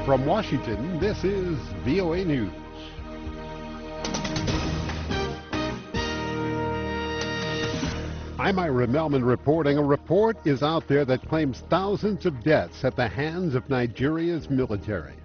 From Washington, this is VOA News. I'm Ira Melman reporting. A report is out there that claims thousands of deaths at the hands of Nigeria's military.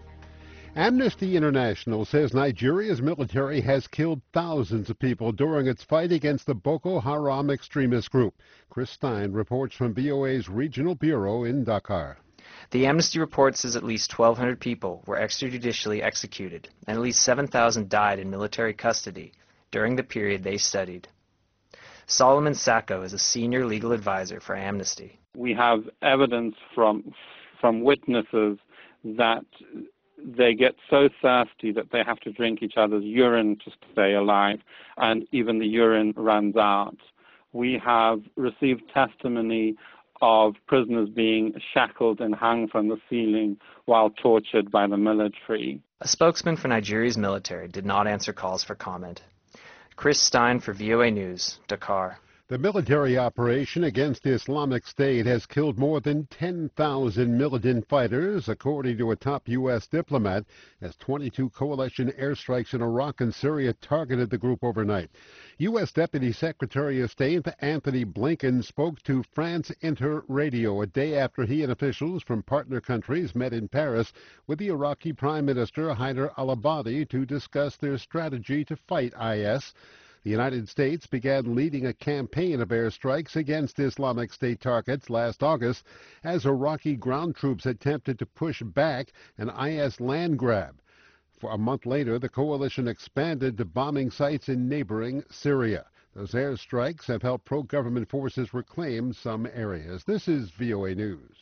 Amnesty International says Nigeria's military has killed thousands of people during its fight against the Boko Haram extremist group. Chris Stein reports from VOA's regional bureau in Dakar. The Amnesty report says at least 1,200 people were extrajudicially executed, and at least 7,000 died in military custody during the period they studied. Solomon Sacco is a senior legal advisor for Amnesty. We have evidence from witnesses that they get so thirsty that they have to drink each other's urine to stay alive, and even the urine runs out. We have received testimony of prisoners being shackled and hung from the ceiling while tortured by the military. A spokesman for Nigeria's military did not answer calls for comment. Chris Stein for VOA News, Dakar. The military operation against the Islamic State has killed more than 10,000 militant fighters, according to a top U.S. diplomat, as 22 coalition airstrikes in Iraq and Syria targeted the group overnight. U.S. Deputy Secretary of State Anthony Blinken spoke to France Inter Radio a day after he and officials from partner countries met in Paris with the Iraqi Prime Minister Haider al-Abadi to discuss their strategy to fight IS. The United States began leading a campaign of airstrikes against Islamic State targets last August as Iraqi ground troops attempted to push back an IS land grab. For a month later, the coalition expanded to bombing sites in neighboring Syria. Those airstrikes have helped pro-government forces reclaim some areas. This is VOA News.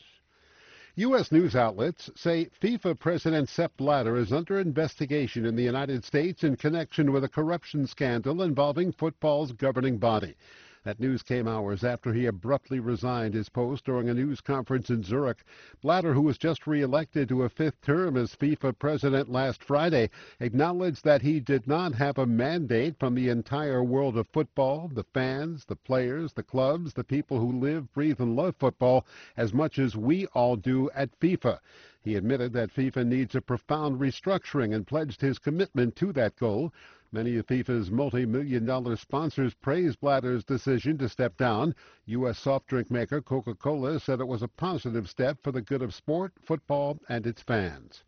U.S. news outlets say FIFA President Sepp Blatter is under investigation in the United States in connection with a corruption scandal involving football's governing body. That news came hours after he abruptly resigned his post during a news conference in Zurich. Blatter, who was just re-elected to a fifth term as FIFA president last Friday, acknowledged that he did not have a mandate from the entire world of football, the fans, the players, the clubs, the people who live, breathe, and love football as much as we all do at FIFA. He admitted that FIFA needs a profound restructuring and pledged his commitment to that goal. Many of FIFA's multi-million-dollar sponsors praised Blatter's decision to step down. U.S. soft drink maker Coca-Cola said it was a positive step for the good of sport, football, and its fans.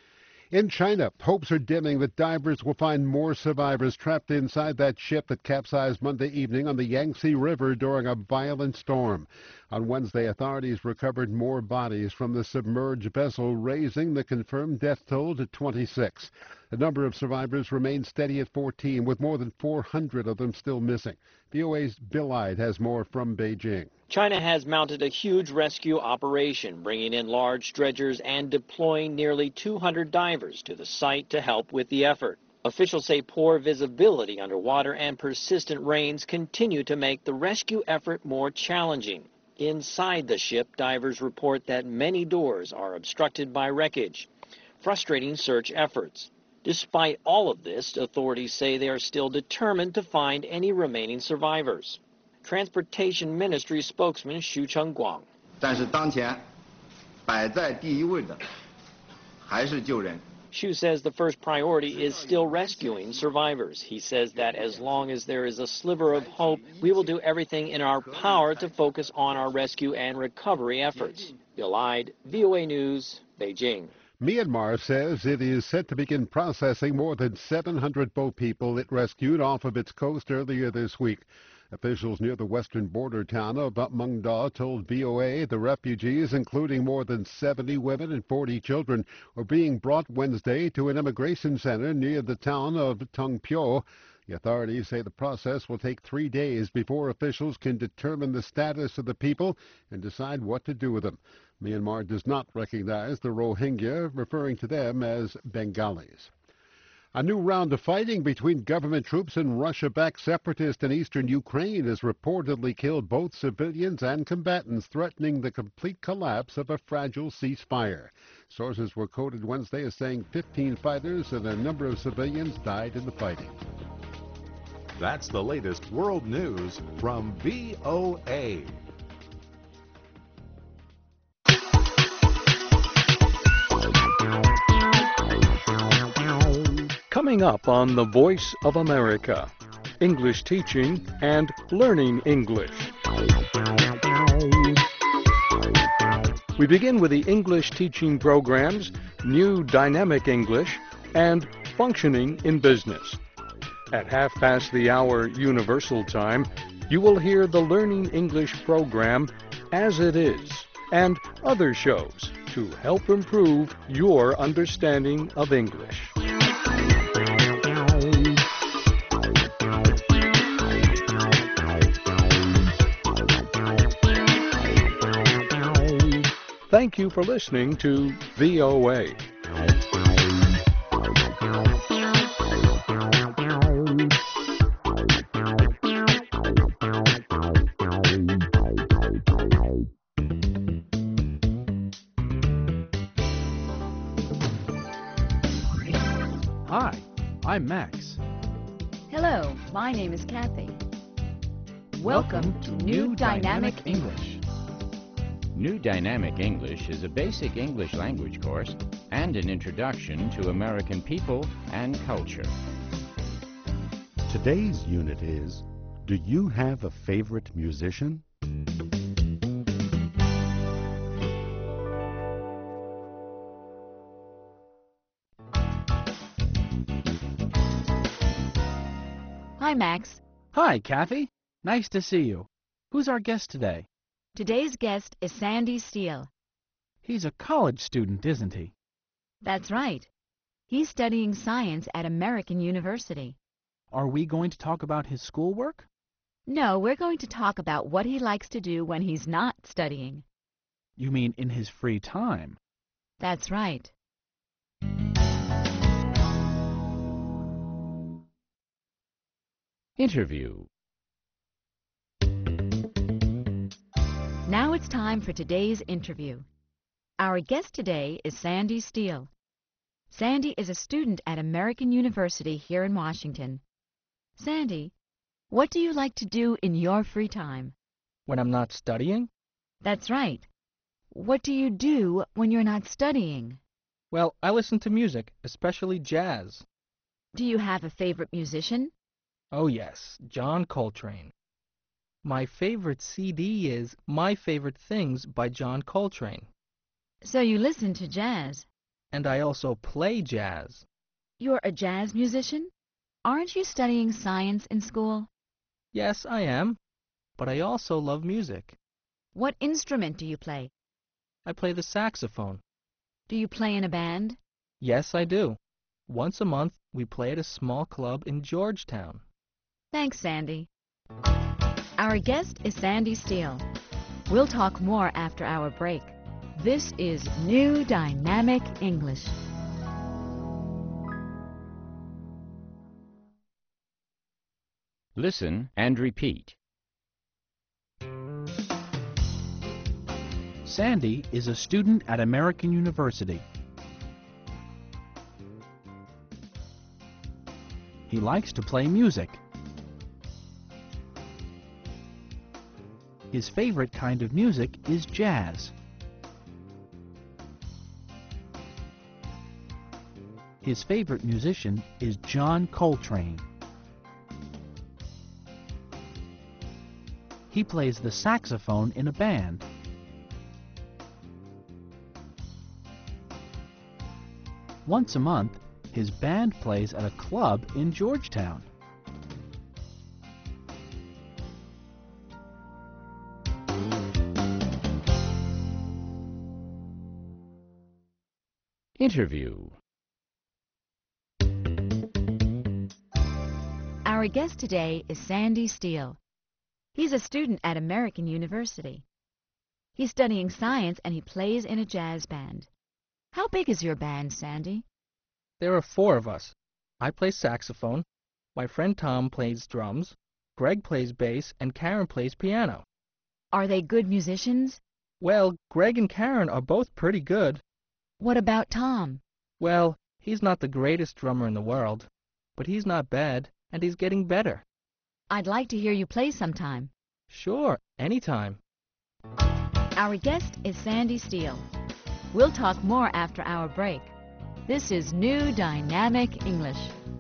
In China, hopes are dimming that divers will find more survivors trapped inside that ship that capsized Monday evening on the Yangtze River during a violent storm. On Wednesday, authorities recovered more bodies from the submerged vessel, raising the confirmed death toll to 26. The number of survivors remains steady at 14, with more than 400 of them still missing. VOA's Bill Ide has more from Beijing. China has mounted a huge rescue operation, bringing in large dredgers and deploying nearly 200 divers to the site to help with the effort. Officials say poor visibility underwater and persistent rains continue to make the rescue effort more challenging. Inside the ship, divers report that many doors are obstructed by wreckage, frustrating search efforts. Despite all of this, authorities say they are still determined to find any remaining survivors. Transportation Ministry spokesman Xu Chengguang. 但是当前摆在第一位的还是救人。 Xu says the first priority is still rescuing survivors. He says that as long as there is a sliver of hope, we will do everything in our power to focus on our rescue and recovery efforts. Bill Ide, VOA News, Beijing. Myanmar says it is set to begin processing more than 700 boat people it rescued off of its coast earlier this week. Officials near the western border town of Mung Daw told VOA the refugees, including more than 70 women and 40 children, were being brought Wednesday to an immigration center near the town of Tung Pyo. The authorities say the process will take 3 days before officials can determine the status of the people and decide what to do with them. Myanmar does not recognize the Rohingya, referring to them as Bengalis. A new round of fighting between government troops and Russia-backed separatists in eastern Ukraine has reportedly killed both civilians and combatants, threatening the complete collapse of a fragile ceasefire. Sources were quoted Wednesday as saying 15 fighters and a number of civilians died in the fighting. That's the latest world news from VOA. Coming up on The Voice of America, English teaching and learning English. We begin with the English teaching programs, New Dynamic English, and Functioning in Business. At 1/2 Universal Time, you will hear the Learning English program, As It Is, and other shows to help improve your understanding of English. Thank you for listening to VOA. Hi, I'm Max. Hello, my name is Kathy. Welcome to New Dynamic English. New Dynamic English is a basic English language course and an introduction to American people and culture. Today's unit is, do you have a favorite musician? Hi, Max. Hi, Kathy. Nice to see you. Who's our guest today? Today's guest is Sandy Steele. He's a college student, isn't he? That's right. He's studying science at American University. Are we going to talk about his schoolwork? No, we're going to talk about what he likes to do when he's not studying. You mean in his free time? That's right. Interview. Now it's time for today's interview. Our guest today is Sandy Steele. Sandy is a student at American University here in Washington. Sandy, what do you like to do in your free time? When I'm not studying? That's right. What do you do when you're not studying? Well, I listen to music, especially jazz. Do you have a favorite musician? Oh yes, John Coltrane. My favorite CD is My Favorite Things by John Coltrane. So you listen to jazz. And I also play jazz. You're a jazz musician? Aren't you studying science in school? Yes, I am. But I also love music. What instrument do you play? I play the saxophone. Do you play in a band? Yes, I do. Once a month, we play at a small club in Georgetown. Thanks, Sandy. Our guest is Sandy Steele. We'll talk more after our break. This is New Dynamic English. Listen and repeat. Sandy is a student at American University. He likes to play music. His favorite kind of music is jazz. His favorite musician is John Coltrane. He plays the saxophone in a band. Once a month, his band plays at a club in Georgetown. Interview. Our guest today is Sandy Steele. He's a student at American University. He's studying science and he plays in a jazz band. How big is your band, Sandy? There are 4 of us. I play saxophone. My friend Tom plays drums. Greg plays bass and Karen plays piano. Are they good musicians? Well, Greg and Karen are both pretty good. What about Tom? Well, he's not the greatest drummer in the world, but he's not bad, and he's getting better. I'd like to hear you play sometime. Sure, anytime. Our guest is Sandy Steele. We'll talk more after our break. This is New Dynamic English.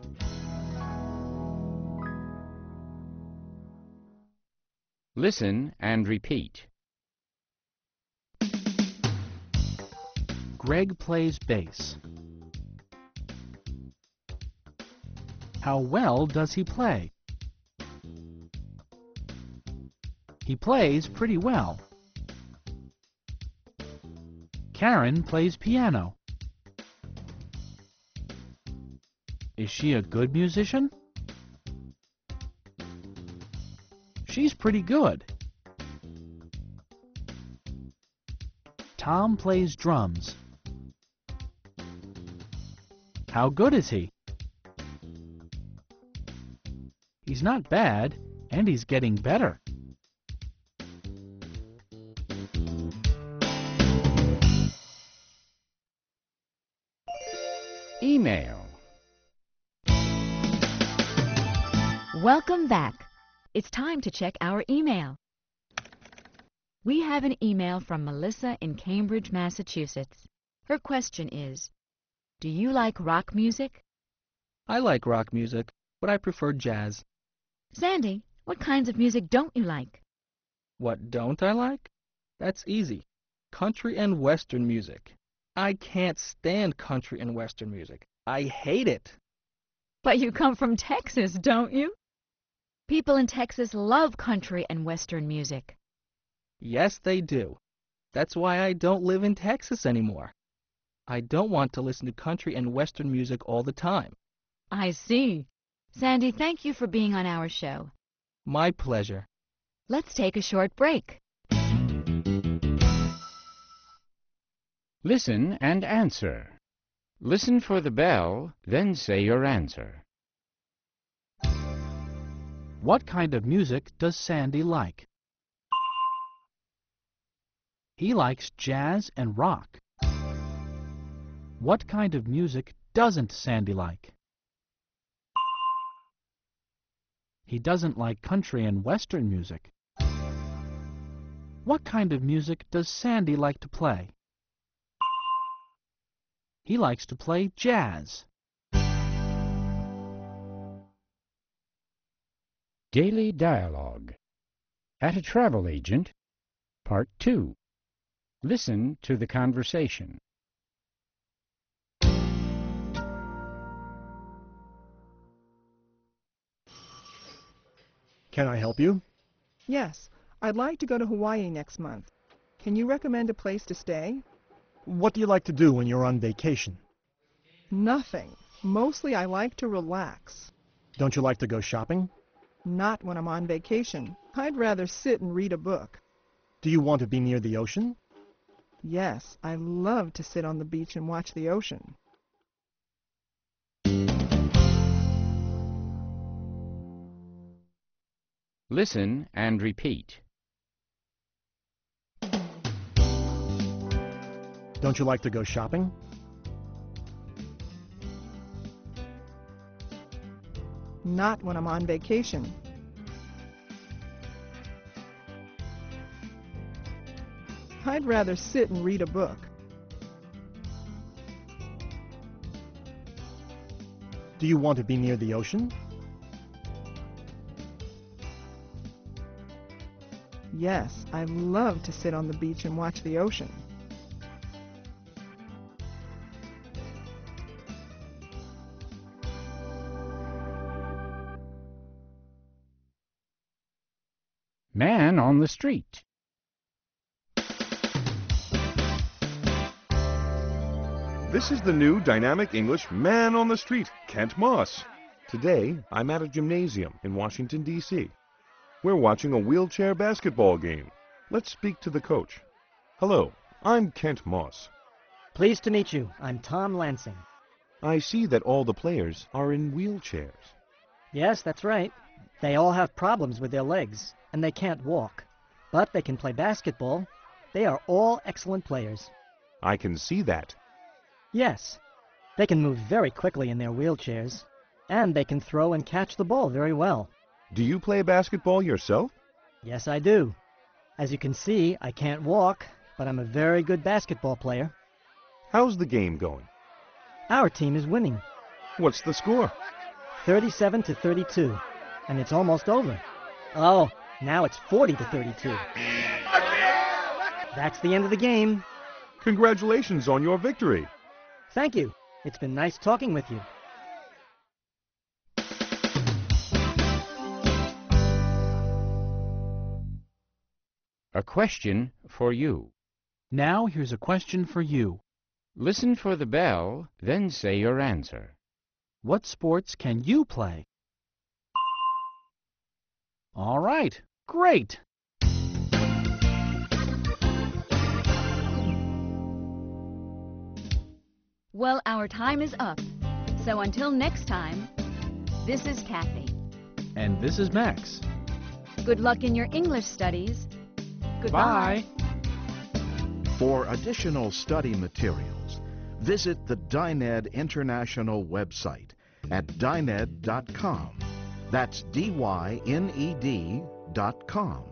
Listen and repeat. Greg plays bass. How well does he play? He plays pretty well. Karen plays piano. Is she a good musician? She's pretty good. Tom plays drums. How good is he? He's not bad, and he's getting better. Email. Welcome back. It's time to check our email. We have an email from Melissa in Cambridge, Massachusetts. Her question is, do you like rock music? I like rock music, but I prefer jazz. Sandy, what kinds of music don't you like? What don't I like? That's easy. Country and Western music. I can't stand country and Western music. I hate it. But you come from Texas, don't you? People in Texas love country and Western music. Yes, they do. That's why I don't live in Texas anymore. I don't want to listen to country and Western music all the time. I see. Sandy, thank you for being on our show. My pleasure. Let's take a short break. Listen and answer. Listen for the bell, then say your answer. What kind of music does Sandy like? He likes jazz and rock. What kind of music doesn't Sandy like? He doesn't like country and Western music. What kind of music does Sandy like to play? He likes to play jazz. Daily Dialogue. At a Travel Agent, Part 2. Listen to the conversation. Can I help you? Yes, I'd like to go to Hawaii next month. Can you recommend a place to stay? What do you like to do when you're on vacation? Nothing. Mostly I like to relax. Don't you like to go shopping? Not when I'm on vacation. I'd rather sit and read a book. Do you want to be near the ocean? Yes, I love to sit on the beach and watch the ocean. Listen and repeat. Don't you like to go shopping? Not when I'm on vacation. I'd rather sit and read a book. Do you want to be near the ocean? Yes, I love to sit on the beach and watch the ocean. Man on the street. This is the new Dynamic English Man on the Street, Kent Moss. Today, I'm at a gymnasium in Washington, D.C. We're watching a wheelchair basketball game. Let's speak to the coach. Hello, I'm Kent Moss. Pleased to meet you. I'm Tom Lansing. I see that all the players are in wheelchairs. Yes, that's right. They all have problems with their legs, and they can't walk. But they can play basketball. They are all excellent players. I can see that. Yes. They can move very quickly in their wheelchairs, and they can throw and catch the ball very well. Do you play basketball yourself? Yes, I do. As you can see, I can't walk, but I'm a very good basketball player. How's the game going? Our team is winning. What's the score? 37-32. And it's almost over. Oh, now it's 40-32. That's the end of the game. Congratulations on your victory. Thank you. It's been nice talking with you. A question for you. Now here's a question for you. Listen for the bell, then say your answer. What sports can you play? All right, great. Well, our time is up. So until next time, this is Kathy. And this is Max. Good luck in your English studies. Goodbye. For additional study materials, visit the Dined International website at dined.com. That's DYNED.com.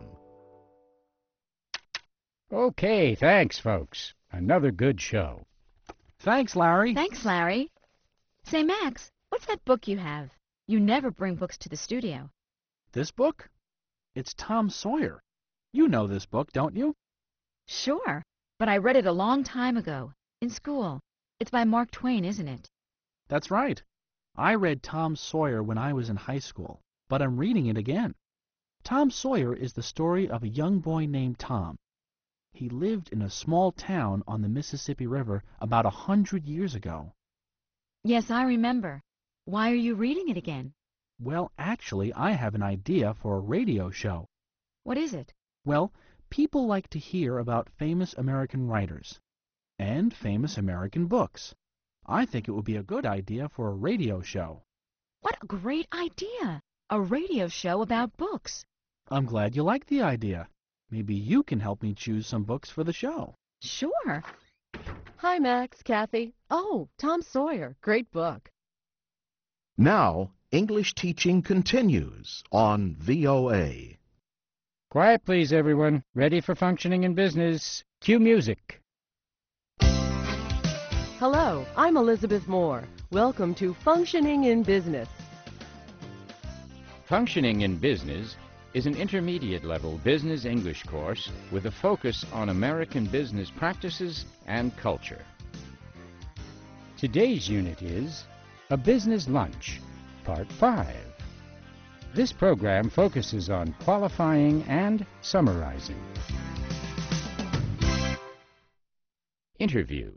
Okay, thanks, folks. Another good show. Thanks, Larry. Thanks, Larry. Say, Max, what's that book you have? You never bring books to the studio. This book? It's Tom Sawyer. You know this book, don't you? Sure, but I read it a long time ago, in school. It's by Mark Twain, isn't it? That's right. I read Tom Sawyer when I was in high school, but I'm reading it again. Tom Sawyer is the story of a young boy named Tom. He lived in a small town on the Mississippi River about 100 years ago. Yes, I remember. Why are you reading it again? Well, actually, I have an idea for a radio show. What is it? Well, people like to hear about famous American writers and famous American books. I think it would be a good idea for a radio show. What a great idea! A radio show about books. I'm glad you like the idea. Maybe you can help me choose some books for the show. Sure. Hi, Max, Kathy. Oh, Tom Sawyer. Great book. Now, English teaching continues on VOA. Quiet, please, everyone. Ready for functioning in business. Cue music. Hello, I'm Elizabeth Moore. Welcome to Functioning in Business. Functioning in Business is an intermediate-level business English course with a focus on American business practices and culture. Today's unit is A Business Lunch, Part 5. This program focuses on qualifying and summarizing. Interview.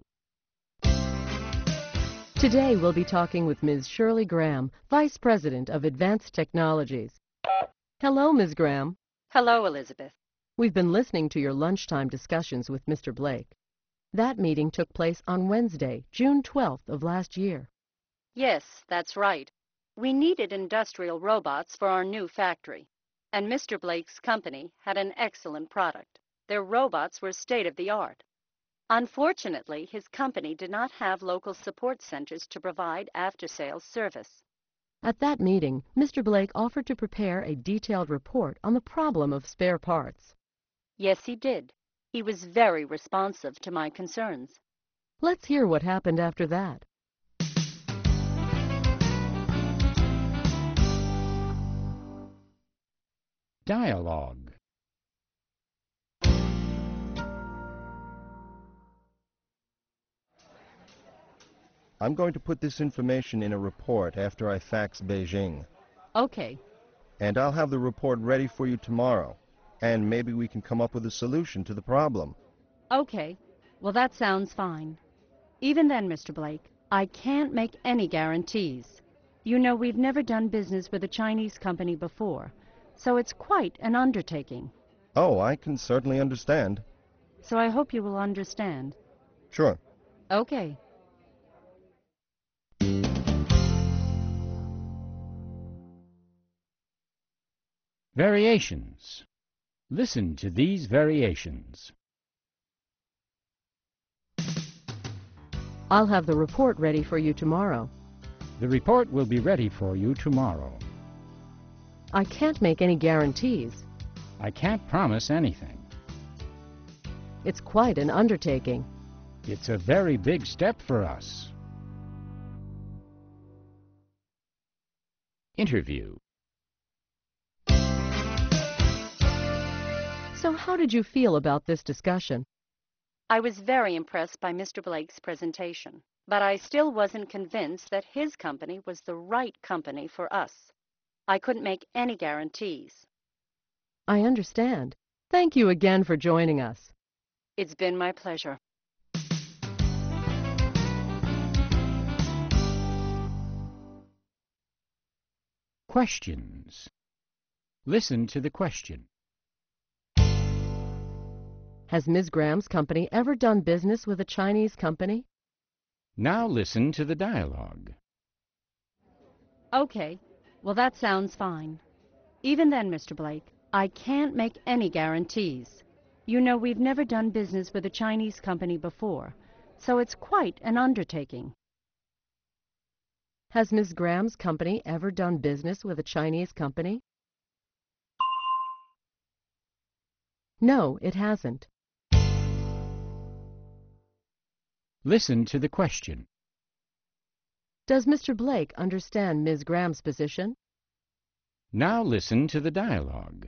Today we'll be talking with Ms. Shirley Graham, Vice President of Advanced Technologies. Hello, Ms. Graham. Hello, Elizabeth. We've been listening to your lunchtime discussions with Mr. Blake. That meeting took place on Wednesday, June 12th of last year. Yes, that's right. We needed industrial robots for our new factory, and Mr. Blake's company had an excellent product. Their robots were state-of-the-art. Unfortunately, his company did not have local support centers to provide after-sales service. At that meeting, Mr. Blake offered to prepare a detailed report on the problem of spare parts. Yes, he did. He was very responsive to my concerns. Let's hear what happened after that. Dialogue. I'm going to put this information in a report after I fax Beijing. Okay. And I'll have the report ready for you tomorrow. And maybe we can come up with a solution to the problem. Okay. Well, that sounds fine. Even then, Mr. Blake, I can't make any guarantees. You know, we've never done business with a Chinese company before, so it's quite an undertaking. Oh, I can certainly understand. So I hope you will understand. Sure. Okay. Variations. Listen to these variations. I'll have the report ready for you tomorrow. The report will be ready for you tomorrow. I can't make any guarantees. I can't promise anything. It's quite an undertaking. It's a very big step for us. Interview. So how did you feel about this discussion? I was very impressed by Mr. Blake's presentation, but I still wasn't convinced that his company was the right company for us. I couldn't make any guarantees. I understand. Thank you again for joining us. It's been my pleasure. Questions. Listen to the question. Has Ms. Graham's company ever done business with a Chinese company? Now listen to the dialogue. Okay, well that sounds fine. Even then, Mr. Blake, I can't make any guarantees. You know, we've never done business with a Chinese company before, so it's quite an undertaking. Has Ms. Graham's company ever done business with a Chinese company? No, it hasn't. Listen to the question. Does Mr. Blake understand Ms. Graham's position? Now listen to the dialogue.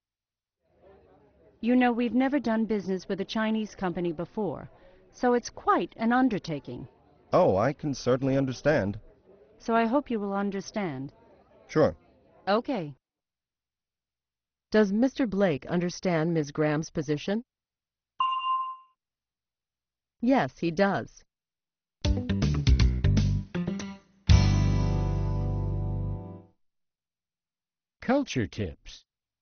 You know, we've never done business with a Chinese company before, so it's quite an undertaking. Oh, I can certainly understand. So I hope you will understand. Sure. Okay. Does Mr. Blake understand Ms. Graham's position? Yes, he does. Culture tips.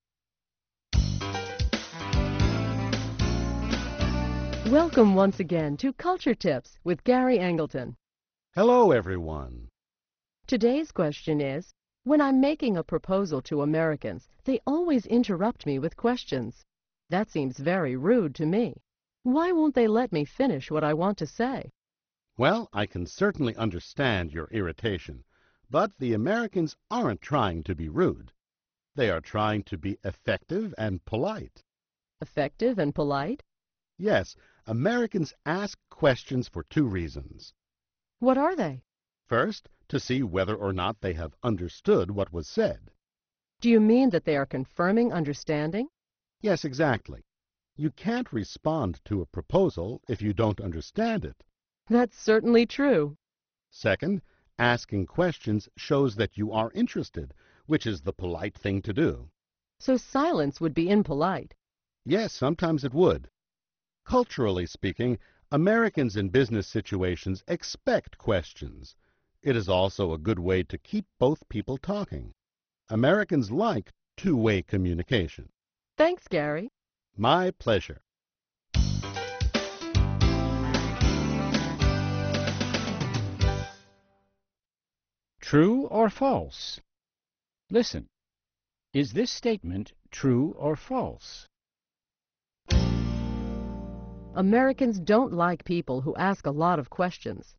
Welcome once again to Culture Tips with Gary Angleton. Hello, everyone. Today's question is, when I'm making a proposal to Americans, they always interrupt me with questions. That seems very rude to me. Why won't they let me finish what I want to say? Well, I can certainly understand your irritation, but the Americans aren't trying to be rude. They are trying to be effective and polite. Effective and polite? Yes, Americans ask questions for two reasons. What are they? First, to see whether or not they have understood what was said. Do you mean that they are confirming understanding? Yes, exactly. You can't respond to a proposal if you don't understand it. That's certainly true. Second, asking questions shows that you are interested, which is the polite thing to do. So silence would be impolite. Yes, sometimes it would. Culturally speaking, Americans in business situations expect questions. It is also a good way to keep both people talking. Americans like two-way communication. Thanks, Gary. My pleasure. True or false? Listen. Is this statement true or false? Americans don't like people who ask a lot of questions.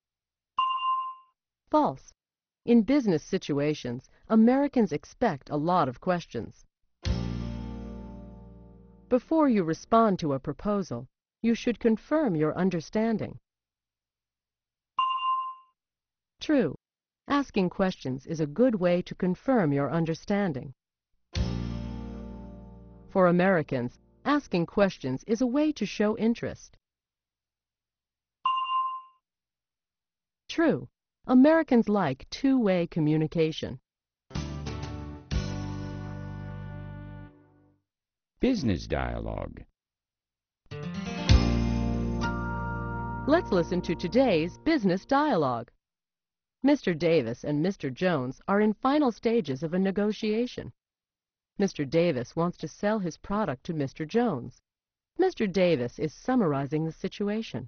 False. In business situations, Americans expect a lot of questions. Before you respond to a proposal, you should confirm your understanding. True. Asking questions is a good way to confirm your understanding. For Americans, asking questions is a way to show interest. True. Americans like two-way communication. Business dialogue. Let's listen to today's business dialogue. Mr. Davis and Mr. Jones are in final stages of a negotiation. Mr. Davis wants to sell his product to Mr. Jones. Mr. Davis is summarizing the situation.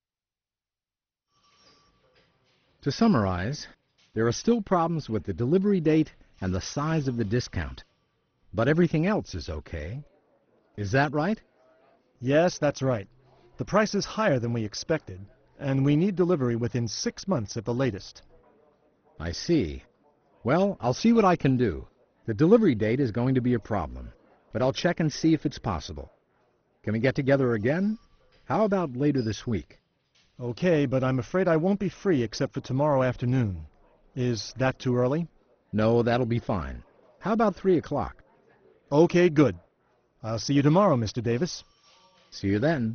To summarize, there are still problems with the delivery date and the size of the discount. But everything else is okay. Is that right? Yes, that's right. The price is higher than we expected, and we need delivery within 6 months at the latest. I see. Well, I'll see what I can do. The delivery date is going to be a problem, but I'll check and see if it's possible. Can we get together again? How about later this week? Okay, but I'm afraid I won't be free except for tomorrow afternoon. Is that too early? No, that'll be fine. How about 3 o'clock? Okay, good. I'll see you tomorrow, Mr. Davis. See you then.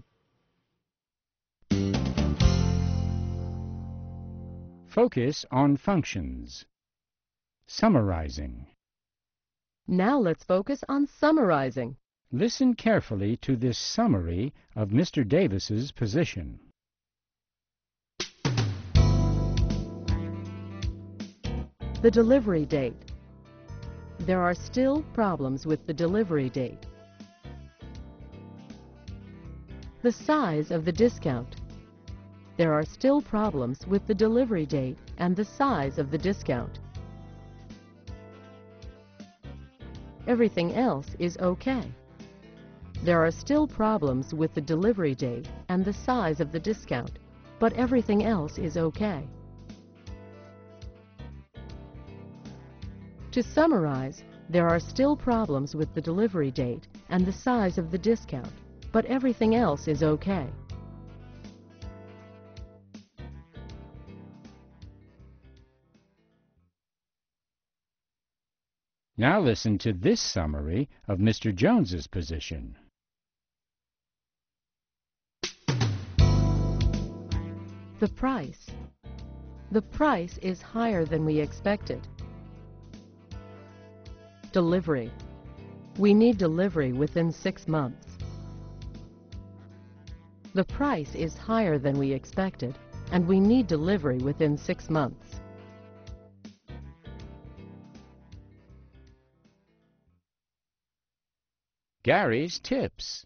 Focus on functions. Summarizing. Now let's focus on summarizing. Listen carefully to this summary of Mr. Davis's position. The delivery date. There are still problems with the delivery date. The size of the discount. There are still problems with the delivery date and the size of the discount. Everything else is okay. There are still problems with the delivery date and the size of the discount, but everything else is okay. To summarize, there are still problems with the delivery date and the size of the discount, but everything else is okay. Now listen to this summary of Mr. Jones's position. The price. The price is higher than we expected. Delivery. We need delivery within 6 months. The price is higher than we expected, and we need delivery within 6 months. Gary's tips.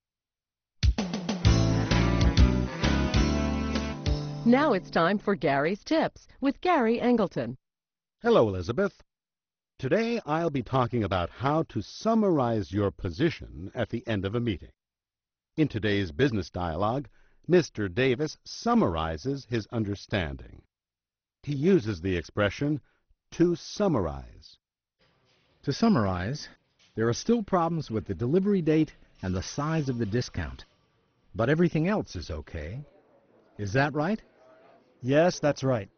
Now it's time for Gary's Tips with Gary Engleton. Hello, Elizabeth. Today I'll be talking about how to summarize your position at the end of a meeting. In today's business dialogue, Mr. Davis summarizes his understanding. He uses the expression, to summarize. To summarize, there are still problems with the delivery date and the size of the discount. But everything else is okay. Is that right? Yes, that's right.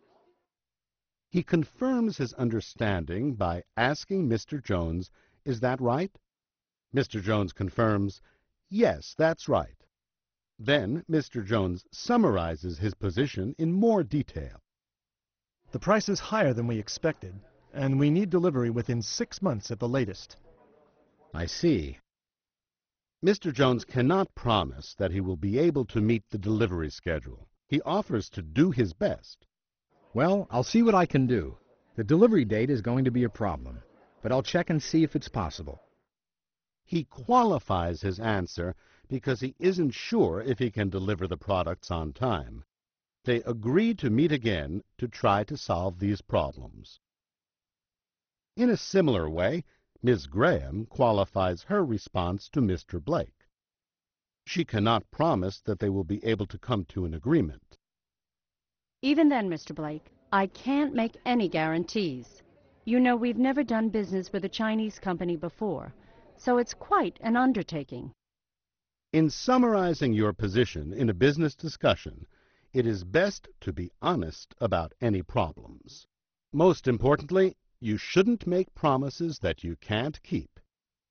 He confirms his understanding by asking Mr. Jones, "Is that right?" Mr. Jones confirms, "Yes, that's right." Then Mr. Jones summarizes his position in more detail. The price is higher than we expected, and we need delivery within 6 months at the latest. I see. Mr. Jones cannot promise that he will be able to meet the delivery schedule. He offers to do his best. Well, I'll see what I can do. The delivery date is going to be a problem, but I'll check and see if it's possible. He qualifies his answer because he isn't sure if he can deliver the products on time. They agree to meet again to try to solve these problems. In a similar way, Ms. Graham qualifies her response to Mr. Blake. She cannot promise that they will be able to come to an agreement. Even then, Mr. Blake, I can't make any guarantees. You know, we've never done business with a Chinese company before, so it's quite an undertaking. In summarizing your position in a business discussion, it is best to be honest about any problems. Most importantly, you shouldn't make promises that you can't keep.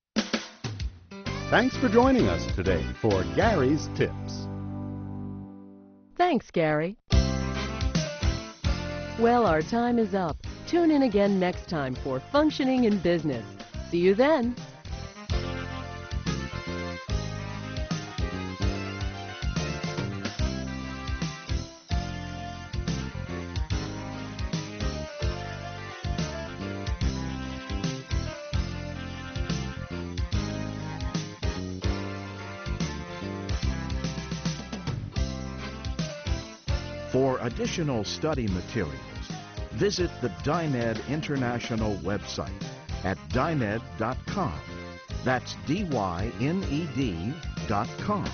Thanks for joining us today for Gary's Tips. Thanks, Gary. Well, our time is up. Tune in again next time for Functioning in Business. See you then. For additional study materials, visit the Dyned International website at dyned.com. That's DYNED.com.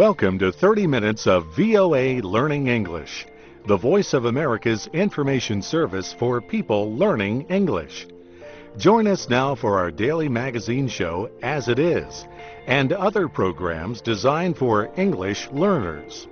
Welcome to 30 minutes of VOA Learning English, the Voice of America's information service for people learning English. Join us now for our daily magazine show, As It Is, and other programs designed for English learners.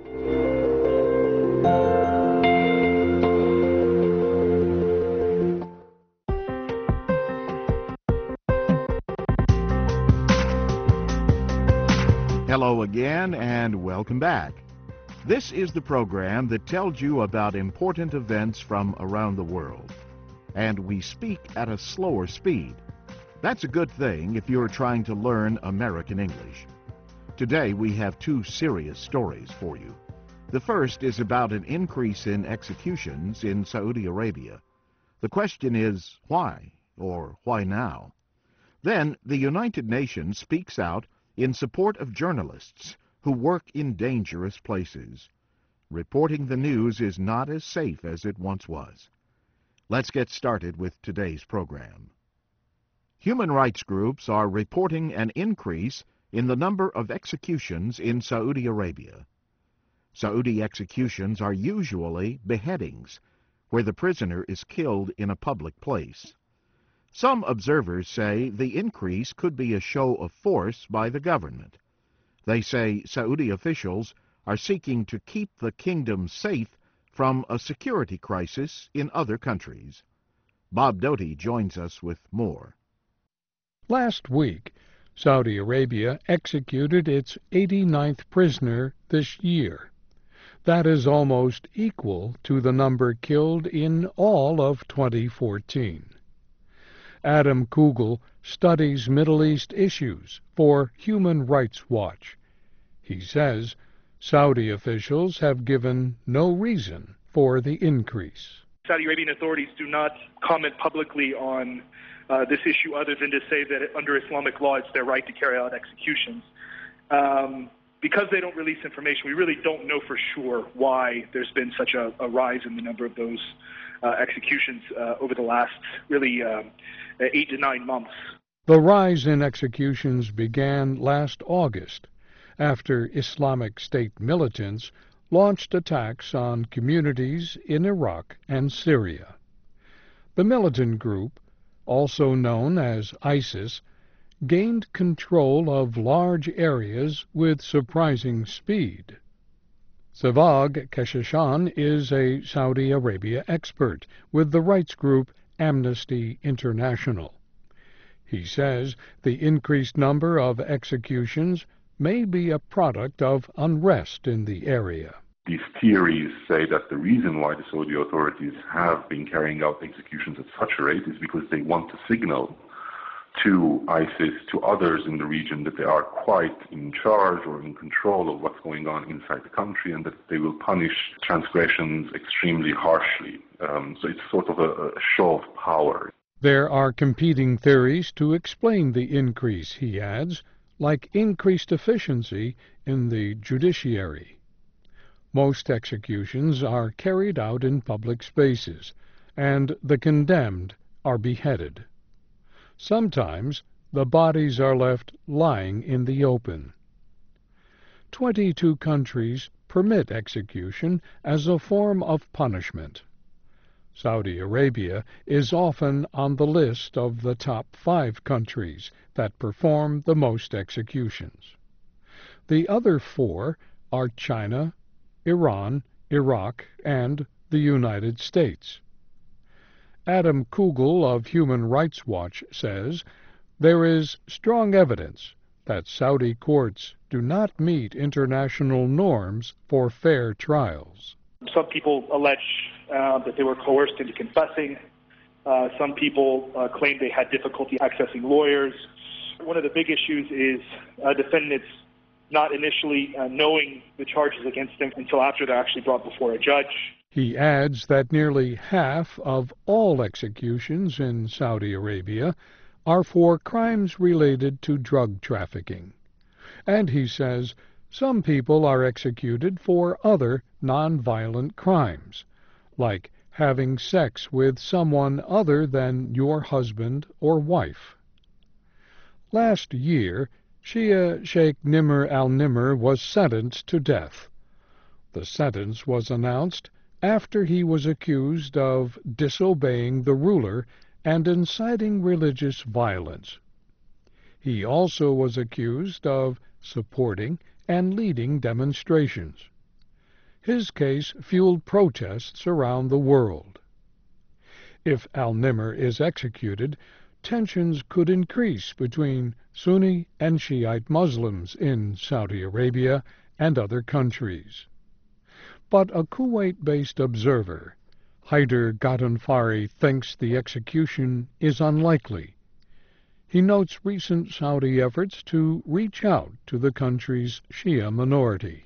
Hello again and welcome back. This is the program that tells you about important events from around the world. And we speak at a slower speed. That's a good thing if you're trying to learn American English. Today we have two serious stories for you. The first is about an increase in executions in Saudi Arabia. The question is, why? Or why now? Then the United Nations speaks out in support of journalists who work in dangerous places. Reporting the news is not as safe as it once was. Let's get started with today's program. Human rights groups are reporting an increase in the number of executions in Saudi Arabia. Saudi executions are usually beheadings, where the prisoner is killed in a public place. Some observers say the increase could be a show of force by the government. They say Saudi officials are seeking to keep the kingdom safe from a security crisis in other countries. Bob Doty joins us with more. Last week, Saudi Arabia executed its 89th prisoner this year. That is almost equal to the number killed in all of 2014. Adam Kugel studies Middle East issues for Human Rights Watch. He says Saudi officials have given no reason for the increase. Saudi Arabian authorities do not comment publicly on this issue other than to say that under Islamic law it's their right to carry out executions. Because they don't release information, we really don't know for sure why there's been such a rise in the number of those executions over the last, 8 to 9 months. The rise in executions began last August after Islamic State militants launched attacks on communities in Iraq and Syria. The militant group, also known as ISIS, gained control of large areas with surprising speed. Savag Keshashan is a Saudi Arabia expert with the rights group Amnesty International. He says the increased number of executions may be a product of unrest in the area. These theories say that the reason why the Saudi authorities have been carrying out executions at such a rate is because they want to signal to ISIS, to others in the region, that they are quite in charge or in control of what's going on inside the country, and that they will punish transgressions extremely harshly. So it's sort of a show of power. There are competing theories to explain the increase, he adds, like increased efficiency in the judiciary. Most executions are carried out in public spaces, and the condemned are beheaded. Sometimes the bodies are left lying in the open. 22 countries permit execution as a form of punishment. Saudi Arabia is often on the list of the top 5 countries that perform the most executions. The other 4 are China, Iran, Iraq, and the United States. Adam Kugel of Human Rights Watch says there is strong evidence that Saudi courts do not meet international norms for fair trials. Some people allege that they were coerced into confessing. Some people claim they had difficulty accessing lawyers. One of the big issues is defendants not initially knowing the charges against them until after they're actually brought before a judge. He adds that nearly half of all executions in Saudi Arabia are for crimes related to drug trafficking. And he says some people are executed for other nonviolent crimes, like having sex with someone other than your husband or wife. Last year, Shia Sheikh Nimr al-Nimr was sentenced to death. The sentence was announced after he was accused of disobeying the ruler and inciting religious violence. He also was accused of supporting and leading demonstrations. His case fueled protests around the world. If al-Nimr is executed, tensions could increase between Sunni and Shiite Muslims in Saudi Arabia and other countries. But a Kuwait-based observer, Haider Ghadhanfari, thinks the execution is unlikely. He notes recent Saudi efforts to reach out to the country's Shia minority.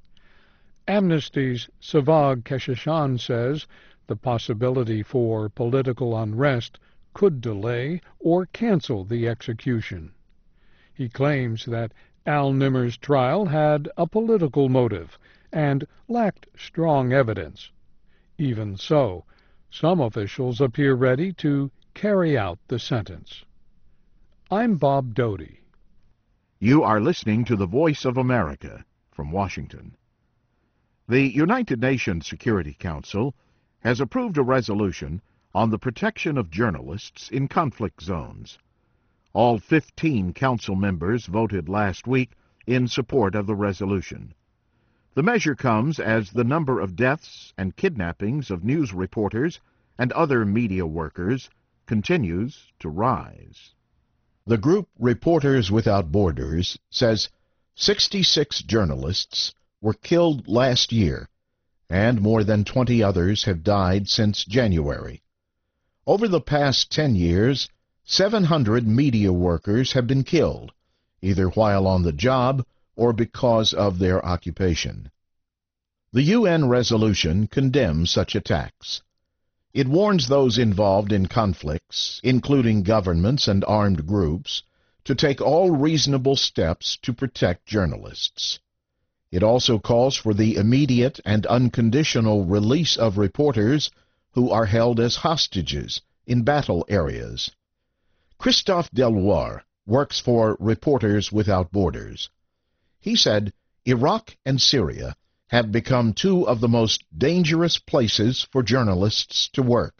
Amnesty's Savag Keshashan says the possibility for political unrest could delay or cancel the execution. He claims that al-Nimr's trial had a political motive and lacked strong evidence. Even so, some officials appear ready to carry out the sentence. I'm Bob Doty. You are listening to the Voice of America from Washington. The United Nations Security Council has approved a resolution on the protection of journalists in conflict zones. All 15 council members voted last week in support of the resolution. The measure comes as the number of deaths and kidnappings of news reporters and other media workers continues to rise. The group Reporters Without Borders says 66 journalists were killed last year, and more than 20 others have died since January. Over the past 10 years, 700 media workers have been killed, either while on the job or because of their occupation. The UN resolution condemns such attacks. It warns those involved in conflicts, including governments and armed groups, to take all reasonable steps to protect journalists. It also calls for the immediate and unconditional release of reporters who are held as hostages in battle areas. Christophe Deloire works for Reporters Without Borders. He said Iraq and Syria have become two of the most dangerous places for journalists to work.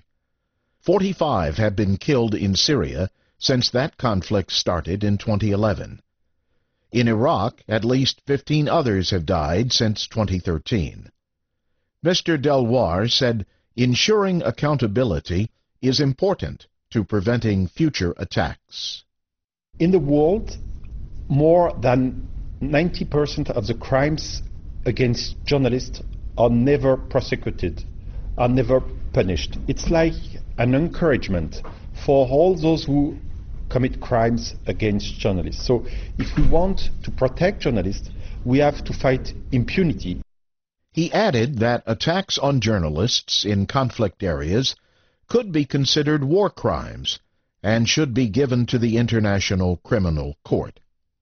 45 have been killed in Syria since that conflict started in 2011. In Iraq, at least 15 others have died since 2013. Mr. Deloire said ensuring accountability is important to preventing future attacks. In the world, more than 90% of the crimes against journalists are never prosecuted, are never punished. It's like an encouragement for all those who commit crimes against journalists. So if we want to protect journalists, we have to fight impunity. He added that attacks on journalists in conflict areas could be considered war crimes and should be given to the International Criminal Court.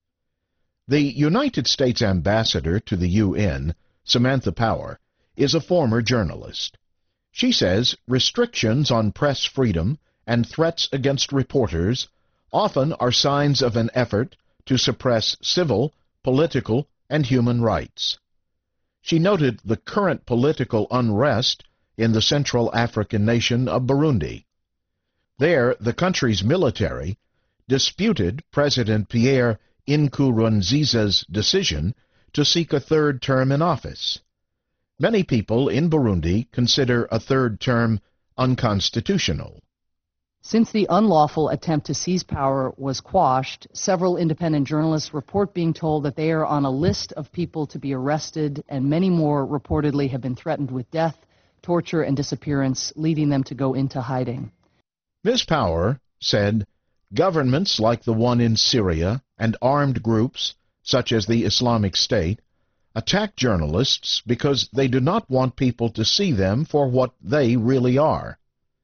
The United States ambassador to the UN, Samantha Power, is a former journalist. She says restrictions on press freedom and threats against reporters often are signs of an effort to suppress civil, political, and human rights. She noted the current political unrest in the Central African nation of Burundi. There, the country's military disputed President Pierre Nkurunziza's decision to seek a third term in office. Many people in Burundi consider a third term unconstitutional. Since the unlawful attempt to seize power was quashed, several independent journalists report being told that they are on a list of people to be arrested, and many more reportedly have been threatened with death, torture, and disappearance, leading them to go into hiding. Ms. Power said governments like the one in Syria and armed groups, such as the Islamic State, attack journalists because they do not want people to see them for what they really are.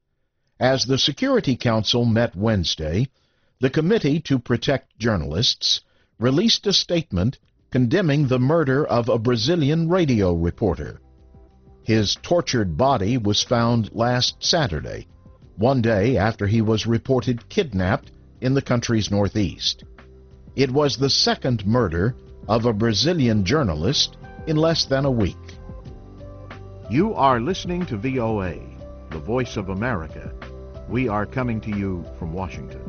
As the Security Council met Wednesday, the Committee to Protect Journalists released a statement condemning the murder of a Brazilian radio reporter. His tortured body was found last Saturday, one day after he was reported kidnapped in the country's northeast. It was the second murder of a Brazilian journalist in less than a week. You are listening to VOA, the voice of America. We are coming to you from Washington.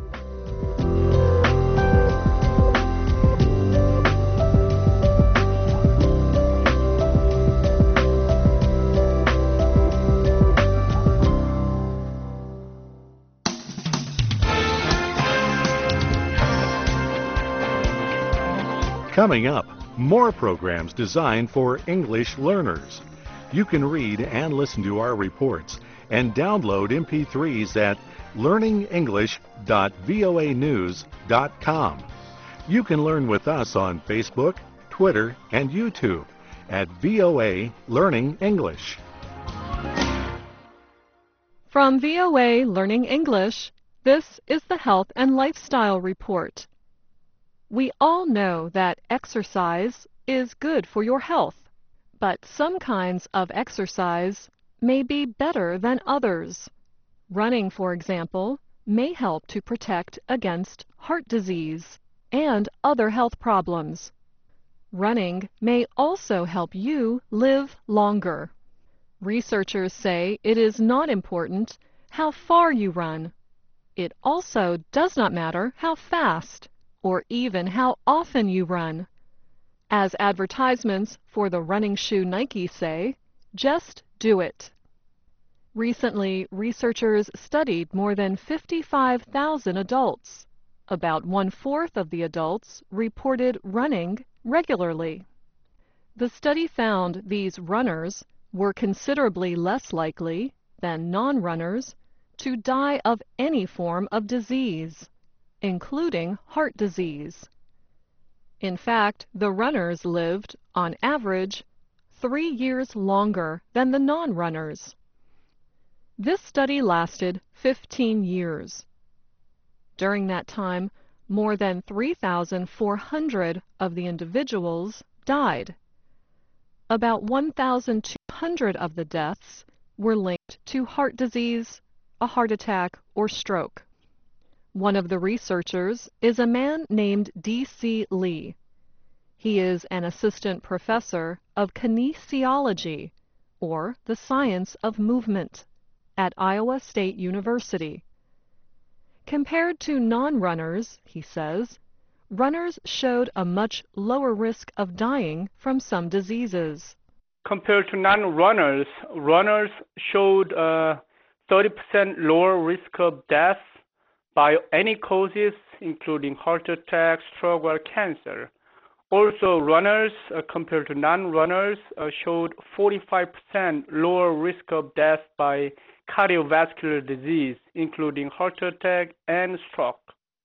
Coming up, more programs designed for English learners. You can read and listen to our reports and download MP3s at learningenglish.voanews.com. You can learn with us on Facebook, Twitter, and YouTube at VOA Learning English. From VOA Learning English, this is the Health and Lifestyle Report. We all know that exercise is good for your health, but some kinds of exercise may be better than others. Running, for example, may help to protect against heart disease and other health problems. Running may also help you live longer. Researchers say it is not important how far you run. It also does not matter how fast or even how often you run. As advertisements for the running shoe Nike say, just do it. Recently, researchers studied more than 55,000 adults. About 1/4 of the adults reported running regularly. The study found these runners were considerably less likely than non-runners to die of any form of disease, including heart disease. In fact, the runners lived, on average, 3 years longer than the non-runners. This study lasted 15 years. During that time, more than 3,400 of the individuals died. About 1,200 of the deaths were linked to heart disease, a heart attack, or stroke. One of the researchers is a man named D.C. Lee. He is an assistant professor of kinesiology, or the science of movement, at Iowa State University. Compared to non-runners, he says, runners showed a much lower risk of dying from some diseases. Compared to non-runners, runners showed a 30% lower risk of death by any causes, including heart attack, stroke, or cancer. Also, runners, compared to non-runners, showed 45% lower risk of death by cardiovascular disease, including heart attack and stroke.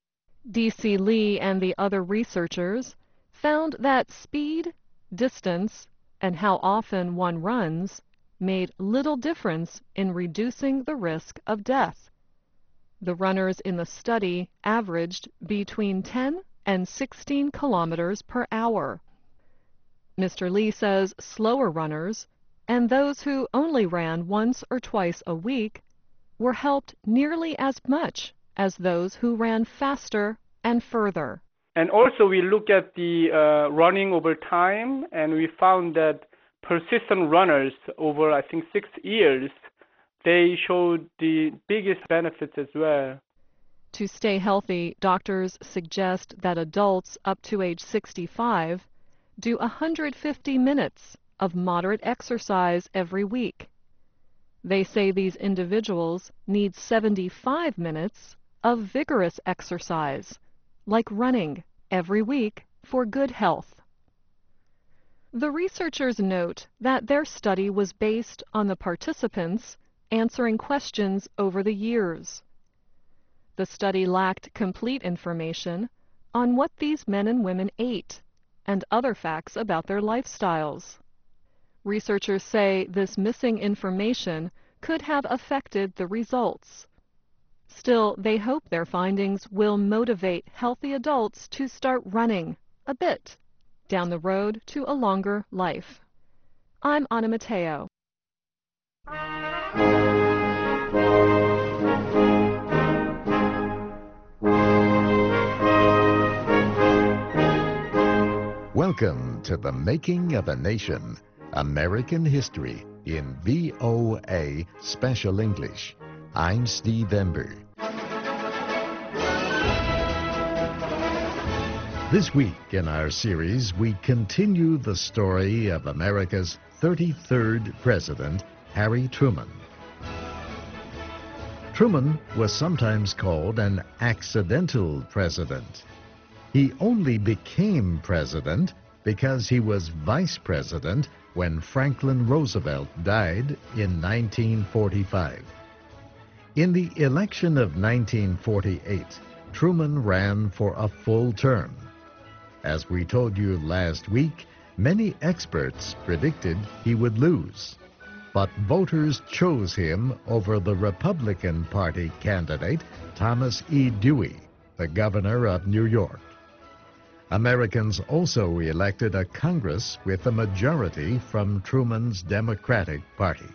D.C. Lee and the other researchers found that speed, distance, and how often one runs made little difference in reducing the risk of death. The runners in the study averaged between 10 and 16 kilometers per hour. Mr. Lee says slower runners and those who only ran once or twice a week were helped nearly as much as those who ran faster and further. And also we look at the running over time, and we found that persistent runners over, I think, 6 years, they showed the biggest benefits as well. To stay healthy, doctors suggest that adults up to age 65 do 150 minutes of moderate exercise every week. They say these individuals need 75 minutes of vigorous exercise, like running, every week for good health. The researchers note that their study was based on the participants answering questions over the years. The study lacked complete information on what these men and women ate and other facts about their lifestyles. Researchers say this missing information could have affected the results. Still, they hope their findings will motivate healthy adults to start running a bit down the road to a longer life. I'm Anna Mateo. Welcome to the Making of a Nation, American History in VOA Special English. I'm Steve Ember. This week in our series, we continue the story of America's 33rd President, Harry Truman. Truman was sometimes called an accidental president. He only became president because he was vice president when Franklin Roosevelt died in 1945. In the election of 1948, Truman ran for a full term. As we told you last week, many experts predicted he would lose. But voters chose him over the Republican Party candidate, Thomas E. Dewey, the governor of New York. Americans also elected a Congress with a majority from Truman's Democratic Party.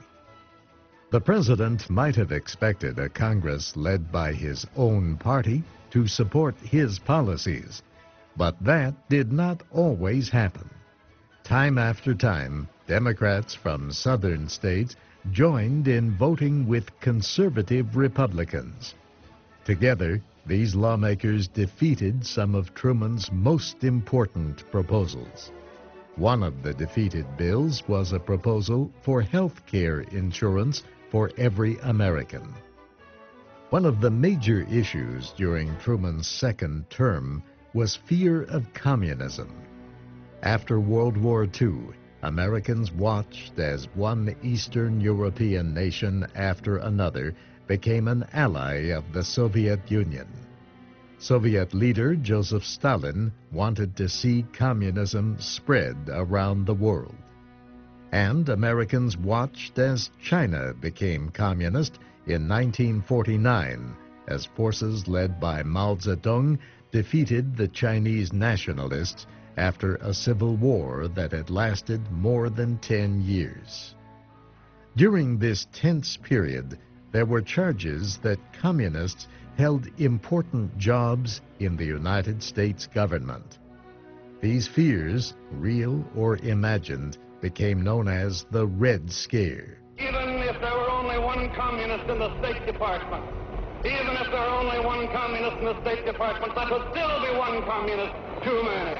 The president might have expected a Congress led by his own party to support his policies, but that did not always happen. Time after time, Democrats from southern states joined in voting with conservative Republicans. Together, these lawmakers defeated some of Truman's most important proposals. One of the defeated bills was a proposal for health care insurance for every American. One of the major issues during Truman's second term was fear of communism. After World War II, Americans watched as one Eastern European nation after another became an ally of the Soviet Union. Soviet leader Joseph Stalin wanted to see communism spread around the world. And Americans watched as China became communist in 1949 as forces led by Mao Zedong defeated the Chinese nationalists after a civil war that had lasted more than 10 years. During this tense period, there were charges that communists held important jobs in the United States government. These fears, real or imagined, became known as the Red Scare. Even if there were only one communist in the State Department, even if there were only one communist in the State Department, that would still be one communist too many.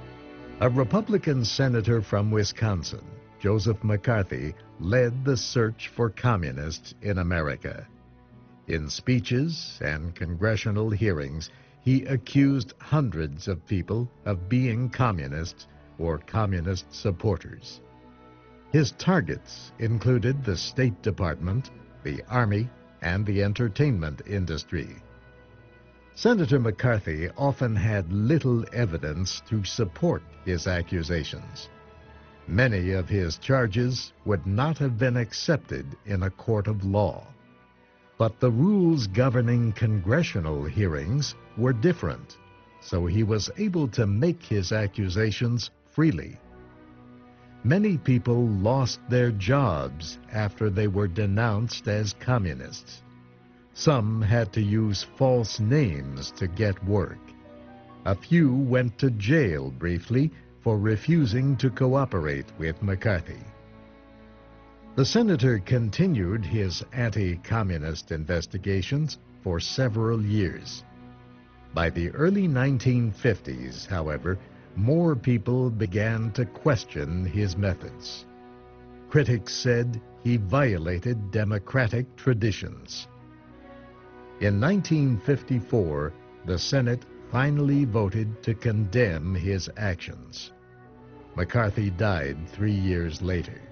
A Republican senator from Wisconsin, Joseph McCarthy, led the search for communists in America. In speeches and congressional hearings, he accused hundreds of people of being communists or communist supporters. His targets included the State Department, the Army, and the entertainment industry. Senator McCarthy often had little evidence to support his accusations. Many of his charges would not have been accepted in a court of law. But the rules governing congressional hearings were different, so he was able to make his accusations freely. Many people lost their jobs after they were denounced as communists. Some had to use false names to get work. A few went to jail briefly for refusing to cooperate with McCarthy. The senator continued his anti-communist investigations for several years. By the early 1950s, however, more people began to question his methods. Critics said he violated democratic traditions. In 1954, the Senate finally voted to condemn his actions. McCarthy died 3 years later.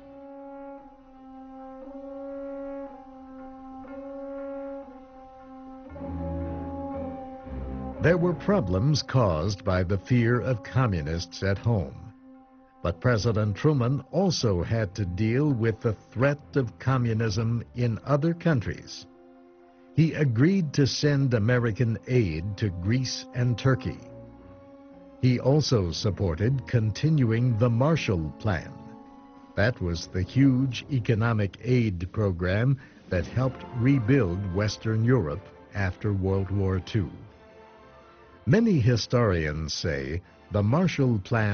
There were problems caused by the fear of communists at home. But President Truman also had to deal with the threat of communism in other countries. He agreed to send American aid to Greece and Turkey. He also supported continuing the Marshall Plan. That was the huge economic aid program that helped rebuild Western Europe after World War II. Many historians say the Marshall Plan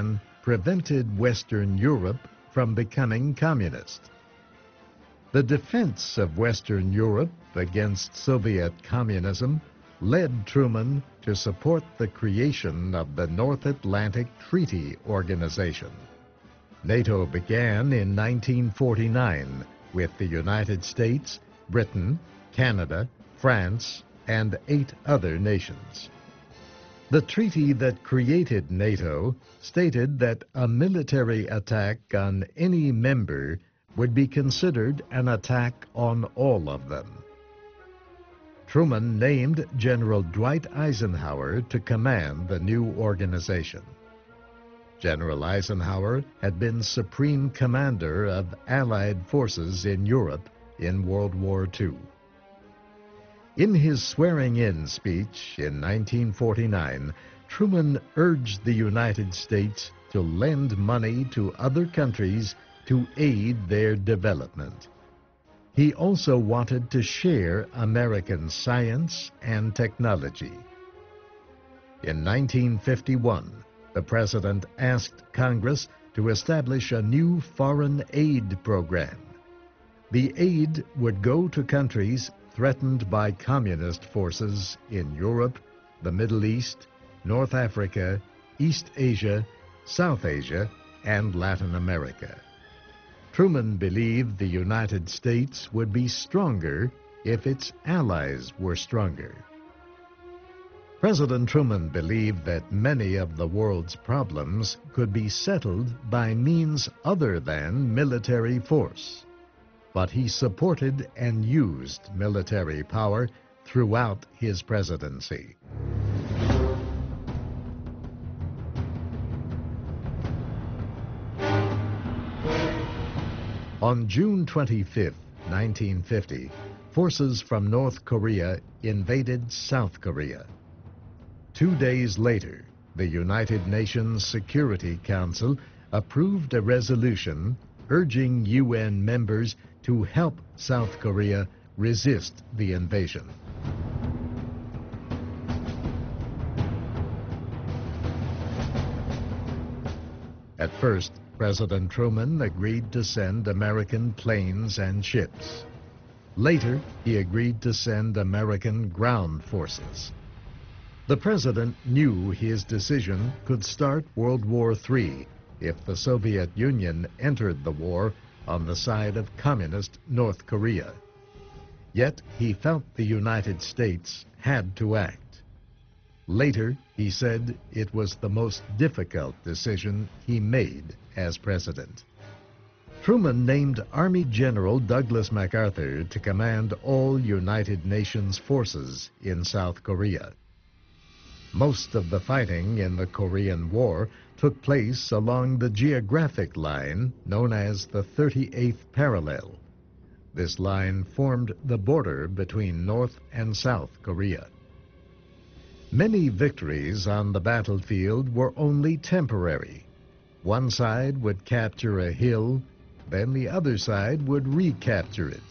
prevented Western Europe from becoming communist. The defense of Western Europe against Soviet communism led Truman to support the creation of the North Atlantic Treaty Organization. NATO began in 1949 with the United States, Britain, Canada, France, and 8 other nations. The treaty that created NATO stated that a military attack on any member would be considered an attack on all of them. Truman named General Dwight Eisenhower to command the new organization. General Eisenhower had been Supreme Commander of Allied forces in Europe in World War II. In his swearing-in speech in 1949, Truman urged the United States to lend money to other countries to aid their development. He also wanted to share American science and technology. In 1951, the President asked Congress to establish a new foreign aid program. The aid would go to countries threatened by communist forces in Europe, the Middle East, North Africa, East Asia, South Asia, and Latin America. Truman believed the United States would be stronger if its allies were stronger. President Truman believed that many of the world's problems could be settled by means other than military force, but he supported and used military power throughout his presidency. On June 25, 1950, forces from North Korea invaded South Korea. 2 days later, the United Nations Security Council approved a resolution urging UN members to help South Korea resist the invasion. At first, President Truman agreed to send American planes and ships. Later, he agreed to send American ground forces. The President knew his decision could start World War III if the Soviet Union entered the war on the side of communist North Korea. Yet, he felt the United States had to act. Later, he said it was the most difficult decision he made as president. Truman named Army General Douglas MacArthur to command all United Nations forces in South Korea. Most of the fighting in the Korean War took place along the geographic line known as the 38th parallel. This line formed the border between North and South Korea. Many victories on the battlefield were only temporary. One side would capture a hill, then the other side would recapture it.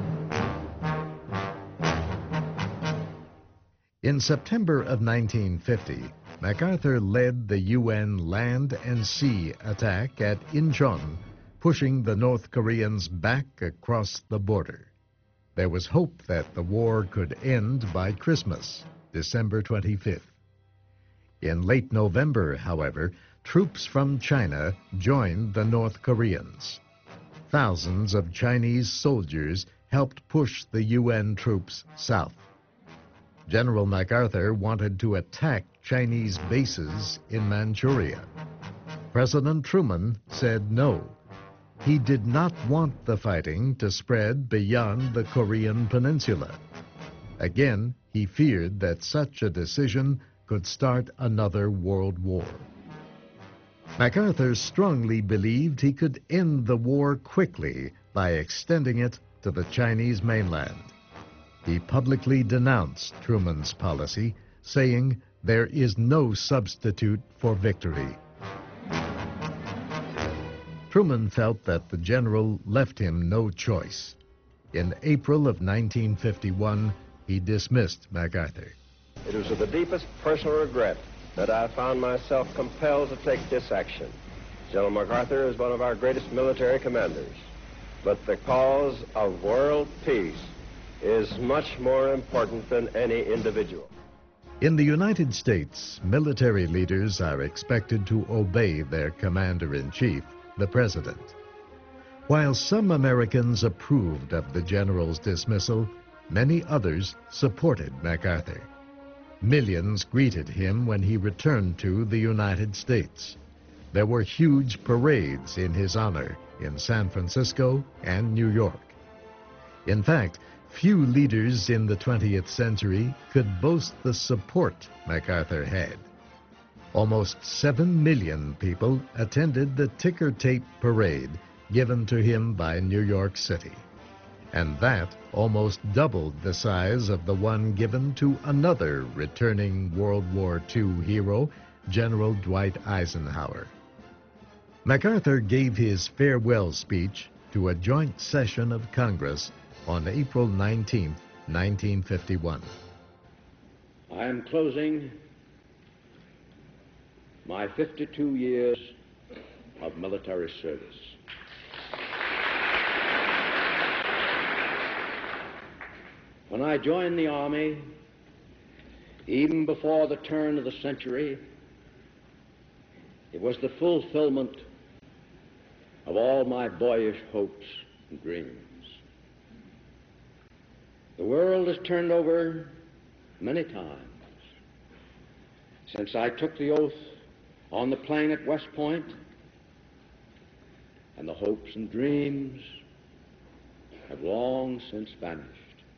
In September of 1950, MacArthur led the UN land and sea attack at Incheon, pushing the North Koreans back across the border. There was hope that the war could end by Christmas, December 25th. In late November, however, troops from China joined the North Koreans. Thousands of Chinese soldiers helped push the UN troops south. General MacArthur wanted to attack Chinese bases in Manchuria. President Truman said no. He did not want the fighting to spread beyond the Korean peninsula. Again, he feared that such a decision could start another world war. MacArthur strongly believed he could end the war quickly by extending it to the Chinese mainland. He publicly denounced Truman's policy, saying, "There is no substitute for victory." Truman felt that the general left him no choice. In April of 1951, he dismissed MacArthur. It was with the deepest personal regret that I found myself compelled to take this action. General MacArthur is one of our greatest military commanders. But the cause of world peace is much more important than any individual. In the United States, military leaders are expected to obey their commander-in-chief, the president. While some Americans approved of the general's dismissal, many others supported MacArthur. Millions greeted him when he returned to the United States. There were huge parades in his honor in San Francisco and New York. In fact, few leaders in the 20th century could boast the support MacArthur had. Almost 7 million people attended the ticker tape parade given to him by New York City. And that almost doubled the size of the one given to another returning World War II hero, General Dwight Eisenhower. MacArthur gave his farewell speech to a joint session of Congress on April 19, 1951. I am closing my 52 years of military service. When I joined the Army, even before the turn of the century, it was the fulfillment of all my boyish hopes and dreams. The world has turned over many times since I took the oath on the plain at West Point, and the hopes and dreams have long since vanished.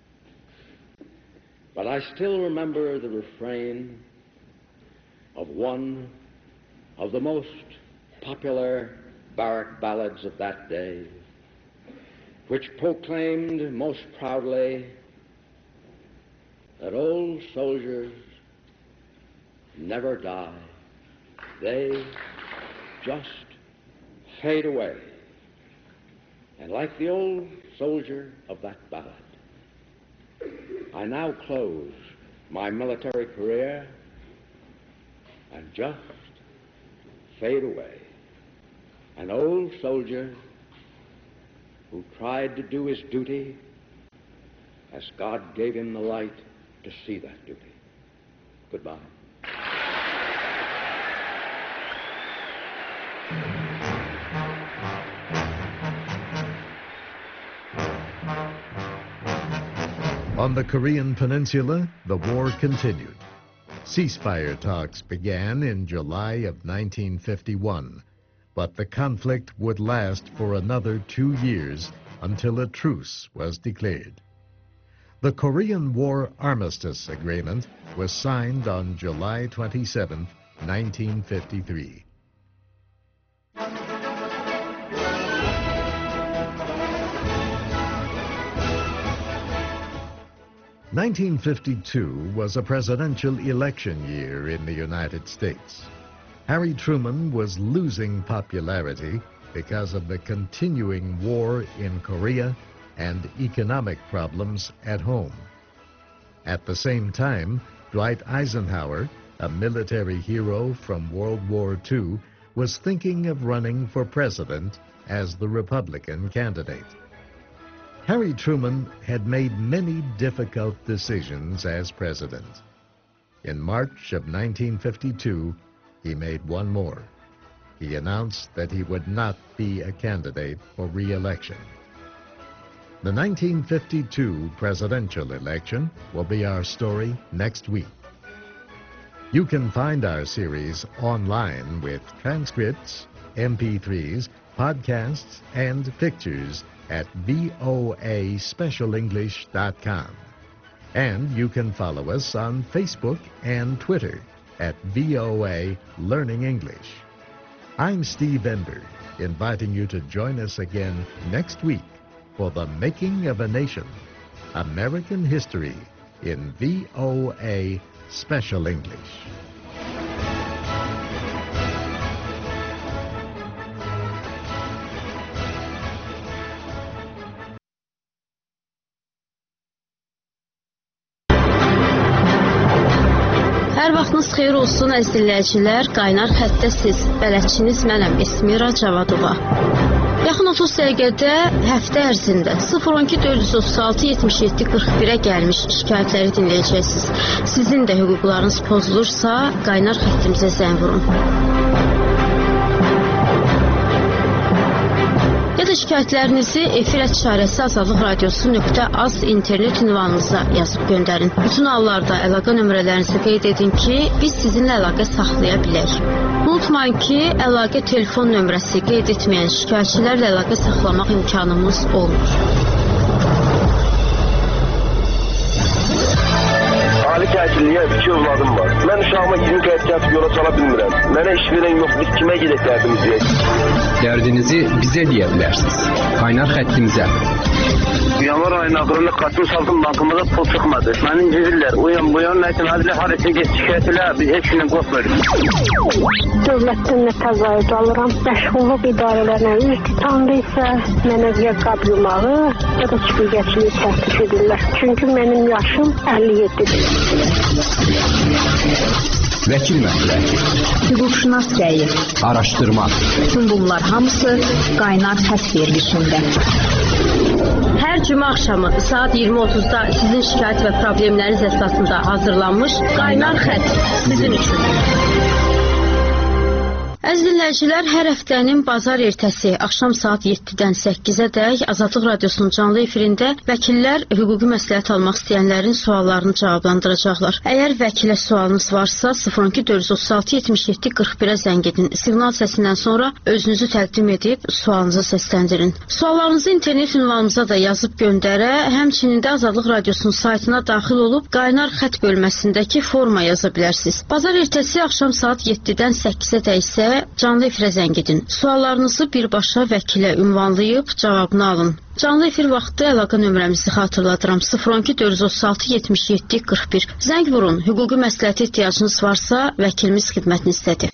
But I still remember the refrain of one of the most popular barrack ballads of that day, which proclaimed most proudly that old soldiers never die. They just fade away. And like the old soldier of that ballad, I now close my military career and just fade away. An old soldier who tried to do his duty as God gave him the light to see that duty. Goodbye. On the Korean Peninsula, the war continued. Ceasefire talks began in July of 1951, but the conflict would last for another 2 years until a truce was declared. The Korean War Armistice Agreement was signed on July 27, 1953. (1952) was a presidential election year in the United States. Harry Truman was losing popularity because of the continuing war in Korea and economic problems at home. At the same time, Dwight Eisenhower, a military hero from World War II, was thinking of running for president as the Republican candidate. Harry Truman had made many difficult decisions as president. In March of 1952, he made one more. He announced that he would not be a candidate for re-election. The 1952 presidential election will be our story next week. You can find our series online with transcripts, MP3s, podcasts, and pictures at voaspecialenglish.com. And you can follow us on Facebook and Twitter at VOA Learning English. I'm Steve Ender, inviting you to join us again next week for The Making of a Nation, American History in VOA Special English. Hər vaxtınız xeyir olsun əziz dinləyicilər. Qaynar xəttəsiz. Bələdçiniz mənəm Esmira Cavadova. Yaxın 30 dəqiqədə həftə ərzində 012 436 77 41-ə gəlmiş şikayətləri dinləyəcəksiniz. Sizin də hüquqlarınız pozulursa qaynar xəttimizə zəng vurun. Ya da şikayətlərinizi efir@çarəsi azadlıq radiosu.az internet ünvanınıza yazıb göndərin. Bütün hallarda əlaqə nömrələrinizi qeyd edin ki, biz sizinlə əlaqə saxlaya bilək. Unutmayın ki, əlaqə telefon nömrəsi qeyd etməyən şikayətçilərlə əlaqə saxlamaq imkanımız olmur. Ali təhsilliyə 2 övladım var. Mən uşağıma 20 qəyd gəlib yola sala bilmirəm. Mənə iş verən yox, biz kimə gedək dərdimizi deyək? Dərdinizi bizə deyə bilərsiniz. Qaynar xəttimizə. Yanvar ayının axırında qatım saldım, bankımıza pul çıxmadı. Məni incidirlər. Bu yan nə üçün hadilə harası geç şikayət elə, biz heç günə qorxmuruq. Dövlətdən nə təzayüd alıram. Məşğulluq idarələrinə iltitamda isə mənə ziyaqab yumağı ya da çiqilgəçiliyi təklif edirlər. Çünki mənim yaşım 57-dir. Vəkil məsləhəti, hüquqşünas rəyi, araşdırma. Bütün bunlar hamısı qaynar xətt verilişində. Hər cümə axşamı saat 20:30-da sizin şikayət və problemləriniz əsasında hazırlanmış qaynar xətt sizin üçün. Əziz dinləyicilər, hər həftənin bazar ertəsi axşam saat 7-dən 8-ədək Azadlıq Radiosunun canlı efirində vəkillər hüquqi məsləhət almaq istəyənlərin suallarını cavablandıracaqlar. Əgər vəkilə sualınız varsa 012 436 77 41-ə zəng edin. Siqnal səsindən sonra özünüzü təqdim edib sualınızı səsləndirin. Suallarınızı internet ünvanımıza da yazıb göndərə, həmçinin də Azadlıq Radiosunun saytına daxil olub qaynar xətt bölməsindəki forma yaza bilərsiniz. Bazar ertəsi axşam saat 7-dən 8-ədək isə canlı efirə zəng edin. Suallarınızı birbaşa vəkilə ünvanlayıb cavabını alın. Canlı efir vaxtı əlaqə nömrəmizi xatırladıram. 012 436 77 41. Zəng vurun. Hüquqi məsləhətə ehtiyacınız varsa vəkilimiz xidmətinizdədir.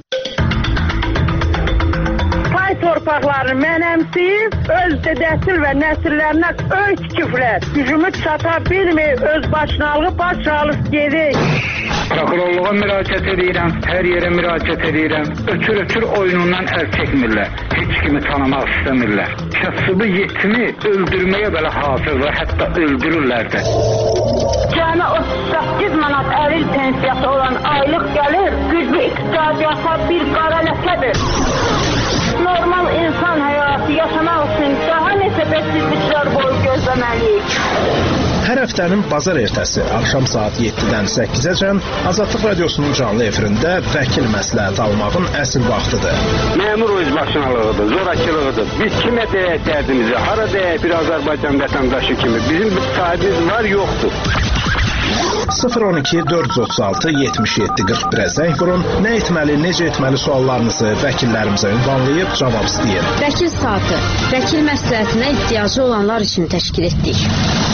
Pay torpaqlarını mənəmsiyib, öz dədəsil və nəsillərinə öy tikiblər. Gücümü çata bilmir, öz başınalığı başalıb gedir. Prokurorluğa müraciət edirəm, hər yerə müraciət edirəm. Ötür oyunundan əl çəkmirlər. Heç kimi tanımaq istəmirlər. Kasıbı yetimi öldürməyə belə hazırdır, hətta öldürürlər də. Cəmi 38 manat əril pensiyası olan aylıq gəlir, güclü iqtisadiyyata bir qara ləkədir. Normal insan həyatı yaşamaq üçün daha neçə bədsizliklər boyu gözləməliyik. Hər həftənin bazar ertəsi axşam saat 7-dən 8-əcən Azadlıq Radiosunun canlı efirində vəkil məsləhət almağın əsl vaxtıdır. Məmur özbaşınalığıdır, zorakılığıdır. Biz kimə deyək dərdimizi, hara deyək bir Azərbaycan vətəndaşı kimi. Bizim bir sahibimiz var, yoxdur. 012 436 77 41-ə zəng vurun. Nə etməli, necə etməli suallarınızı vəkillərimizə ünvanlayıb cavab istəyin. Vəkil saatı, vəkil məsləhətinə ehtiyacı olanlar üçün təşkil etdik.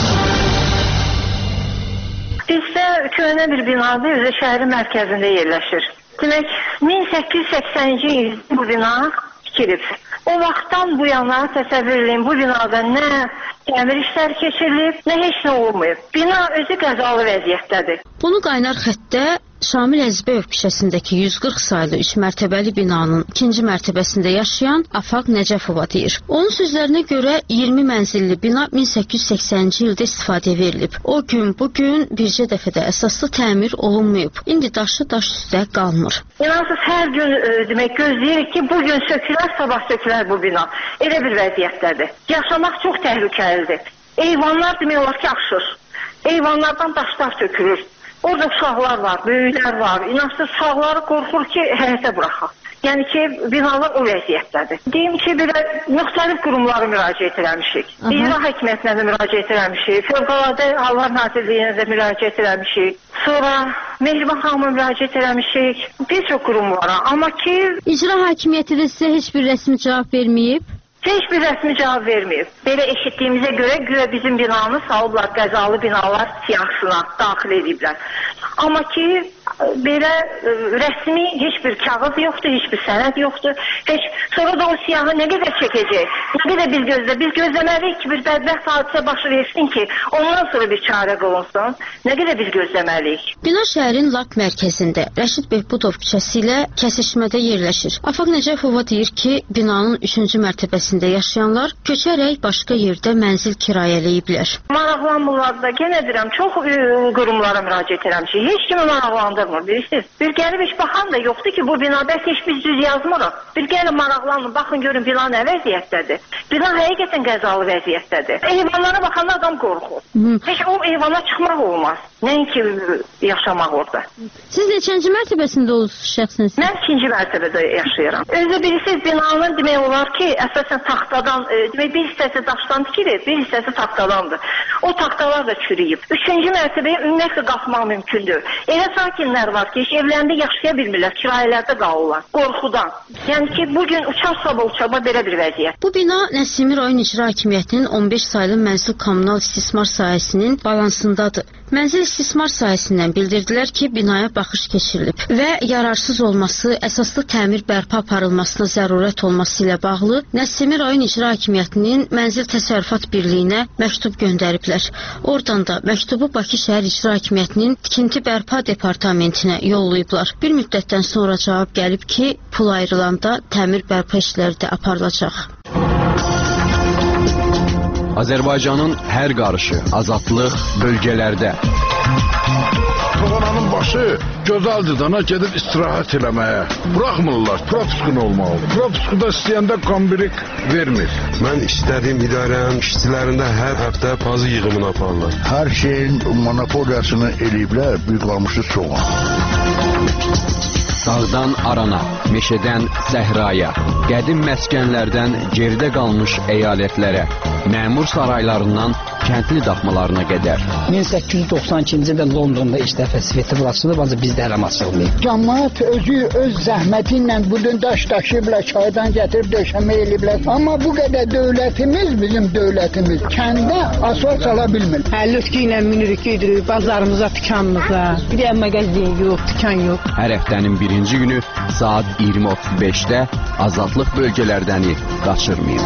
Bizdə köhnə bir binadır, özü şəhərin mərkəzində yerləşir. Demək, 1880-ci ildə bu bina tikilib. O vaxtdan bu yana təsəvvür edin, bu binada nə təmir işləri keçirilib, nə heç nə olmayıb. Bina özü qəzalı vəziyyətdədir. Bunu qaynar xəttdə Şamil Əzbəyov küçəsindəki 140 saylı 3 mərtəbəli binanın 2-ci mərtəbəsində yaşayan Afaq Nəcəfova deyir. Onun sözlərinə görə 20 mənzilli bina 1880-ci ildə istifadəyə verilib. O gün, bugün bircə dəfədə əsaslı təmir olunmayıb. İndi daşı daş üstə qalmır. İnansız hər gün demək gözləyirik ki, bugün sökülər, sabah sökülər bu bina. Elə bir vəziyyətdədir. Yaşamaq çox təhlükəlidir. Eyvanlar demək olar ki, aşır. Eyvanlardan daşlar sökülür. Orada uşaqlar var, böyüklər var. İnansız uşaqları qorxur ki, həyətə buraxaq. Yəni ki, binalar o vəziyyətdədir. Deyim ki, belə müxtəlif qurumlara müraciət eləmişik. İcra Hakimiyyətinə də müraciət eləmişik. Fövqəladə Hallar Nazirliyinə də müraciət eləmişik. Sonra Mehriban xanıma müraciət eləmişik. Bir çox qurumlara. Amma ki... İcra Hakimiyyəti də sizə heç bir rəsmi cavab verməyib? Heç bir rəsmi cavab verməyib. Belə eşitdiyimizə görə güya bizim binanı salıblar, qəzalı binalar siyahısına daxil ediblər. Amma ki, belə rəsmi heç bir kağız yoxdur, heç bir sənəd yoxdur. Sonra da o siyahı nə qədər çəkəcək? Nə qədər biz gözləməliyik ki, bir bədbəxt hadisə başı versin ki, ondan sonra bir çarə qılınsın. Nə qədər biz gözləməliyik? Bina şəhərin lap mərkəzində, Rəşid Behbudov küçəsi ilə kəsişmədə yerləşir. Afaq Nəcəfova deyir ki, binanın 3-cü mərtəbəsində yaşayanlar köçərək başqa yerdə mənzil kirayələyiblər. Maraqlanmırlar da, yenə deyirəm, çox qurumlara müraciət edirəm ki, heç kimi maraqlandırmır, bilirsiniz. Bir gəlib heç baxan da yoxdur ki, bu binada heç biz düz yazmırıq. Bir gəlib maraqlanın, baxın görün bina nə vəziyyətdədir. Bina həqiqətən qəzalı vəziyyətdədir. Eyvanlara baxanda adam qorxur. Heç o eyvana çıxmaq olmaz. Nəinki yaşamaq orada. Siz neçənci mərtəbəsində olursunuz şəxsiniz? Mən 2-ci mərtəbədə yaşayıram. Özü bilirsiniz, binanın demək olar ki, əsasən taxtadan, demək bir hissəsi daşdan tikilir, bir hissəsi taxtadandır. O taxtalar da çürüyüb. 3-cü mərtəbəyə ümumiyyətlə qalxmaq mümkündür. Elə sakinlər var ki, heç evlərində yaşaya bilmirlər, kirayələrdə qalırlar, qorxudan. Yəni ki, bugün uçar-sabah uçarma belə bir vəziyyət. Bu bina Nəsimi rayon icra hakimiyyətinin 15 saylı mənzil kommunal istismar sahəsinin balansındadır. Mənzil istismar sahəsindən bildirdilər ki, binaya baxış keçirilib və yararsız olması, əsaslı təmir bərpa aparılmasına zərurət olması ilə bağlı Nəsimi rayon icra hakimiyyətinin Mənzil Təsərrüfat Birliyinə məktub göndəriblər. Oradan da məktubu Bakı şəhər icra hakimiyyətinin tikinti bərpa departamentinə yollayıblar. Bir müddətdən sonra cavab gəlib ki, pul ayrılanda təmir bərpa işləri də aparılacaq. Azərbaycanın hər qarışı, azadlıq bölgələrdə. Toğananın başı gözəldir dana gedib istirahət eləməyə. Buraxmırlar, propiskun olmalıdır. Propiskuda istəyəndə kombirik vermir. Mən istədiyim idarənin işçilərində hər həftə pazı yığımını aparırlar. Hər şeyin monopoliyasını eləyiblər, büyük qalmışı çoğun. Dağdan arana, meşədən səhraya, qədim məskənlərdən geridə qalmış əyalətlərə, məmur saraylarından kəndli daxmalarına qədər. 1892-ci ildə Londonda ilk dəfə svetofor açılıb, ancaq bizdə hələm açılmayıb. Cəmaət özü öz zəhməti ilə bugün daş daşıyıblar, çaydan gətirib döşəmə eləyiblər. Amma bu qədər dövlətimiz, bizim dövlətimiz kəndə asfalt çala bilmir. Lütki ilə minirik, gedirik bazarımıza, dükanımıza. Bir də mağazin yox, dükan yox. Hər həftənin birinci günü saat 20:35-də azadlıq bölgələrdəni qaçırmayın.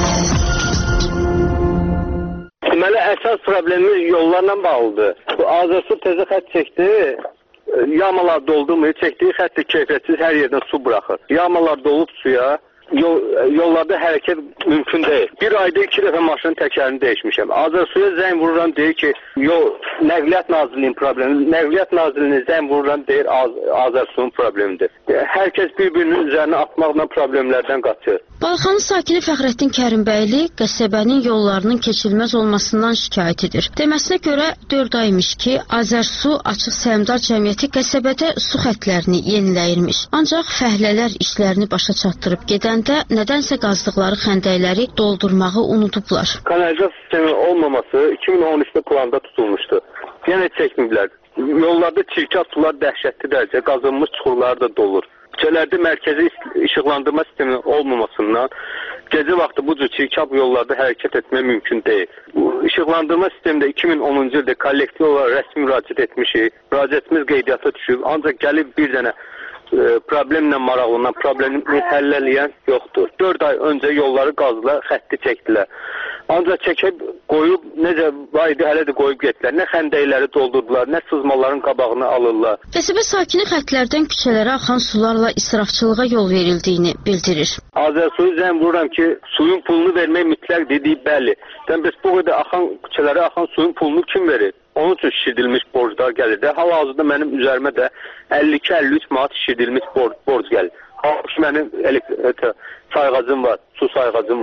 Deməli, əsas problemimiz yollarla bağlıdır. Bu Azərsu təzə xətt çəkdi, yamalar doldurmuyor, çəkdiyi xətti keyfiyyətsiz hər yerdən su buraxır. Yamalar dolub suya, yollarda hərəkət mümkün deyil. Bir ayda 2 dəfə maşının təkərini dəyişmişəm. Azərsuya zəng vururam, deyir ki, Nəqliyyat Nazirliyinin problemi. Nəqliyyat Nazirliyinin zəng vururam, deyir Azərsunun problemidir. Hər kəs bir-birinin üzərinə atmaqla problemlərdən qaçır. Balxanın sakini Fəxrəddin Kərimbəyli qəsəbənin yollarının keçilməz olmasından şikayət edir. Deməsinə görə 4 aymış ki, Azərsu Açıq Səhmdar Cəmiyyəti qəsəbədə su xəttlərini yeniləyirmiş. Ancaq fəhlələr işlərini başa çatdırıb gedəndə nədənsə qazdıqları xəndəkləri doldurmağı unudublar. Kanalizasiya sistemi olmaması 2013-də planda tutulmuşdu. Yenə çəkməyiblər. Yollarda çirkab sular dəhşətli dərəcə qazınmış çuxurlar da dolur. Küçələrdə mərkəzi işıqlandırma sistemi olmamasından gecə vaxtı bu cür çirkab yollarda hərəkət etmək mümkün deyil. Bu işıqlandırma sistemində 2010-cu ildə kollektiv olaraq rəsmi müraciət etmişik. Müraciətimiz qeydiyyata düşüb, ancaq gəlib bir dənə problemlə maraqlanan, problemi həll eləyən yoxdur. 4 ay öncə yolları qazdılar, xətti çəkdilər. Ancaq çəkib qoyub, necə var idi, hələ də qoyub getdilər. Nə xəndəkləri doldurdular, nə sızmaların qabağını alırlar. Qəsəbə sakini xəttlərdən küçələrə axan sularla israfçılığa yol verildiyini bildirir. Azərsuyu zəng vururam ki, suyun pulunu vermək mütləq dediyi bəli. Bəs bu qədər küçələrə axan suyun pulunu kim verir? Onun üçün şişirdilmiş borclar gəlir də. Hal-hazırda mənim üzərimə də 52-53 manat şişirdilmiş borc gəlir. Halbuki mənim sayğacım var, su sayğacım var.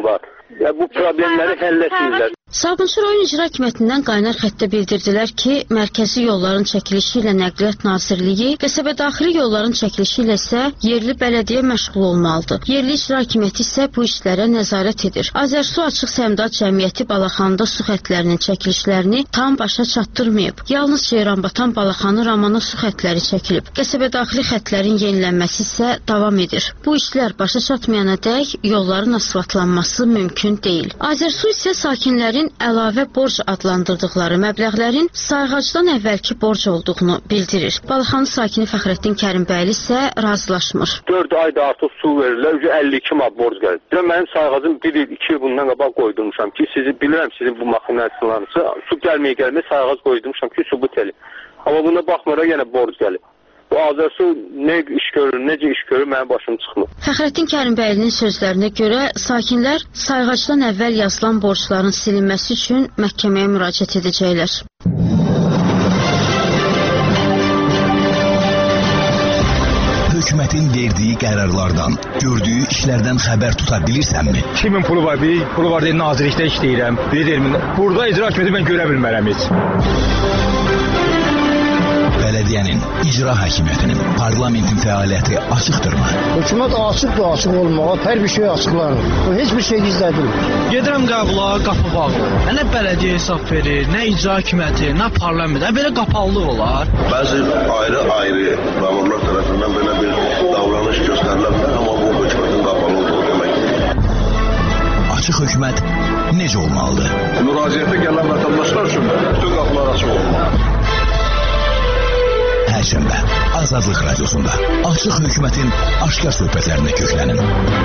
bu problemləri həll etmirlər. Sabunçu rayon icra hakimiyyətindən qaynar xəttə bildirdilər ki, mərkəzi yolların çəkilişi ilə Nəqliyyat Nazirliyi, qəsəbədaxili yolların çəkilişi ilə isə yerli bələdiyyə məşğul olmalıdır. Yerli icra hakimiyyəti isə bu işlərə nəzarət edir. Azərsu Açıq Səhmdar Cəmiyyəti Balaxanında su xəttlərinin çəkilişlərini tam başa çatdırmayıb. Yalnız Ceyranbatan Balaxanı Ramana su xəttləri çəkilib. Qəsəbədaxili xəttlərin yenilənməsi isə davam edir. Bu işlər başa çatmayana dək yolların asfaltlanması mümkün deyil. Azərsu isə sakinlərin əlavə borc adlandırdıqları məbləğlərin sayğacdan əvvəlki borc olduğunu bildirir. Balaxanı sakini Fəxrəddin Kərimbəyli isə razılaşmır. 4 ayda artıq su verirlər, 52 manat borc gəlir. Mənim sayğacım 1 il, 2 il bundan qabaq qoydurmuşam ki, bilirəm sizin bu maşinlərinizi, su gəlməyə sayğac qoydurmuşam ki, sübut eləyim. Amma buna baxmara yenə borc gəlir. Bu Azərsu nə iş görür, necə iş görür, mənim başım çıxmır. Fəxrəddin Kərimbəylinin sözlərinə görə sakinlər sayğacdan əvvəl yazılan borcların silinməsi üçün məhkəməyə müraciət edəcəklər. Hökumətin verdiyi qərarlardan, gördüyü işlərdən xəbər tuta bilirsənmi? Kimin pulu var? Bir pulu var deyə nazirlikdə işləyirəm. Burada icra hakimiyyəti mən görə bilmərəm heç. Bələdiyyənin, icra hakimiyyətinin, parlamentin fəaliyyəti açıqdırmı? Hökumət açıqdır, açıq olmağa, hər bir şey açıqlanır. Heç bir şey gizlədilmir. Gedirəm qəbula, qapı bağlı. Nə bələdiyyə hesab verir, nə icra hakimiyyəti, nə parlament, belə qapalılar olar. Bəzi ayrı-ayrı məmurlar tərəfindən belə bir davranış göstərilə bilər, amma bu hökumətin qapalı olduğu deməkdir. Açıq hökumət necə olmalıdır? Müraciətə gələn vətəndaşlar üçün bütün qapılar açıq olmalıdır. Perşembe Azadlık Radyosu'nda açıq hökumətin aşkar söhbətlərinə köklənin.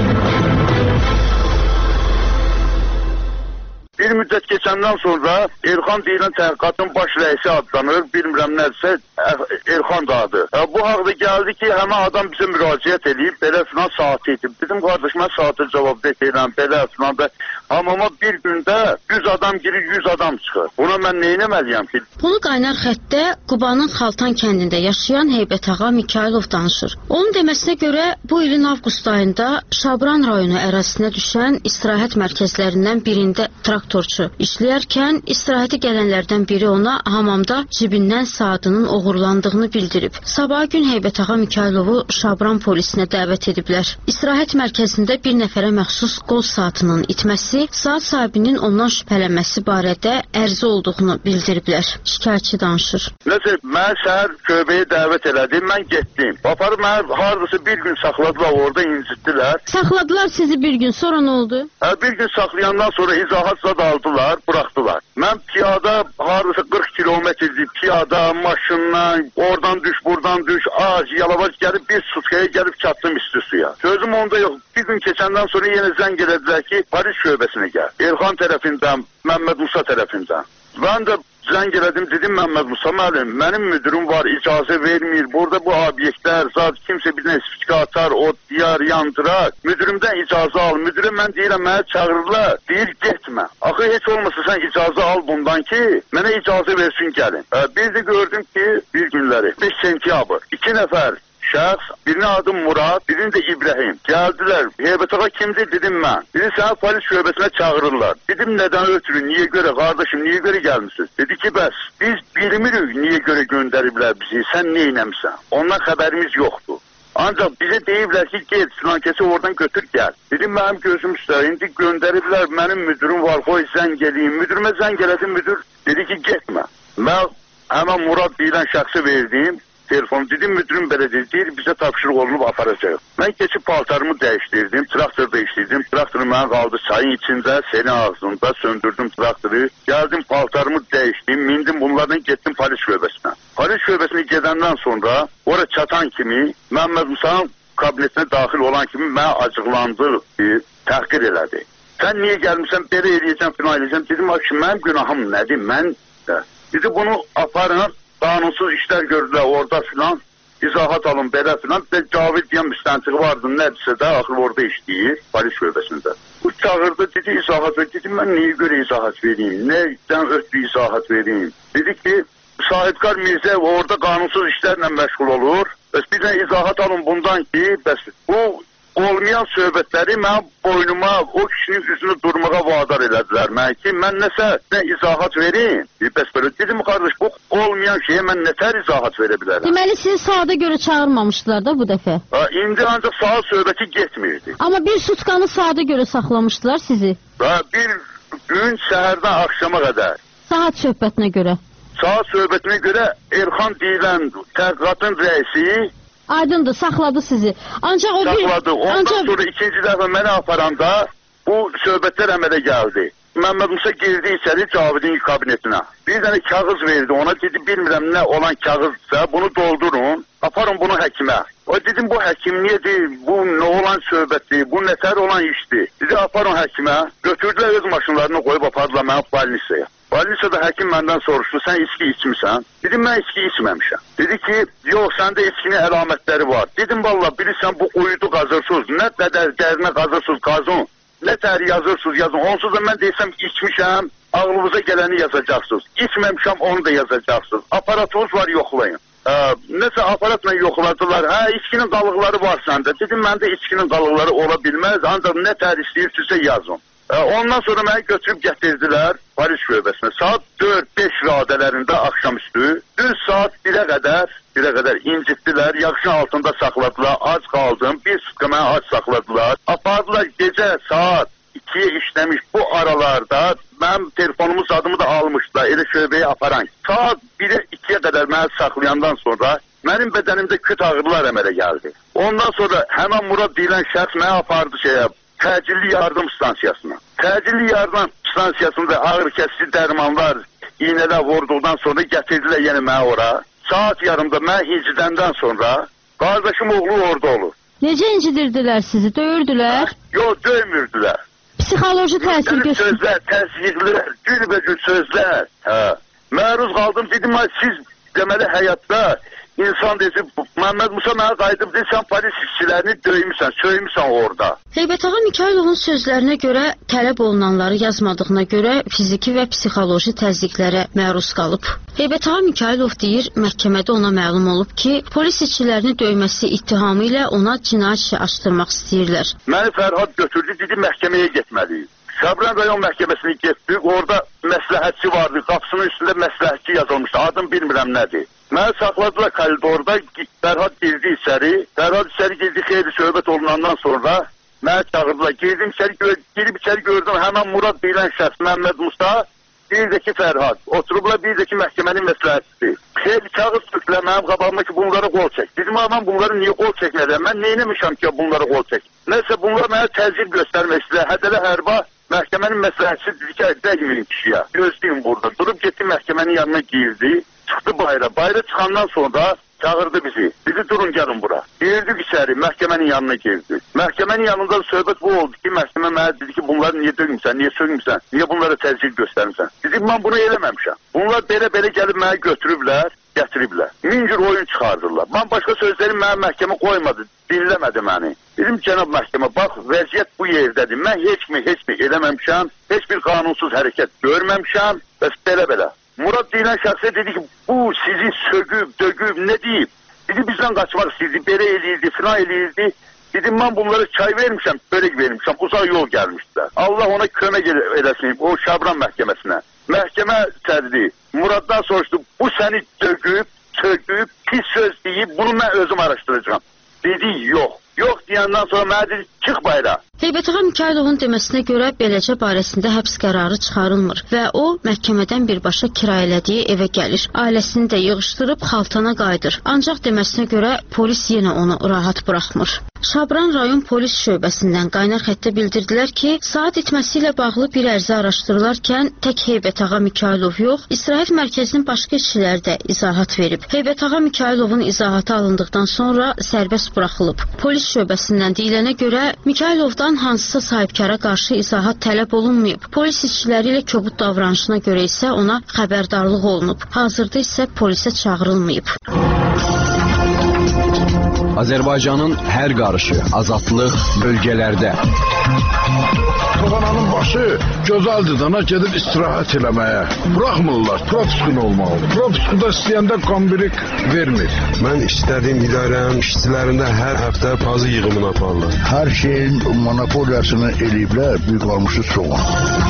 Bir müddət keçəndən sonra Elxan deyilən təhqiqatın baş rəisi adlanır, bilmirəm nədirsə, Elxan da adı. Bu haqda gəldi ki, həmən adam bizə müraciət edib, belə filan saati idi. Bizim qardaş, mən saatı cavab deyiləm, belə filan da. Amma bir gündə 100 adam girir, 100 adam çıxır. Buna mən nə etməliyəm ki? Bunu qaynar xəttdə Qubanın Xaltan kəndində yaşayan Heybətağa Mikailov danışır. Onun deməsinə görə bu ilin avqust ayında Şabran rayonu ərazisinə düşən istirahət mərkəzlərindən birində traktorçu işləyərkən istirahətə gələnlərdən biri ona hamamda cibindən saatının oğurlandığını bildirib. Sabah gün Heybətağa Mikailovu Şabran polisinə dəvət ediblər. İstirahət mərkəzində bir nəfərə məxsus qol saatının itməsi, saat sahibinin ondan şübhələnməsi barədə ərizə olduğunu bildiriblər. Şikayətçi danışır. Nəsə, mən səhər köbəyə dəvət elədim, mən getdim. Aparıb mən hardasa bir gün saxladılar, orada incitdilər. Saxladılar sizi bir gün, sonra nə oldu? Bir gün saxlayandan sonra izahat zad aldılar, buraxdılar. Mən piyada hardasa 40 kilometrdir, piyada, maşınla, oradan düş, buradan düş, ağac, yalavac gəlib bir sutkaya gəlib çatdım isti suya. Sözüm onda yox. Bir gün keçəndən sonra yenə zəng elədilər ki, Paris şöbəsinə gəl. Elxan tərəfindən, Məmməd Musa tərəfindən. Mən də zəng elədim, dedim Məmməd Musa müəllim, mənim müdürüm var, icazə vermir. Burada bu obyektlər, zat kimsə bir nesifika atar, o diyar yandırar. Müdürümdən icazə al. Müdürə mən deyirəm, mənə çağırırlar. Deyir, getmə. Axı heç olmasa sən icazə al bundan ki, mənə icazə versin gəlin. Bir də gördüm ki, bir günləri, 5 sentyabr, 2 nəfər şəxs, birinin adı Murad, birinin də İbrahim. Gəldilər, Heybətağa kimdir? Dedim mən. Dedi, səni polis şöbəsinə çağırırlar. Dedim, nədən ötürü, niyə görə, qardaşım, niyə görə gəlmişsiniz? Dedi ki, bəs, biz bilmirik niyə görə göndəriblər bizi, sən nə eləmişsən? Ondan xəbərimiz yoxdur. Ancaq bizə deyiblər ki, get, filankəsi oradan götür, gəl. Dedim, mənim gözüm üstə, indi göndəriblər, mənim müdürüm var, qoy zəng eləyim. Müdürümə zəng elədim, müdür dedi ki, getmə. Mən həmən Murad deyilən şəxsi verdim. Telefon dedim, müdürüm belə deyir, bizə tapşırıq olunub aparacaq. Mən keçib paltarımı dəyişdirdim, traktorda işləyirdim. Traktoru mənə qaldı çayın içində, senin ağzında, söndürdüm traktoru. Gəldim, paltarımı dəyişdim, mindim bunlardan getdim polis şöbəsinə. Polis şöbəsinə gedəndən sonra, oraya çatan kimi, Məmməd Musa'nın kabinetinə daxil olan kimi mənə acıqlandı, təhqir elədi. Sən niyə gəlmişsən, belə eləyəcəm, filan eləyəcəm. Dedim, mənim günahım nədir, mən də. Dedi, bunu aparın. Qanunsuz işlər gördülər orada filan, izahat alın belə filan. Cavid deyən müstəntiq vardı, nədirsə də axır orada işləyir, polis şöbəsində. Bu çağırdı, dedi izahat ver. Dedim, mən niyə görə izahat vereyim, nədən ötürü izahat vereyim? Dedi ki, Sahibkar Mirzə orada qanunsuz işlərlə məşğul olur. Bəs bir də izahat alın bundan ki, bəs bu olmayan söhbətləri mənim boynuma, o kişinin üzünü durmağa vadar elədilər. Mən ki, mən nə izahat verim? Bəs belə dedim, qardaş, bu olmayan şeyə mən nətər izahat verə bilərəm? Deməli, sizi saata görə çağırmamışdılar da bu dəfə. İndi ancaq saat söhbəti getmirdi. Amma bir sutkanı saata görə saxlamışdılar sizi. Bir gün səhərdən axşama qədər. Saat söhbətinə görə. Saat söhbətinə görə Erxan deyilən təhqiqatın rəisi aydındır, saxladı sizi. Ancaq o saxladı. Ondan sonra ikinci dəfə mənə aparanda bu söhbətlər əmələ gəldi. Məmməd Musa girdi içəri Cavidin kabinetinə. Bir dənə kağız verdi. Ona dedi, bilmirəm nə olan kağızsa, bunu doldurun, aparın bunu həkimə. O dedim, bu həkim niyedir, bu nə olan söhbətdir, bu nətər olan işdir. Dedi, aparın həkimə. Götürdülər öz maşınlarını qoyub apardılar mənə balnisaya. Balnisada həkim məndən soruşdu, sən içki içmirsən? Dedim, mən içki içməmişəm. Dedi ki, yox, səndə içkinin əlamətləri var. Dedim, valla, bilirsən, bu uyudu qazırsız, nə qədər dərinə qazırsız qazın, nə tər yazırsız yazın. Onsuz da mən deysəm, içmişəm, ağlınıza gələni yazacaqsınız. İçməmişəm, onu da yazacaqsınız. Aparatınız var, yoxlayın. Nəsə aparatla yoxladılar, içkinin qalıqları var səndə. Dedim, məndə içkinin qalıqları ola bilməz, ancaq nə tər istəyirsinizsə yazın. Ondan sonra məni götürüb gətirdilər Paris şöbəsinə. Saat 4-5 radələrində axşamüstü, düz saat 1-ə qədər incitdilər, yaxşın altında saxladılar, ac qaldım, bir sutka məni ac saxladılar. Apardılar gecə saat 2-yə işləmiş bu aralarda, mənim telefonumun adımı da almışdılar, elə şöbəyə aparan. Saat 1-ə 2-yə qədər məni saxlayandan sonra mənim bədənimdə küt ağrılar əmələ gəldi. Ondan sonra həmən Murad deyilən şəxs məni apardı təcilli yardım stansiyasına. Təcilli yardım stansiyasında ağır kəsici dərmanlar iynələr vurduqdan sonra gətirdilər yenə mənə ora. Saat yarımda mən incidəndən sonra qardaşım oğlu orada olur. Necə incidirdilər sizi? Döyürdülər? Yox, döymürdülər. Psixoloji təsir göstərir. Sözlər, təsdiqlər, gülbəcül sözlər. Məruz qaldım, dedim, siz deməli həyatda İnsan deyəcək, Məmməd Musa mənə qayıdıb deyil, sən polis işçilərini döymüsən, söymüsən orada. Heybətağa Mikayılovun sözlərinə görə tələb olunanları yazmadığına görə fiziki və psixoloji təzyiqlərə məruz qalıb. Heybətağa Mikayılov deyir, məhkəmədə ona məlum olub ki, polis işçilərini döyməsi ittihamı ilə ona cinayət işi açdırmaq istəyirlər. Məni Fərhad götürdü, dedi, məhkəməyə getməliyik. Şabran rayon məhkəməsinə getdik, orada məsləhətçi vardı, qapısının üstündə məsləhətçi yazılmışdı, adım bilmirəm nədir. Məni saxladılar koridorda, Fərhad girdi içəri, girdi, xeyli söhbət olunandan sonra məni çağırdılar, girdim içəri gördüm, həmən Murad deyilən şəxs, Məmməd Musa, bir də ki Fərhad, oturublar bir də ki məhkəmənin məsləhətçisi. Xeyli kağız tökdülər mənim qabağıma ki, bunlara qol çək. Dedim, mən bunları niyə qol çəkmədən, mən neyləmişəm ki, bunlara qol çək. Nəsə bunlar mənə təzyiq göstərmək istəyir, hədələ hərba. Məhkəmənin məsləhətçisi dedi ki, dəyməyin kişiyə, gözləyin burada. Durub getdi məhkəmənin yanına girdi, çıxdı bayra. Bayra çıxandan sonra çağırdı bizi. Dedi, durun gəlin bura. Girdik içəri, məhkəmənin yanına girdi. Məhkəmənin yanında söhbət bu oldu ki, məhkəmə mənə dedi ki, bunları niyə döymüsən, niyə söymüsən, niyə bunlara təzyiq göstərmirsən. Dedim, mən bunu eləməmişəm. Bunlar belə gəlib mənə götürüblər, gətiriblər. Min cür oyun çıxardırlar. Mən başqa sözlərim mənə məhkəmə qoymadı, dinləmədi məni. Dedim, cənab məhkəmə, bax, vəziyyət bu yerdədir. Mən heç mi eləməmişəm, heç bir qanunsuz hərəkət görməmişəm, bəs belə. Murad deyilən şəxsə dedi ki, bu sizi sögüb, dögüb, nə deyib? Dedi, bizdən qaçmaq istəyirdi, belə eləyirdi, filan eləyirdi. Dedim, mən bunlara çay vermişəm, börək vermişəm, uzaq yol gəlmişdilər. Allah ona kömək eləsin, o Şabran məhkəməsinə. Məhkəmə səddi, Muraddan soruşdu, bu səni dögüb, sögüb, pis söz deyib, bunu mən özüm araşdıracağım. Dedi, yox. Yox deyəndən sonra mənə dedi, çıx bayra. Heybətağa Mikayılovun deməsinə görə beləcə barəsində həbs qərarı çıxarılmır və o, məhkəmədən birbaşa kirayələdiyi evə gəlir. Ailəsini də yığışdırıb Xaltana qayıdır. Ancaq deməsinə görə polis yenə onu rahat buraxmır. Şabran rayon polis şöbəsindən qaynar xəttə bildirdilər ki, saat itməsi ilə bağlı bir ərizə araşdırılarkən tək Heybətağa Mikayılov yox, İstirahət mərkəzinin başqa işçiləri də izahat verib. Heybətağa Mikayılovun izahatı alındıqdan sonra sərbəst buraxılıb. Polis şöbəsindən deyilənə görə Mikayılovdan hansısa sahibkara qarşı izahat tələb olunmayıb. Polis işçiləri ilə kobud davranışına görə isə ona xəbərdarlıq olunub. Hazırda isə polisə çağırılmayıb. Azərbaycanın hər qarışı, azadlıq bölgələrdə. Toğananın başı gözəldir dana gedib istirahət eləməyə. Buraxmırlar, propiskun olmalı. Propiskuda istəyəndə kombirik vermir. Mən istədiyim idarənin işçilərində hər həftə pazı yığımını aparırlar. Hər şeyin monopoliyasını eləyiblər, büyük almışı soğan.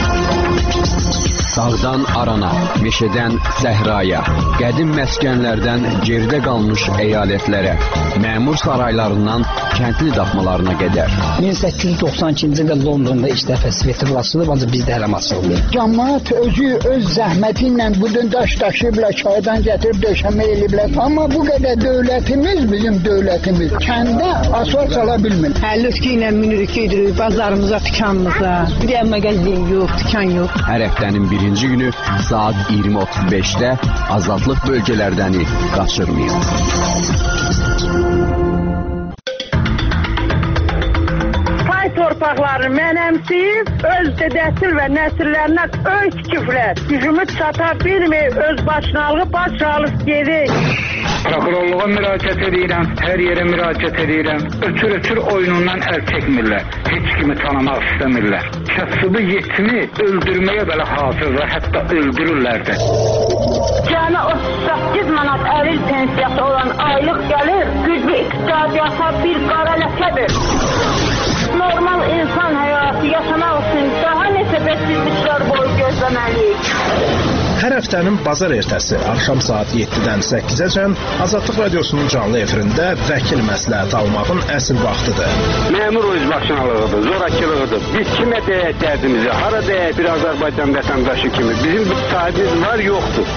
Dağdan arana, meşədən səhraya, qədim məskənlərdən geridə qalmış əyalətlərə, məmur saraylarından kəndli daxmalarına qədər. 1892-ci ildə Londonda ilk dəfə Svetlov açılıb, ancaq bizdə hələm açılmıyor. Cəmaət özü öz zəhməti ilə budun daş daşıyıblar, çaydan gətirib döşəmə eləyiblər. Amma bu qədər dövlətimiz, bizim dövlətimiz kəndə asfalt sala bilmir. 52 ilə minirik, gedirik bazarımıza, dükanımıza. Bir də mağazin yox, dükan yox. Hər həftənin birinci günü saat 20:35-də azadlıq bölgələrdəni qaçırmayın. Torpaqları mənəmsiyib, öz dedəsil və nəsillərinə öy tikiblər. Gücümüz çata bilmir, öz başınalığı baş alıb gedir. Prokurorluğa müraciət edirəm, hər yerə müraciət edirəm. Ötür oyunundan əl çəkmirlər. Heç kimi tanımaq istəmirlər. Kasıbı yetimi öldürməyə belə hazırlar, hətta öldürürlər də. Cəmi 38 manat əril pensiyası olan aylıq gəlir, güclü iqtisadiyyata bir qara ləkədir. Normal insan həyatı yaşamaq üçün daha neçə bəsizliklər boyu gözləməliyik. Hər həftənin bazar ertəsi axşam saat 7-dən 8-əcən Azadlıq Radiosunun canlı efirində vəkil məsləhət almağın əsl vaxtıdır. Məmur özbaşınalığıdır, zorakılığıdır. Biz kimə deyək dərdimizi, hara deyək bir Azərbaycan vətəndaşı kimi. Bizim bir sahibimiz var, yoxdur.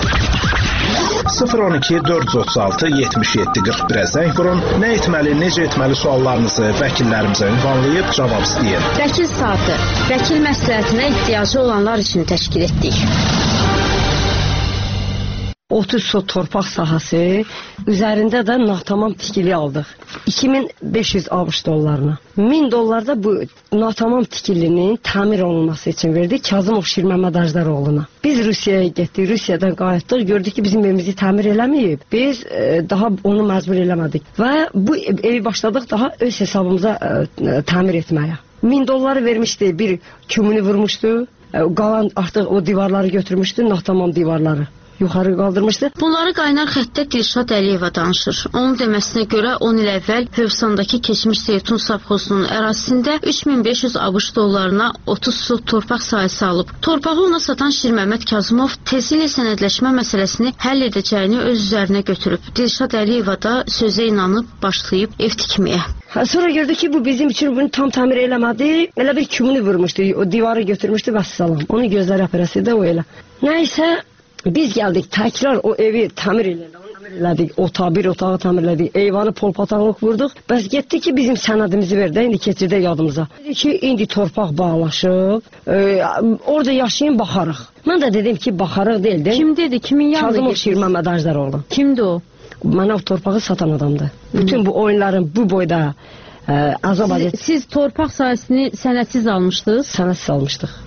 012 436 77 41-ə zəng vurun. Nə etməli, necə etməli suallarınızı vəkillərimizə ünvanlayıb cavab istəyin. Vəkil saatı, vəkil məsləhətinə ehtiyacı olanlar üçün təşkil etdik. 30 sot torpaq sahəsi, üzərində də natamam tikili aldıq. 2500 ABŞ dollarına. 1000 dollar da bu natamam tikilinin təmir olunması üçün verdik Kazımov Şirməməd Ajdaroğluna. Biz Rusiyaya getdik, Rusiyadan qayıtdıq, gördük ki bizim evimizi təmir eləməyib. Biz daha onu məcbur eləmədik və bu evi başladıq daha öz hesabımıza təmir etməyə. 1000 dolları vermişdi, bir kümünü vurmuşdu, qalan artıq o divarları götürmüşdü, natamam divarları. Yuxarı qaldırmışdı. Bunları qaynar xəttdə Dilşad Əliyeva danışır. Onun deməsinə görə 10 il əvvəl Hövsandakı keçmiş Zeytun savxozunun ərazisində 3500 ABŞ dollarına 30 sot torpaq sahəsi alıb. Torpağı ona satan Şirməməd Kazımov tezliklə sənədləşmə məsələsini həll edəcəyini öz üzərinə götürüb. Dilşad Əliyeva da sözə inanıb başlayıb ev tikməyə. Sonra gördük ki bu bizim üçün bunu tam təmir eləmədi. Elə bir kümünü vurmuşdu, o divarı götürmüşdü və salam. Onun gözləri aparası da o elə. Nəysə biz gəldik, təkrar o evi təmir elədik, bir otağı təmir elədik, eyvanı polpatanlıq vurduq. Bəs getdi ki, bizim sənədimizi verdi, indi keçirdək yadımıza. Dedi ki, indi torpaq bağlaşıb, orada yaşayın, baxarıq. Mən də dedim ki, baxarıq deyildi. Kim dedi, kimin yanında Kazımov Şirməməd Ajdaroğlu. Kimdi o? Mənə o torpağı satan adamdır. Bütün bu oyunların bu boyda azab azət. Siz torpaq sahəsini sənədsiz almışdınız? Sənədsiz almışdıq.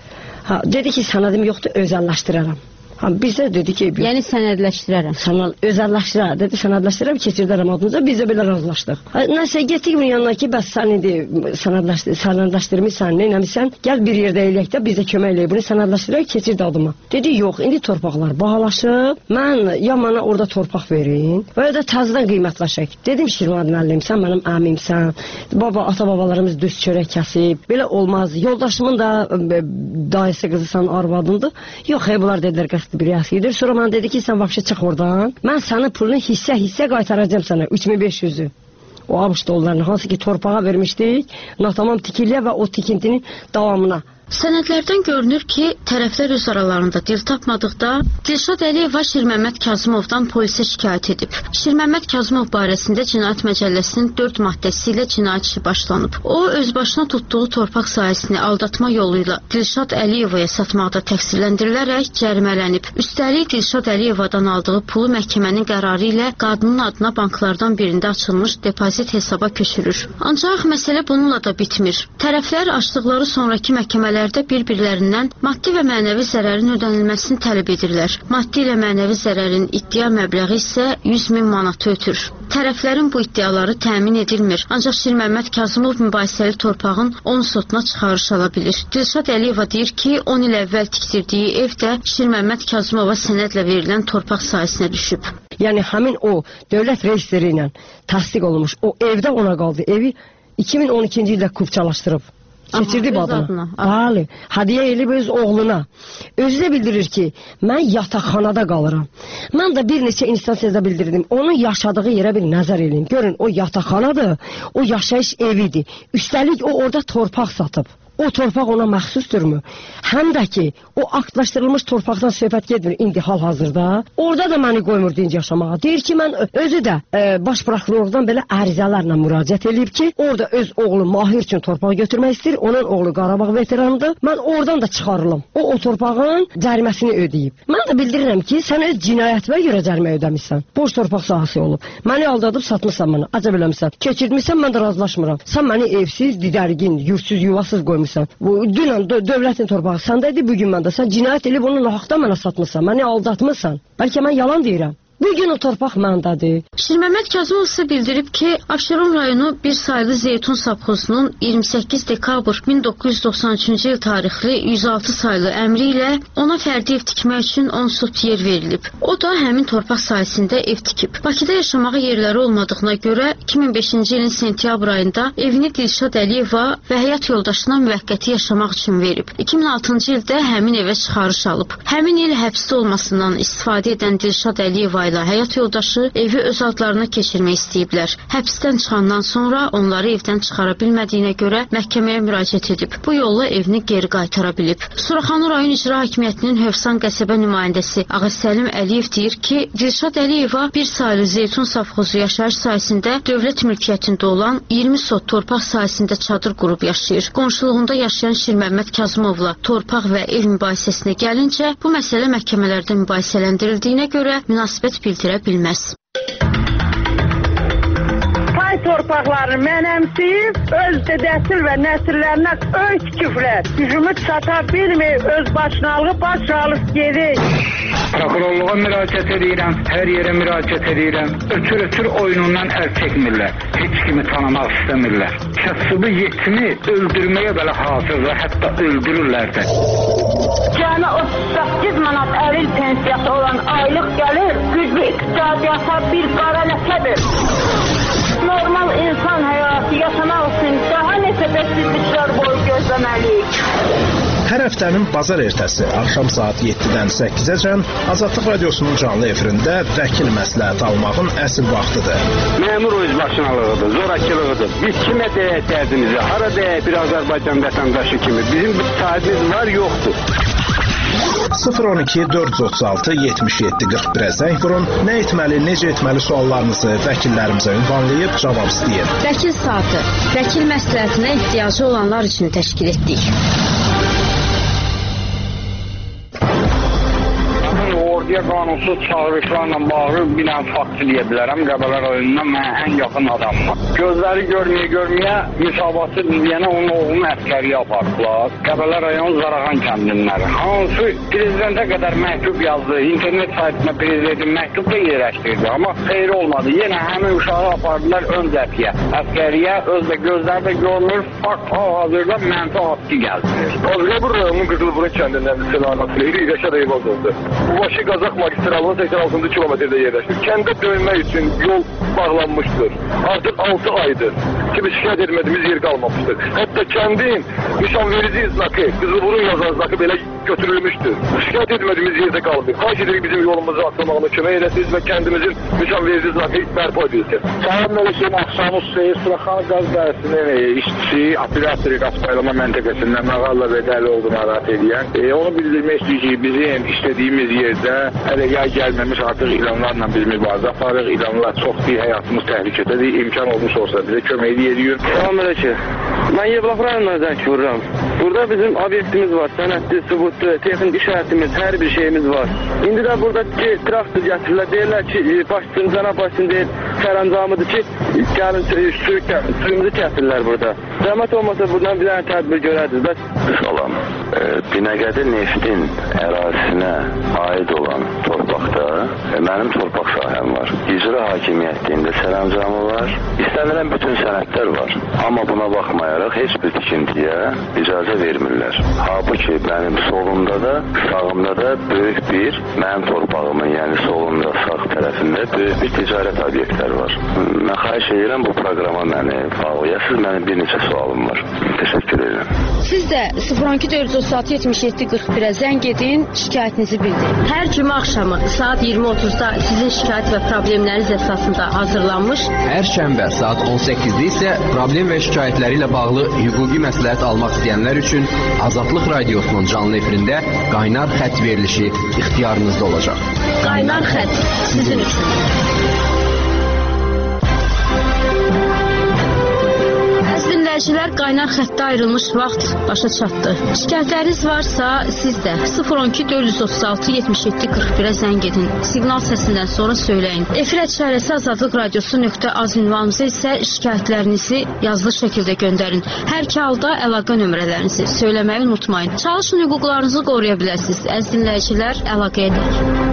Dedi ki, sənədim yoxdur, özəlləşdirərəm. Bizə dedi ki... Yəni sənədləşdirərəm. Özəlləşdirərəm. Dedi, sənədləşdirərəm, keçirdərəm adınıza. Biz də belə razılaşdıq. Nəsə, getdik bunun yanına ki, bəs sən indi sənədləşdirmişsən, neynəmişsən, gəl bir yerdə eləyək də, biz də kömək eləyək. Bunu sənədləşdirək, keçirdi adıma. Dedi, yox, indi torpaqlar bahalaşıb. Mən ya mənə orada torpaq verin və ya da təzədən qiymətləşək. Dedim, Şirməməd müəllim, sən mənim əmimsən. Ata-babalarımız düz çörək kəsib. Belə olmaz. Yoldaşımın da dayısı qızısan, arvadındır. Yox, bunlar dedilər, bir yaxşıdır. Sonra mənə dedi ki, sən vəbşə çıx oradan. Mən sənin pulunu hissə qaytaracağım sənə, 3500-ü. O ABŞ dollarını, hansı ki torpağa vermişdik, natamam tikiliyə və o tikintinin davamına. Sənədlərdən görünür ki, tərəflər öz aralarında dil tapmadıqda Dilşad Əliyeva Şirməməd Kazımovdan polisə şikayət edib. Şirməməd Kazımov barəsində Cinayət Məcəlləsinin 4 maddəsi ilə cinayət işi başlanıb. O, özbaşına tutduğu torpaq sahəsini aldatma yolu ilə Dilşad Əliyevaya satmaqda təqsirləndirilərək cərimələnib. Üstəlik, Dilşad Əliyevadan aldığı pulu məhkəmənin qərarı ilə qadının adına banklardan birində açılmış depozit hesaba köçürür. Ancaq məsələ bununla da bitmir. Tərəflər açdıqları sonraki məhkəmələr məhkəmələrdə bir-birlərindən maddi və mənəvi zərərin ödənilməsini tələb edirlər. Maddi ilə mənəvi zərərin iddia məbləği isə 100.000 manatı ötür. Tərəflərin bu iddiaları təmin edilmir. Ancaq Şirməmməd Kazımov mübahisəli torpağın 10 sotuna çıxarış ala bilir. Dilşad Əliyeva deyir ki, 10 il əvvəl tikdirdiyi ev də Şirməmməd Kazımova sənədlə verilən torpaq sahəsinə düşüb. Yəni həmin o dövlət reestri ilə təsdiq olunmuş o evdə ona qaldı. Evi 2012-ci ildə kupçalaşdırıb. Keçirdi adına. Bəli. Hədiyyə elib öz oğluna. Özü də bildirir ki, mən yataqxanada qalıram. Mən də bir neçə instansiyada bildirdim. Onun yaşadığı yerə bir nəzər edin. Görün, o yataqxanadır, o yaşayış evidir. Üstəlik o orada torpaq satıb. O torpaq ona məxsusdurmu? Həm də ki, o aktlaşdırılmış torpaqdan söhbət getmir indi hal-hazırda. Orada da məni qoymur dinc yaşamağa. Deyir ki, mən özü də baş prokurordan belə ərizələrlə müraciət edib ki, orada öz oğlu Mahir üçün torpaq götürmək istəyir. Onun oğlu Qarabağ veteranıdır. Mən oradan da çıxarılım. O torpağın cəriməsini ödəyib. Mən də bildirirəm ki, sən öz cinayətimə görə cərimə ödəmişsən. Boş torpaq sahəsi olub. Məni aldadıb satmışsan mənə. Acəb eləmişsən. Keçirtmişsən, mən də razılaşmıram. Sən məni evsiz, didərgin, yurtsuz, yuvasız qoymuşsan. Bu dünən dövlətin torpağı səndədir, bugün məndə. Sən cinayət edib onu nahaqdan mənə satmışsan, məni aldatmışsan. Bəlkə mən yalan deyirəm. Bugün o torpaq məndədir. Şirməmməd Kazımov isə bildirib ki, Abşeron rayonu bir saylı Zeytun savxozunun 28 dekabr 1993-cü il tarixli 106 saylı əmri ilə ona fərdi ev tikmək üçün 10 sot yer verilib. O da həmin torpaq sahəsində ev tikib. Bakıda yaşamağa yerləri olmadığına görə 2005-ci ilin sentyabr ayında evini Dilşad Əliyeva və həyat yoldaşına müvəqqəti yaşamaq üçün verib. 2006-cı ildə həmin evə çıxarış alıb. Həmin il həbsdə olmasından istifadə edən Dilşad Əliyeva ilə həyat yoldaşı evi öz adlarına keçirmək istəyiblər. Həbsdən çıxandan sonra onları evdən çıxara bilmədiyinə görə məhkəməyə müraciət edib. Bu yolla evini geri qaytara bilib. Suraxanı rayon icra hakimiyyətinin Hövsan qəsəbə nümayəndəsi Ağasəlim Əliyev deyir ki, Dilşad Əliyeva bir saylı Zeytun savxozu yaşayış sahəsində dövlət mülkiyyətində olan 20 sot torpaq sahəsində çadır qurub yaşayır. Qonşuluğunda yaşayan Şirməmməd Kazımovla torpaq və ev mübahisəsinə gəlincə, bu məsələ məhkəmələrdə mübahisələndirildiyinə görə münasibət bildirə bilməz. Pay torpaqlarını mənəmsiyib, öz dədəsil və nəsillərinə öy tikiblər. Gücümü çata bilmir, öz başınalığı baş alıb gedir. Prokurorluğa müraciət edirəm, hər yerə müraciət edirəm. Ötür oyunundan əl çəkmirlər. Heç kimi tanımaq istəmirlər. Kasıbı yetimi öldürməyə belə hazırdır, hətta öldürürlər də. Cəmi 38 manat əril pensiyası olan aylıq gəlir, güclü iqtisadiyyata bir qara ləkədir. Normal insan həyatı yaşamaq üçün daha neçə bəsizliklər boyu gözləməliyik. Hər həftənin bazar ertəsi axşam saat 7-dən 8-əcən Azadlıq Radiosunun canlı efirində vəkil məsləhət almağın əsl vaxtıdır. Məmur özbaşınalığıdır, zorakılığıdır. Biz kimə deyək dərdimizi, hara deyək bir Azərbaycan vətəndaşı kimi. Bizim bir sahibimiz var, yoxdur. 012 436 77 41-ə zəng vurun. Nə etməli, necə etməli suallarınızı vəkillərimizə ünvanlayıb cavab istəyin. Vəkil saatı, vəkil məsləhətinə ehtiyacı olanlar üçün təşkil etdik. Orduya qanunsuz çağırışlarla bağlı bir dənə fakt deyə bilərəm. Qəbələ rayonundan mənə ən yaxın adamım. Gözləri görməyə müsabatı deyənə onun oğlunu əskəriyə apardılar. Qəbələ rayon Zarağan kəndinləri. Hansı prezidentə qədər məktub yazdı. İnternet saytına prezidentin məktub da yerləşdirdi. Amma xeyri olmadı. Yenə həmin uşağı apardılar ön cəbhəyə. Əskəriyə özdə gözləri də görmür. Fakt hal-hazırda mənfi haqqı gəldirir. Azrəbur rayonunun Qızılburun kəndindən Selahatli Rəşad Eyvazovdur. Bu başı Qazaq magistralının 86-cı kilometrdə yerləşir. Kəndə dönmək üçün yol bağlanmışdır. Artıq 6 aydır ki, biz şikayət etmədiyimiz yer qalmamışdır. Hətta kəndin nişanverici znakı, Qızılburun yazan znakı belə götürülmüşdür. Şikayət etmədiyimiz yerdə qalmır. Xahiş edirik bizim yolumuzu açılmağına kömək edəsiniz və kəndimizin nişanverici znakı bərpa edilsin. Sayın Mələkəyin Axşamı Seyir Suraxanı qaz dairesinin işçisi, operatori qaz paylama məntəqəsində Məğalla və Dəli olduğunu ərat edən. Onu bildirmək istəyir ki, bizim istədiyimiz yerdə hələ yay gəlməmiş artıq ilanlarla biz mübarizə aparırıq. İlanlar çoxdur, həyatımız təhlükədədir. İmkan olmuş olsa bizə kömək edirik. Salam Mələkə. Mən Yevlax rayonundan zəng vururam. Burada bizim obyektimiz var, sənədli, sübutlu, texnik işarətimiz, hər bir şeyimiz var. İndi də burada traktor gətirirlər, deyirlər ki, cənab başçının deyir, sərəncamıdır ki, gəlin suyumuzu kəsilirlər burada. Zəhmət olmasa buradan bir dənə tədbir görərdiniz. Bəs Salam. Binəqədi neftin ərazisinə aid olan torpaqda mənim torpaq sahəm var. İcra hakimiyyətində sərəncamı var. İstənilən bütün sənədlər var. Amma buna baxmayaraq heç bir tikintiyə icazə vermirlər. Halbuki mənim solumda da, sağımda da böyük bir mənim torpağımın, yəni solumda, sağ tərəfində böyük bir ticarət obyektləri var. Mən xahiş edirəm bu proqrama məni bağlayasınız. Mənim bir neçə sualım var. Təşəkkür edirəm. Siz də 012-436-77-41-ə zəng edin, şikayətinizi bildirin. Hər cümə axşamı saat 20:30-da sizin şikayət və problemləriniz əsasında hazırlanmış. Hər şənbə saat 18-də isə problem və şikayətləri ilə bağlı hüquqi məsləhət almaq istəyənlər üçün Azadlıq Radiosunun canlı efirində qaynar xətt verilişi ixtiyarınızda olacaq. Qaynar xətt sizin üçün. Dinləyicilər, qaynar xəttə ayrılmış vaxt başa çatdı. Şikayətləriniz varsa, siz də 012-436-77-41-ə zəng edin. Siqnal səsindən sonra söyləyin. Efir @azadlıqradiosu.az ünvanımıza isə şikayətlərinizi yazılı şəkildə göndərin. Hər iki halda əlaqə nömrələrinizi söyləməyi unutmayın. Çalışın, hüquqlarınızı qoruya biləsiniz. Əziz dinləyicilər, əlaqə edək.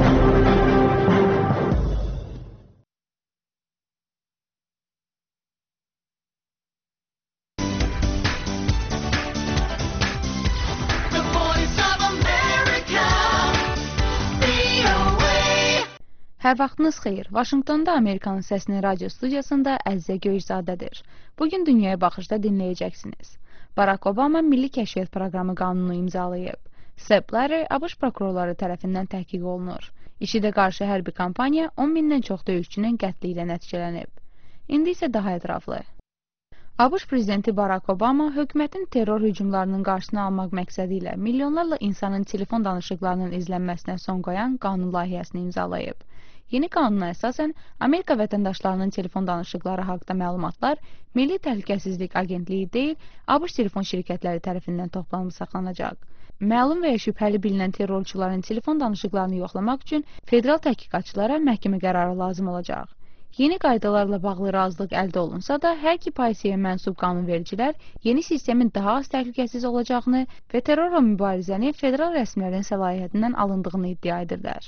Hər vaxtınız xeyir. Vaşinqtonda Amerikanın Səsinin radio studiyasında Əzizə Göyüzadədir. Bugün Dünyaya Baxışda dinləyəcəksiniz. Barack Obama Milli Kəşfiyyat Proqramı qanunu imzalayıb. Sepp Blatter ABŞ prokurorları tərəfindən təhqiq olunur. İşidə qarşı hərbi kampaniya 10 mindən çox döyüşçünün qətli ilə nəticələnib. İndi isə daha ətraflı. ABŞ prezidenti Barack Obama hökumətin terror hücumlarının qarşısını almaq məqsədi ilə milyonlarla insanın telefon danışıqlarının izlənməsinə son qoyan qanun layihəsini imzalayıb. Yeni qanuna əsasən Amerika vətəndaşlarının telefon danışıqları haqqında məlumatlar Milli Təhlükəsizlik Agentliyi deyil, ABŞ telefon şirkətləri tərəfindən toplanıb saxlanacaq. Məlum və ya şübhəli bilinən terrorçuların telefon danışıqlarını yoxlamaq üçün federal təhqiqatçılara məhkəmə qərarı lazım olacaq. Yeni qaydalarla bağlı razılıq əldə olunsa da, hər iki paysiyaya mənsub qanunvericilər yeni sistemin daha az təhlükəsiz olacağını və terrorla mübarizəni federal rəsmilərin səlahiyyətindən alındığını iddia edirlər.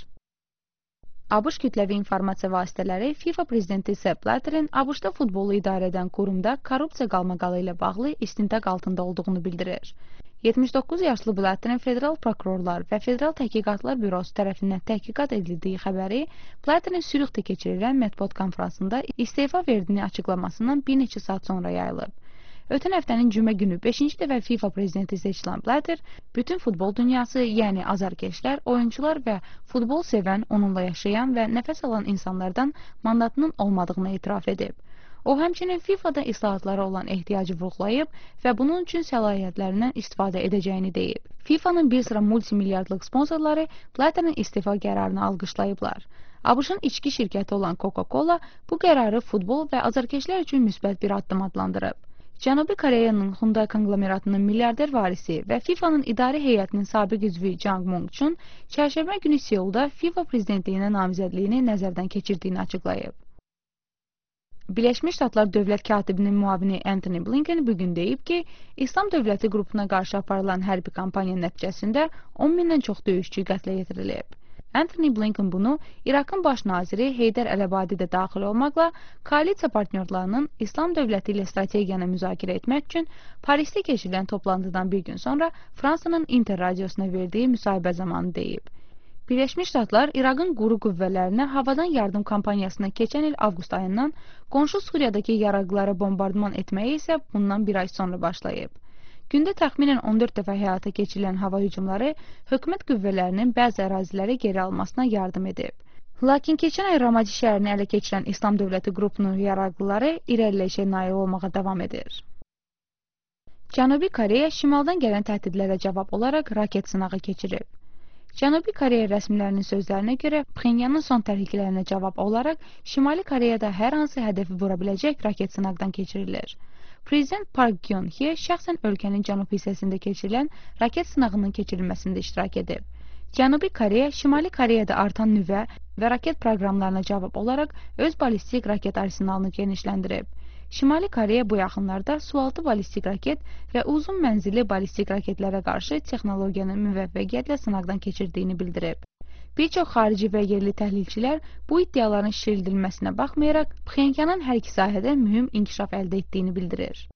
ABŞ kütləvi informasiya vasitələri FIFA prezidenti Sepp Blatterin ABŞ-da futbolu idarə edən qurumda korrupsiya qalmaqalı ilə bağlı istintaq altında olduğunu bildirir. 79 yaşlı Blatterin federal prokurorlar və Federal Təhqiqatlar Bürosu tərəfindən təhqiqat edildiyi xəbəri Blatterin Sürixdə keçirilən mətbuat konfransında istefa verdiyini açıqlamasından bir neçə saat sonra yayılıb. Ötən həftənin cümə günü 5-ci dəfə FIFA prezidenti seçilən Blatter bütün futbol dünyası, yəni azarkeşlər, oyuncular və futbol sevən, onunla yaşayan və nəfəs alan insanlardan mandatının olmadığını etiraf edib. O, həmçinin FIFA-da islahatlara olan ehtiyacı vurğulayıb və bunun üçün səlahiyyətlərindən istifadə edəcəyini deyib. FIFA-nın bir sıra multimilyardlıq sponsorları Blatterin istefa qərarını alqışlayıblar. ABŞ-ın içki şirkəti olan Coca-Cola bu qərarı futbol və azarkeşlər üçün müsbət bir addım adlandırıb. Cənubi Koreyanın Hyundai konglomeratının milyarder varisi və FIFA-nın idarə heyətinin sabiq üzvü Jang Mung-chun çərşənbə günü Seulda FIFA prezidentliyinə namizədliyini nəzərdən keçirdiyini açıqlayıb. Birləşmiş Ştatlar Dövlət Katibinin müavini Antony Blinken bugün deyib ki, İslam Dövləti qrupuna qarşı aparılan hərbi kampaniya nəticəsində 10 mindən çox döyüşçü qətlə yetirilib. Antony Blinken bunu İraqın baş naziri Heydər Əl-Əbadi də daxil olmaqla koalisiya partnyorlarının İslam dövləti ilə strategiyanı müzakirə etmək üçün Parisdə keçirilən toplantıdan bir gün sonra Fransanın Inter radiosuna verdiyi müsahibə zamanı deyib. Birləşmiş Ştatlar İraqın quru qüvvələrinə havadan yardım kampaniyasına keçən il avqust ayından, qonşu Suriyadakı yaraqlara bombardman etməyi isə bundan bir ay sonra başlayıb. Gündə təxminən 14 dəfə həyata keçirilən hava hücumları hökumət qüvvələrinin bəzi əraziləri geri almasına yardım edib. Lakin keçən ay Ramadi şəhərini ələ keçirən İslam Dövləti qrupunun yaraqlıları irəliləyişə nail olmağa davam edir. Cənubi Koreya şimaldan gələn təhdidlərə cavab olaraq raket sınağı keçirib. Cənubi Koreya rəsmilərinin sözlərinə görə Pxenyanın son təhlükələrinə cavab olaraq Şimali Koreyada hər hansı hədəfi vura biləcək raket sınaqdan keçirilir. Prezident Park Geun-hye şəxsən ölkənin cənub hissəsində keçirilən raket sınağının keçirilməsində iştirak edib. Cənubi Koreya, Şimali Koreyada artan nüvə və raket proqramlarına cavab olaraq öz balistik raket arsenalını genişləndirib. Şimali Koreya bu yaxınlarda sualtı ballistik raket və uzun mənzilli ballistik raketlərə qarşı texnologiyanı müvəffəqiyyətlə sınaqdan keçirdiyini bildirib. Bir çox xarici və yerli təhlilçilər bu iddiaların şişirdilməsinə baxmayaraq, Pxenyanın hər iki sahədə mühüm inkişaf əldə etdiyini bildirir.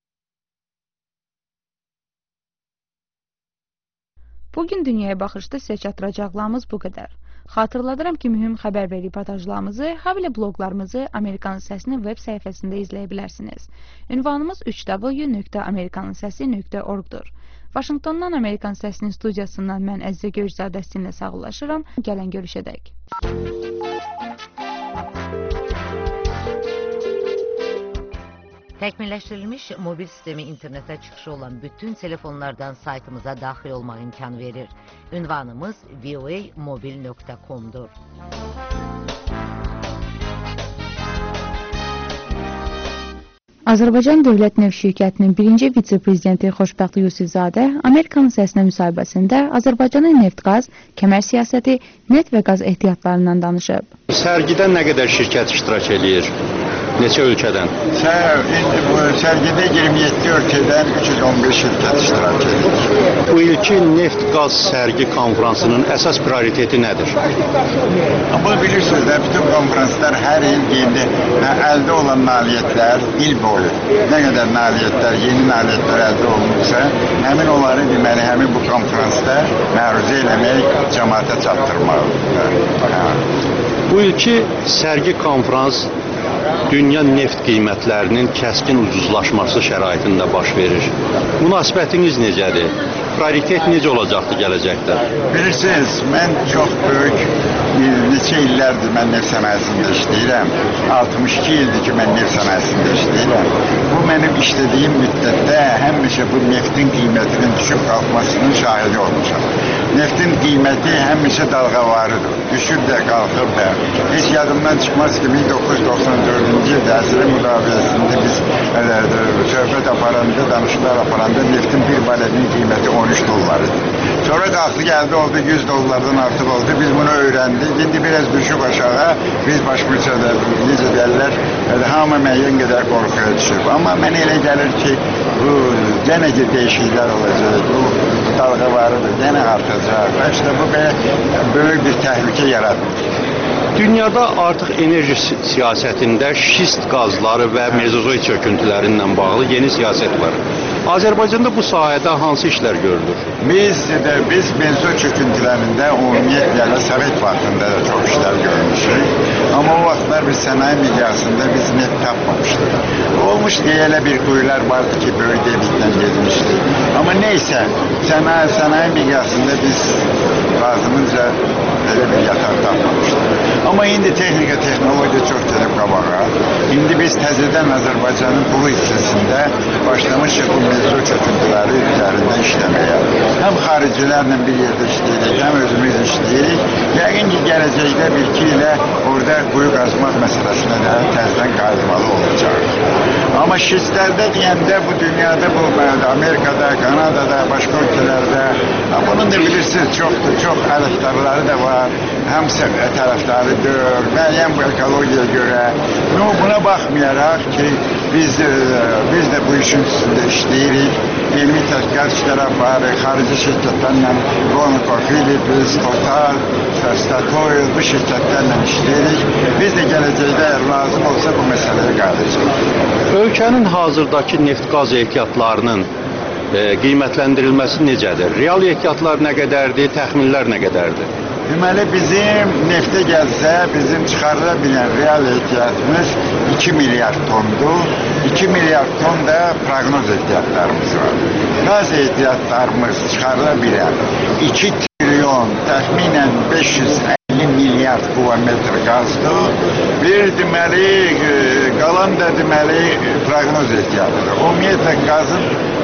Bugün dünyaya baxışda sizə çatdıracaqlarımız bu qədər. Xatırladıram ki, mühüm xəbər və reportajlarımızı, habelə bloqlarımızı Amerikanın Səsinin web səhifəsində izləyə bilərsiniz. Ünvanımız 3w.amerikanınsəsi.org-dur. Vaşinqtondan Amerikan Səsinin studiyasından mən Əzzə Göyzadə sizinlə sağollaşıram. Gələn görüşədək. Təkmilləşdirilmiş mobil sistemi internetə çıxışı olan bütün telefonlardan saytımıza daxil olmaq imkanı verir. Ünvanımız voamobil.com-dur. Azərbaycan Dövlət Neft Şirkətinin birinci vitse-prezidenti Xoşbəxt Yusifzadə Amerikanın Səsinə müsahibəsində Azərbaycanın neft-qaz, kəmər siyasəti, neft və qaz ehtiyatlarından danışıb. Sərgidə nə qədər şirkət iştirak edir? Neçə ölkədən? Sərgidə 27 ölkədən 311 şirkət iştirak edir. Bu ilki neft-qaz sərgi konfransının əsas prioriteti nədir? Bunu bilirsiniz də, bütün konferanslar hər il əldə olan nailiyyətlər il boyu. Nə qədər nailiyyətlər, yeni nailiyyətlər əldə olunursa, həmin onları deməli, həmin bu konferansda məruzə eləmək, cəmaata çatdırmalıdır. Bu ilki sərgi konferans dünya neft qiymətlərinin kəskin ucuzlaşması şəraitində baş verir. Münasibətiniz necədir? Prioritet necə olacaqdır gələcəkdə? Bilirsiniz, mən çox böyük neçə illərdir mən neft sənayesində işləyirəm. 62 ildir ki, mən neft sənayesində işləyirəm. Bu mənim işlədiyim müddətdə həmişə bu neftin qiymətinin düşüb qalxmasının şahidi olmuşam. Neftin qiyməti həmişə dalğavarıdır. Düşür də, qalxır da. Heç yadımdan çıxmaz ki, 1994-cü ildə əsrin müdafiəsində biz söhbət aparanda, danışıqlar aparanda neftin bir barelinin qiyməti 13 dollar idi. Sonra qalxdı, gəldi, oldu 100 dollardan artıq oldu. Biz bunu öyrəndik. İndi biraz düşüb aşağı, biz başımıza da necə deyərlər, hamı müəyyən qədər qorxuya düşüb. Amma mənə elə gəlir ki, bu yenə dəyişikliklər olacaq, bu dalğavarıdır, yenə artacaq. İşte bu böyük bir təhlükə yaratır. Dünyada artıq enerji siyasətində şist qazları və mezozoid çöküntülərlə bağlı yeni siyasət var. Azərbaycanda bu sahədə hansı işlər görülür? Biz mezozoid çöküntülərində ümumiyyətlə Sovet vaxtında da çox işlər görmüşük. Amma o vaxtlar biz sənaye miqyasında biz neft tapmamışdıq. Olmuş deyələ bir quyular vardı ki, böyük delikdən gezmişdi. Amma neysə, sənaye miqyasında biz lazımınca belə bir yataq tapmamışdıq. Amma indi texnika, texnologiya çox gəlib qabağa. İndi biz təzədən Azərbaycanın bu hissəsində başlamışıq bu mezozoid çöküntüləri üzərində işləməyə. Həm xaricilərlə bir yerdə işləyirik, həm özümüz işləyirik. Yəqin ki, gələcəkdə bir-iki ilə orada quyu qazmaq məsələsinə də təzədən qayıtmalı olacaq. Amma şistlərdə deyəndə bu dünyada, bu Amerikada, Kanadada, başqa ölkələrdə, bunun da bilirsiniz, çox əlifdarları da var. Həm tərəfdarıdır, müəyyən bu ekologiyaya görə. Buna baxmayaraq ki, biz də bu işin üstündə işləyirik. Elmi tədqiqat işləri aparırıq, xarici şirkətlərlə, Conoco, Philips, Total, Statoil, bu şirkətlərlə işləyirik. Biz də gələcəkdə lazım olsa bu məsələyə qalacaq. Ölkənin hazırdakı neft-qaz ehtiyatlarının qiymətləndirilməsi necədir? Real ehtiyatlar nə qədərdir, təxminlər nə qədərdir? Deməli, bizim neftə gəlsə, bizim çıxarıla bilən real ehtiyatımız 2 milyard tondur. 2 milyard ton da proqnoz ehtiyatlarımız var. Qaz ehtiyatlarımız çıxarıla bilən 2 trilyon, təxminən 550 milyard kubometr qazdır. Bir deməli, qalan da deməli proqnoz ehtiyatıdır. Ümumiyyətlə qazın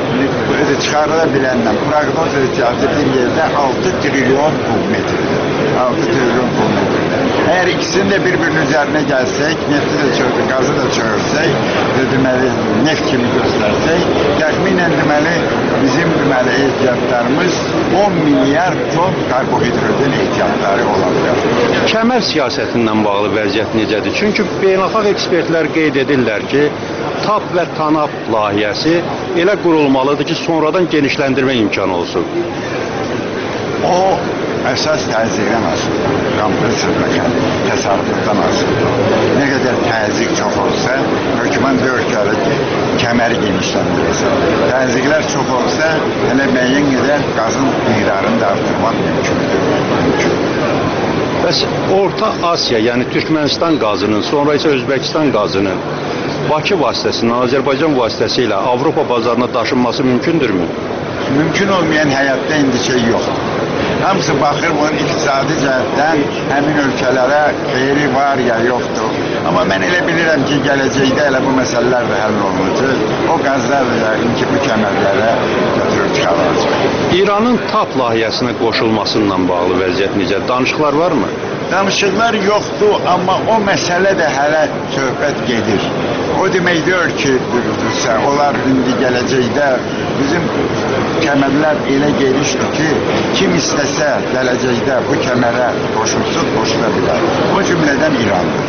çıxarıla biləndən proqnoz ehtiyatı bir yerdə 6 trilyon kubmetrdir. 6 trilyon kubmetrdir. Eğer ikisinin de birbirinin üzerine gelsek, nefti de çözdük, gazı da çözdük, deməli, neft kimi göstersek, təxminən deməli, bizim deməli ehtiyatlarımız 10 milyar ton karbohidrojen ehtiyatları olabilir. Kəmər siyasətindən bağlı vəziyyət necədir? Çünki beynəlxalq ekspertlər qeyd edirlər ki, TAP və TANAP layihəsi elə qurulmalıdır ki, sonradan genişləndirmə imkanı olsun. O əsas təzyiqdən asılıdır, kompresördən, təsarrufdan asılıdır. Nə qədər təzyiq çox olsa, hökumət bir ölkəli kəməri genişləndirirsə. Təzyiqlər çox olsa, hələ müəyyən qədər qazın miqdarını da artırmaq mümkündür. Bəs Orta Asiya, yəni Türkmənistan qazının, sonra isə Özbəkistan qazının Bakı vasitəsilə, Azərbaycan vasitəsilə Avropa bazarına daşınması mümkündürmü? Mümkün olmayan həyatda indi şey yoxdur. Hamısı baxır bunun iqtisadi cəhətdən həmin ölkələrə xeyri var ya yoxdur. Amma mən elə bilirəm ki, gələcəkdə elə bu məsələlər də həll olunacaq. O qazlar da yəqin ki, bu kəmərlərə götürüb çıxarılacaq. İranın TAP layihəsinə qoşulmasından bağlı vəziyyət necə? Danışıqlar varmı? Danışıqlar yoxdur, amma o məsələ də hələ söhbət gedir. O demək deyil ki, onlar indi gələcəkdə bizim kəmərlər elə genişdir ki, kim istəsə gələcəkdə bu kəmərə qoşulsun, qoşula bilər. O cümlədən İrandır.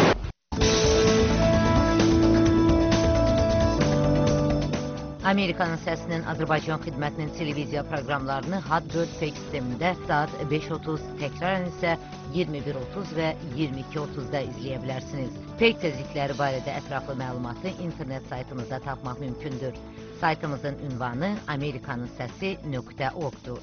Amerikanın səsinin Azərbaycan xidmətinin televiziya proqramlarını HAT4 fake sistemində saat 5:30, təkrarən isə 21:30 və 22:30-da izləyə bilərsiniz. Fake tezlikləri barədə ətraflı məlumatı internet saytımızda tapmaq mümkündür. Saytımızın ünvanı amerikanınsəsi.org-dur.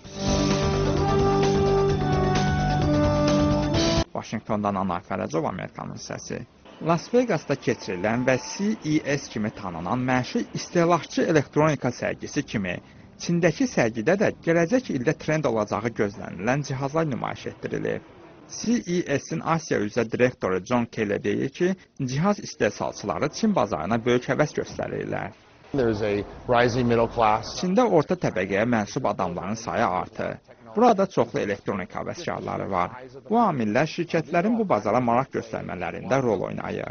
Vaşinqtondan Anar Fərəcov, Amerikanın səsi. Las Vegasda keçirilən və CES kimi tanınan məşhur istehlakçı elektronika sərgisi kimi Çindəki sərgidə də gələcək ildə trend olacağı gözlənilən cihazlar nümayiş etdirilir. CES-in Asiya üzrə direktoru John Kelly deyir ki, cihaz istehsalçıları Çin bazarına böyük həvəs göstərirlər. Çində orta təbəqəyə mənsub adamların sayı artır. Burada çoxlu elektronika həvəskarları var. Bu amillər şirkətlərin bu bazara maraq göstərmələrində rol oynayır.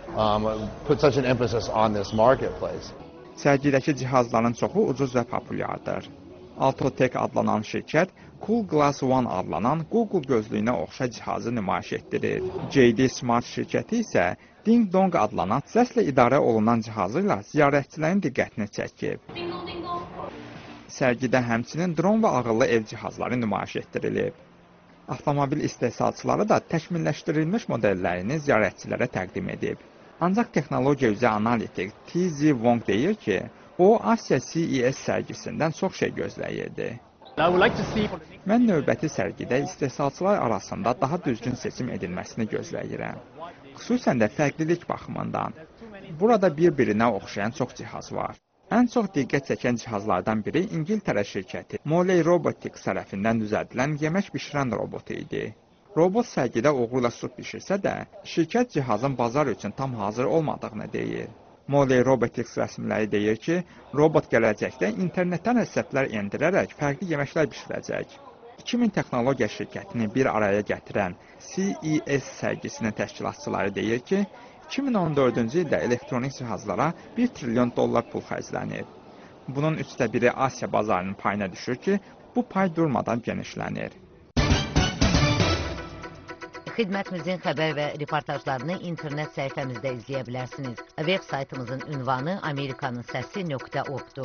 Sərgidəki cihazların çoxu ucuz və populyardır. Altotek adlanan şirkət Cool Glass One adlanan Google gözlüyünə oxşar cihazı nümayiş etdirir. JD Smart şirkəti isə Ding Dong adlanan səslə idarə olunan cihazı ilə ziyarətçilərin diqqətini çəkib. Sərgidə həmçinin dron və ağıllı ev cihazları nümayiş etdirilib. Avtomobil istehsalçıları da təkmilləşdirilmiş modellərini ziyarətçilərə təqdim edib. Ancaq texnologiya üzrə analitik TZ Wong deyir ki, o Asiya CES sərgisindən çox şey gözləyirdi. Mən növbəti sərgidə istehsalçılar arasında daha düzgün seçim edilməsini gözləyirəm. Xüsusən də fərqlilik baxımından. Burada bir-birinə oxşayan çox cihaz var. Ən çox diqqət çəkən cihazlardan biri İngiltərə şirkəti Moley Robotics tərəfindən düzəldilən yemək bişirən robotu idi. Robot sərgidə uğurla su bişirsə də, şirkət cihazın bazar üçün tam hazır olmadığını deyir. Moley Robotics rəsmiləri deyir ki, robot gələcəkdə internetdən reseptlər endirərək fərqli yeməklər bişirəcək. 2000 texnologiya şirkətini bir araya gətirən CES sərgisinin təşkilatçıları deyir ki, 2014-cü ildə elektronik cihazlara $1 trilyon pul xərclənir. Bunun 1/3 Asiya bazarının payına düşür ki, bu pay durmadan genişlənir. Xidmətimizin xəbər və reportajlarını internet səhifəmizdə izləyə bilərsiniz. Web saytımızın ünvanı amerikanınsəsi.org-dur.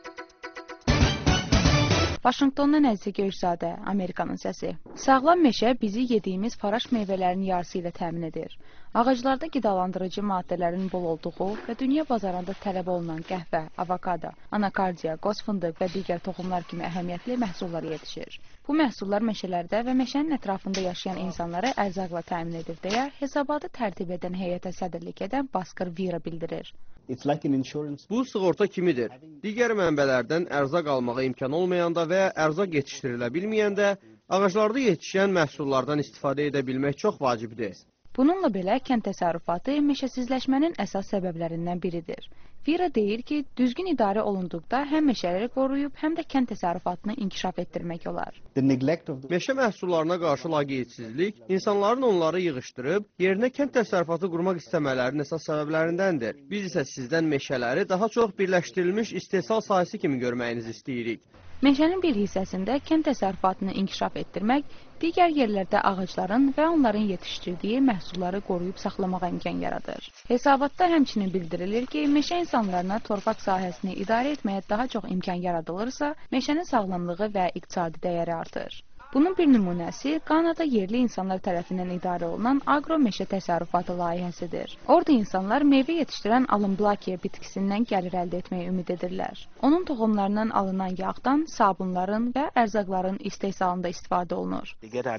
Vaşinqtondan Əziz Göyüşzadə, Amerikanın səsi. Sağlam meşə bizi yediyimiz faraş meyvələrin yarısı ilə təmin edir. Ağaclarda qidalandırıcı maddələrin bol olduğu və dünya bazarında tələb olunan qəhvə, avokado, anakardiya, qoz fındıq və digər toxumlar kimi əhəmiyyətli məhsullar yetişir. Bu məhsullar meşələrdə və meşənin ətrafında yaşayan insanlara ərzaqla təmin edir deyə hesabatı tərtib edən heyətə sədrlik edən Baskır Vira bildirir. Bu sığorta kimidir. Digər mənbələrdən ərzaq almağa imkan olmayanda və ərzaq yetişdirilə bilməyəndə ağaclarda yetişən məhsullardan istifadə edə bilmək çox vacibdir. Bununla belə kənd təsərrüfatı meşəsizləşmənin əsas səbəblərindən biridir. Vira deyir ki, düzgün idarə olunduqda həm meşələri qoruyub, həm də kənd təsərrüfatını inkişaf etdirmək olar. Meşə məhsullarına qarşı laqeydçizlik insanların onları yığışdırıb, yerinə kənd təsərrüfatı qurmaq istəmələrinin əsas səbəblərindəndir. Biz isə sizdən meşələri daha çox birləşdirilmiş istehsal sahəsi kimi görməyinizi istəyirik. Meşənin bir hissəsində kənd təsərrüfatını inkişaf etdirmək, digər yerlərdə ağacların və onların yetişdirdiyi məhsulları qoruyub saxlamağa imkan yaradır. Hesabatda həmçinin bildirilir ki, meşə insanlarına torpaq sahəsini idarə etməyə daha çox imkan yaradılırsa, meşənin sağlamlığı və iqtisadi dəyəri artır. Bunun bir nümunəsi Qanada yerli insanlar tərəfindən idarə olunan agro-meşə təsərrüfatı layihəsidir. Orada insanlar meyvə yetişdirən alınblake bitkisindən gəlir əldə etməyə ümid edirlər. Onun toxumlarından alınan yağdan sabunların və ərzaqların istehsalında istifadə olunur.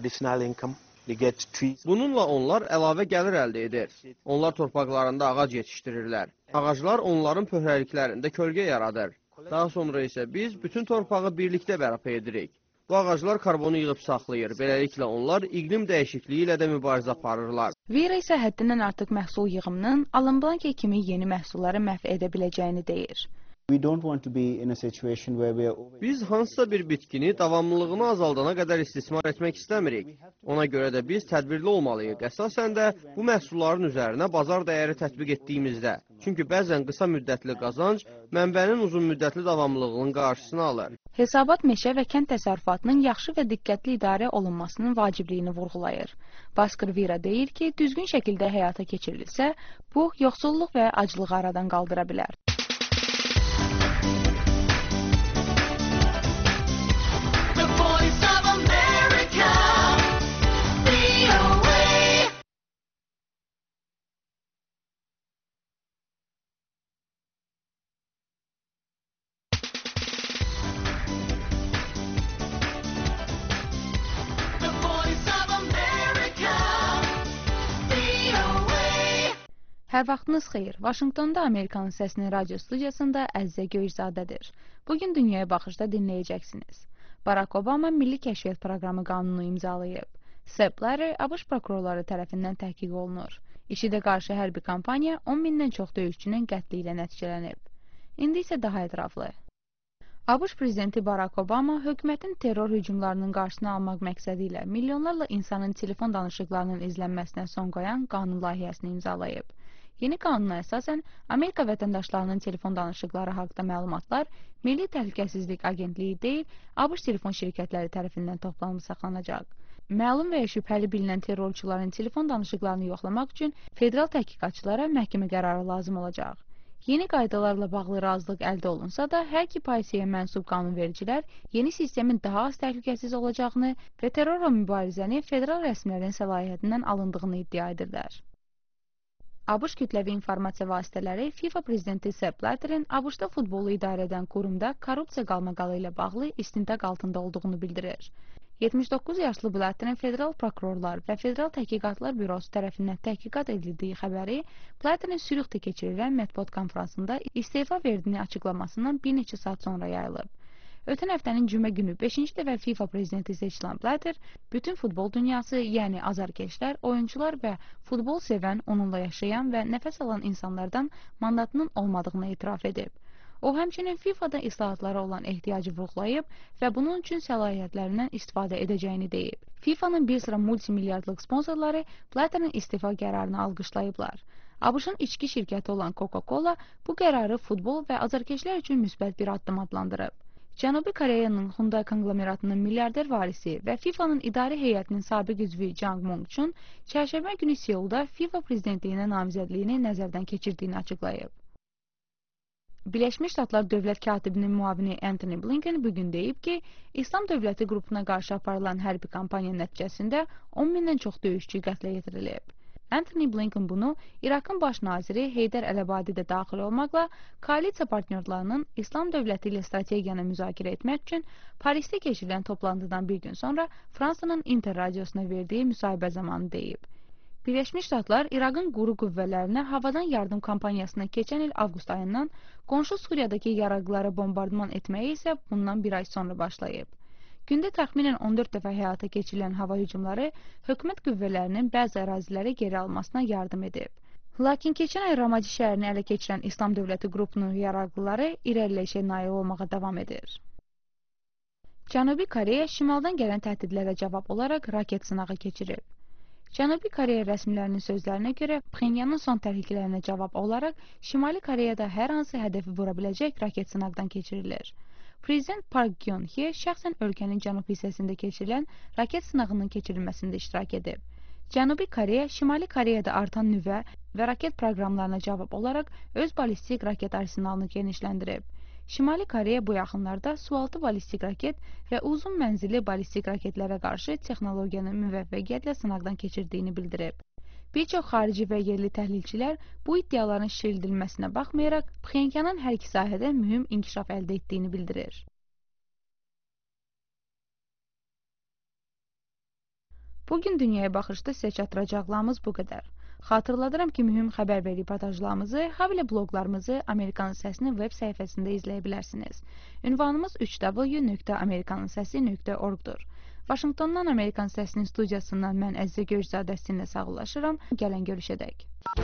Bununla onlar əlavə gəlir əldə edir. Onlar torpaqlarında ağac yetişdirirlər. Ağaclar onların pöhrəliklərində kölgə yaradır. Daha sonra isə biz bütün torpağı birlikdə bərpa edirik. Bu ağaclar karbonu yığıb saxlayır. Beləliklə onlar iqlim dəyişikliyi ilə də mübarizə aparırlar. Vira isə həddindən artıq məhsul yığımının alınblanke kimi yeni məhsulları məhv edə biləcəyini deyir. Biz hansısa bir bitkini davamlılığını azaldana qədər istismar etmək istəmirik. Ona görə də biz tədbirli olmalıyıq. Əsasən də bu məhsulların üzərinə bazar dəyəri tətbiq etdiyimizdə. Çünki bəzən qısa müddətli qazanc mənbənin uzun müddətli davamlılığının qarşısını alır. Hesabat meşə və kənd təsərrüfatının yaxşı və diqqətli idarə olunmasının vacibliyini vurğulayır. Baskır Vira deyir ki, düzgün şəkildə həyata keçirilsə, bu yoxsulluq və aclığı aradan qaldıra bilər. Hər vaxtınız xeyir. Vaşinqtonda Amerikanın səsinin radio studiyasında Əzzə Göyzadədir. Bugün Dünyaya Baxışda dinləyəcəksiniz. Barack Obama Milli Kəşfiyyat Proqramı qanunu imzalayıb. Sepp Blatter ABŞ prokurorları tərəfindən təhqiq olunur. İşidə qarşı hərbi kampaniya 10 mindən çox döyüşçünün qətli ilə nəticələnib. İndi isə daha ətraflı. ABŞ prezidenti Barack Obama hökumətin terror hücumlarının qarşısını almaq məqsədi ilə milyonlarla insanın telefon danışıqlarının izlənməsinə son qoyan qanun layihəsini imzalayıb. Yeni qanuna əsasən Amerika vətəndaşlarının telefon danışıqları haqqında məlumatlar Milli Təhlükəsizlik Agentliyi deyil, ABŞ telefon şirkətləri tərəfindən toplanıb saxlanacaq. Məlum və ya şübhəli bilinən terrorçuların telefon danışıqlarını yoxlamaq üçün federal təhqiqatçılara məhkəmə qərarı lazım olacaq. Yeni qaydalarla bağlı razılıq əldə olunsa da, hər iki polisiyə mənsub qanunvericilər yeni sistemin daha az təhlükəsiz olacağını və terrorla mübarizəni federal rəsmilərin səlahiyyətindən alındığını iddia edirlər. ABŞ kütləvi informasiya vasitələri FIFA prezidenti Sepp Blatterin ABŞ-da futbolu idarə edən qurumda korrupsiya qalmaqalı ilə bağlı istintaq altında olduğunu bildirir. 79 yaşlı Blatterin federal prokurorlar və Federal Təhqiqatlar Bürosu tərəfindən təhqiqat edildiyi xəbəri Blatterin Sürüxdə keçirilən mətbuat konfransında istefa verdiyini açıqlamasından bir neçə saat sonra yayılıb. Ötən həftənin cümə günü 5-ci dəfə FIFA prezidenti seçilən Blatter bütün futbol dünyası, yəni azarkeşlər, oyuncular və futbol sevən, onunla yaşayan və nəfəs alan insanlardan mandatının olmadığını etiraf edib. O, həmçinin FIFA-da islahatlara olan ehtiyacı vurğulayıb və bunun üçün səlahiyyətlərindən istifadə edəcəyini deyib. FIFA-nın bir sıra multimilyardlıq sponsorları Blatterin istifa qərarını alqışlayıblar. ABŞ-ın içki şirkəti olan Coca-Cola bu qərarı futbol və azarkeşlər üçün müsbət bir addım adlandırıb. Cənubi Koreyanın Hyundai konglomeratının milyarder varisi və FIFA-nın idarə heyətinin sabiq üzvü Jang Mong-Chun çərşənbə günü Seulda FIFA prezidentliyinə namizədliyini nəzərdən keçirdiyini açıqlayıb. Birləşmiş Ştatlar Dövlət Katibinin müavini Antony Blinken bugün deyib ki, İslam Dövləti qrupuna qarşı aparılan hərbi kampaniya nəticəsində 10 mindən çox döyüşçü qətlə yetirilib. Antony Blinken bunu İraqın baş naziri Heydər Əl-Əbadi də daxil olmaqla koalisiya partnyorlarının İslam dövləti ilə strategiyanı müzakirə etmək üçün Parisdə keçirilən toplantıdan bir gün sonra Fransanın Inter radiosuna verdiyi müsahibə zamanı deyib. Birləşmiş Ştatlar İraqın quru qüvvələrinə havadan yardım kampaniyasına keçən il avqust ayından, qonşu Suriyadakı yaraqlılara bombardman etməyi isə bundan bir ay sonra başlayıb. Gündə təxminən 14 dəfə həyata keçirilən hava hücumları hökumət qüvvələrinin bəzi əraziləri geri almasına yardım edib. Lakin keçən ay Ramadi şəhərini ələ keçirən İslam Dövləti qrupunun yaraqlıları irəliləyişə nail olmağa davam edir. Cənubi Koreya şimaldan gələn təhdidlərə cavab olaraq raket sınağı keçirib. Cənubi Koreya rəsmilərinin sözlərinə görə Pxenyanın son təhlükələrinə cavab olaraq Şimali Koreyada hər hansı hədəfi vura biləcək raket sınaqdan keçirilir. Prezident Park Geun-hye şəxsən ölkənin cənub hissəsində keçirilən raket sınağının keçirilməsində iştirak edib. Cənubi Koreya, Şimali Koreyada artan nüvə və raket proqramlarına cavab olaraq öz ballistik raket arsenalını genişləndirib. Şimali Koreya bu yaxınlarda sualtı ballistik raket və uzun mənzilli ballistik raketlərə qarşı texnologiyanı müvəffəqiyyətlə sınaqdan keçirdiyini bildirib. Bir çox xarici və yerli təhlilçilər bu iddiaların şişirdilməsinə baxmayaraq, Pxenyanın hər iki sahədə mühüm inkişaf əldə etdiyini bildirir. Bugün dünyaya baxışda sizə çatdıracaqlarımız bu qədər. Xatırladıram ki, mühüm xəbər və reportajlarımızı, habelə bloqlarımızı Amerikanın Səsinin web səhifəsində izləyə bilərsiniz. Ünvanımız 3w.amerikanınsəsi.org-dur. Vaşinqtondan Amerikan Səsinin studiyasından mən Əzizə Göyzadə sizinlə sağollaşıram. Gələn görüşədək.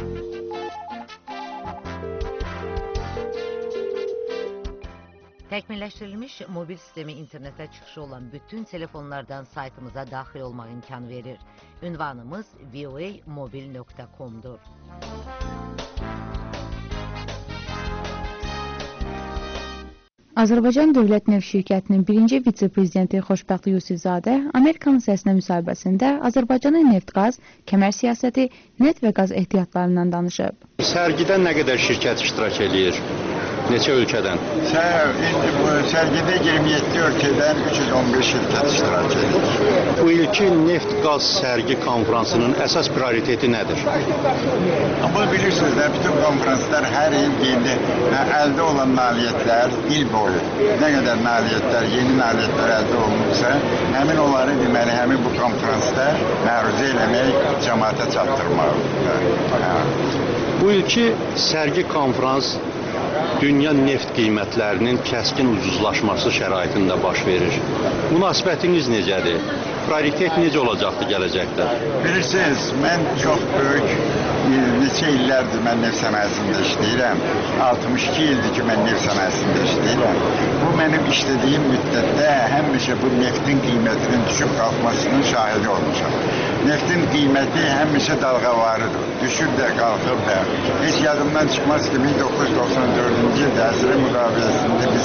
Təkmilləşdirilmiş mobil sistemi internetə çıxışı olan bütün telefonlardan saytımıza daxil olmaq imkanı verir. Ünvanımız voamobil.com-dur. Azərbaycan Dövlət Neft Şirkətinin birinci vitse-prezidenti Xoşbəxt Yusifzadə Amerikanın Səsinə müsahibəsində Azərbaycanın neft-qaz, kəmər siyasəti, neft və qaz ehtiyatlarından danışıb. Sərgidə nə qədər şirkət iştirak edir? Neçə ölkədən? Sərgidə 27 ölkədən 315 şirkət iştirak edir. Bu ilki neft-qaz sərgi konfransının əsas prioriteti nədir? Bunu bilirsiniz də, bütün konferanslar hər il əldə olan nailiyyətlər il boyu nə qədər nailiyyətlər, yeni nailiyyətlər əldə olunursa, həmin onları deməli, həmin bu konferansda məruzə eləmək, cəmaata çatdırmaq. Bu ilki sərgi konferans dünya neft qiymətlərinin kəskin ucuzlaşması şəraitində baş verir. Münasibətiniz necədir? Prioritet necə olacaqdır gələcəkdə? Bilirsiniz, mən çox böyük, neçə illərdir mən neft sənayesində işləyirəm. 62 ildir ki, mən neft sənayesində işləyirəm. Bu mənim işlədiyim müddətdə həmişə bu neftin qiymətinin düşüb qalxmasının şahidi olmuşam. Neftin qiyməti həmişə dalğavarıdır. Düşür də, qalxır da. Heç yadımdan çıxmaz ki, 1994-cü ildə əsri müqaviləsində biz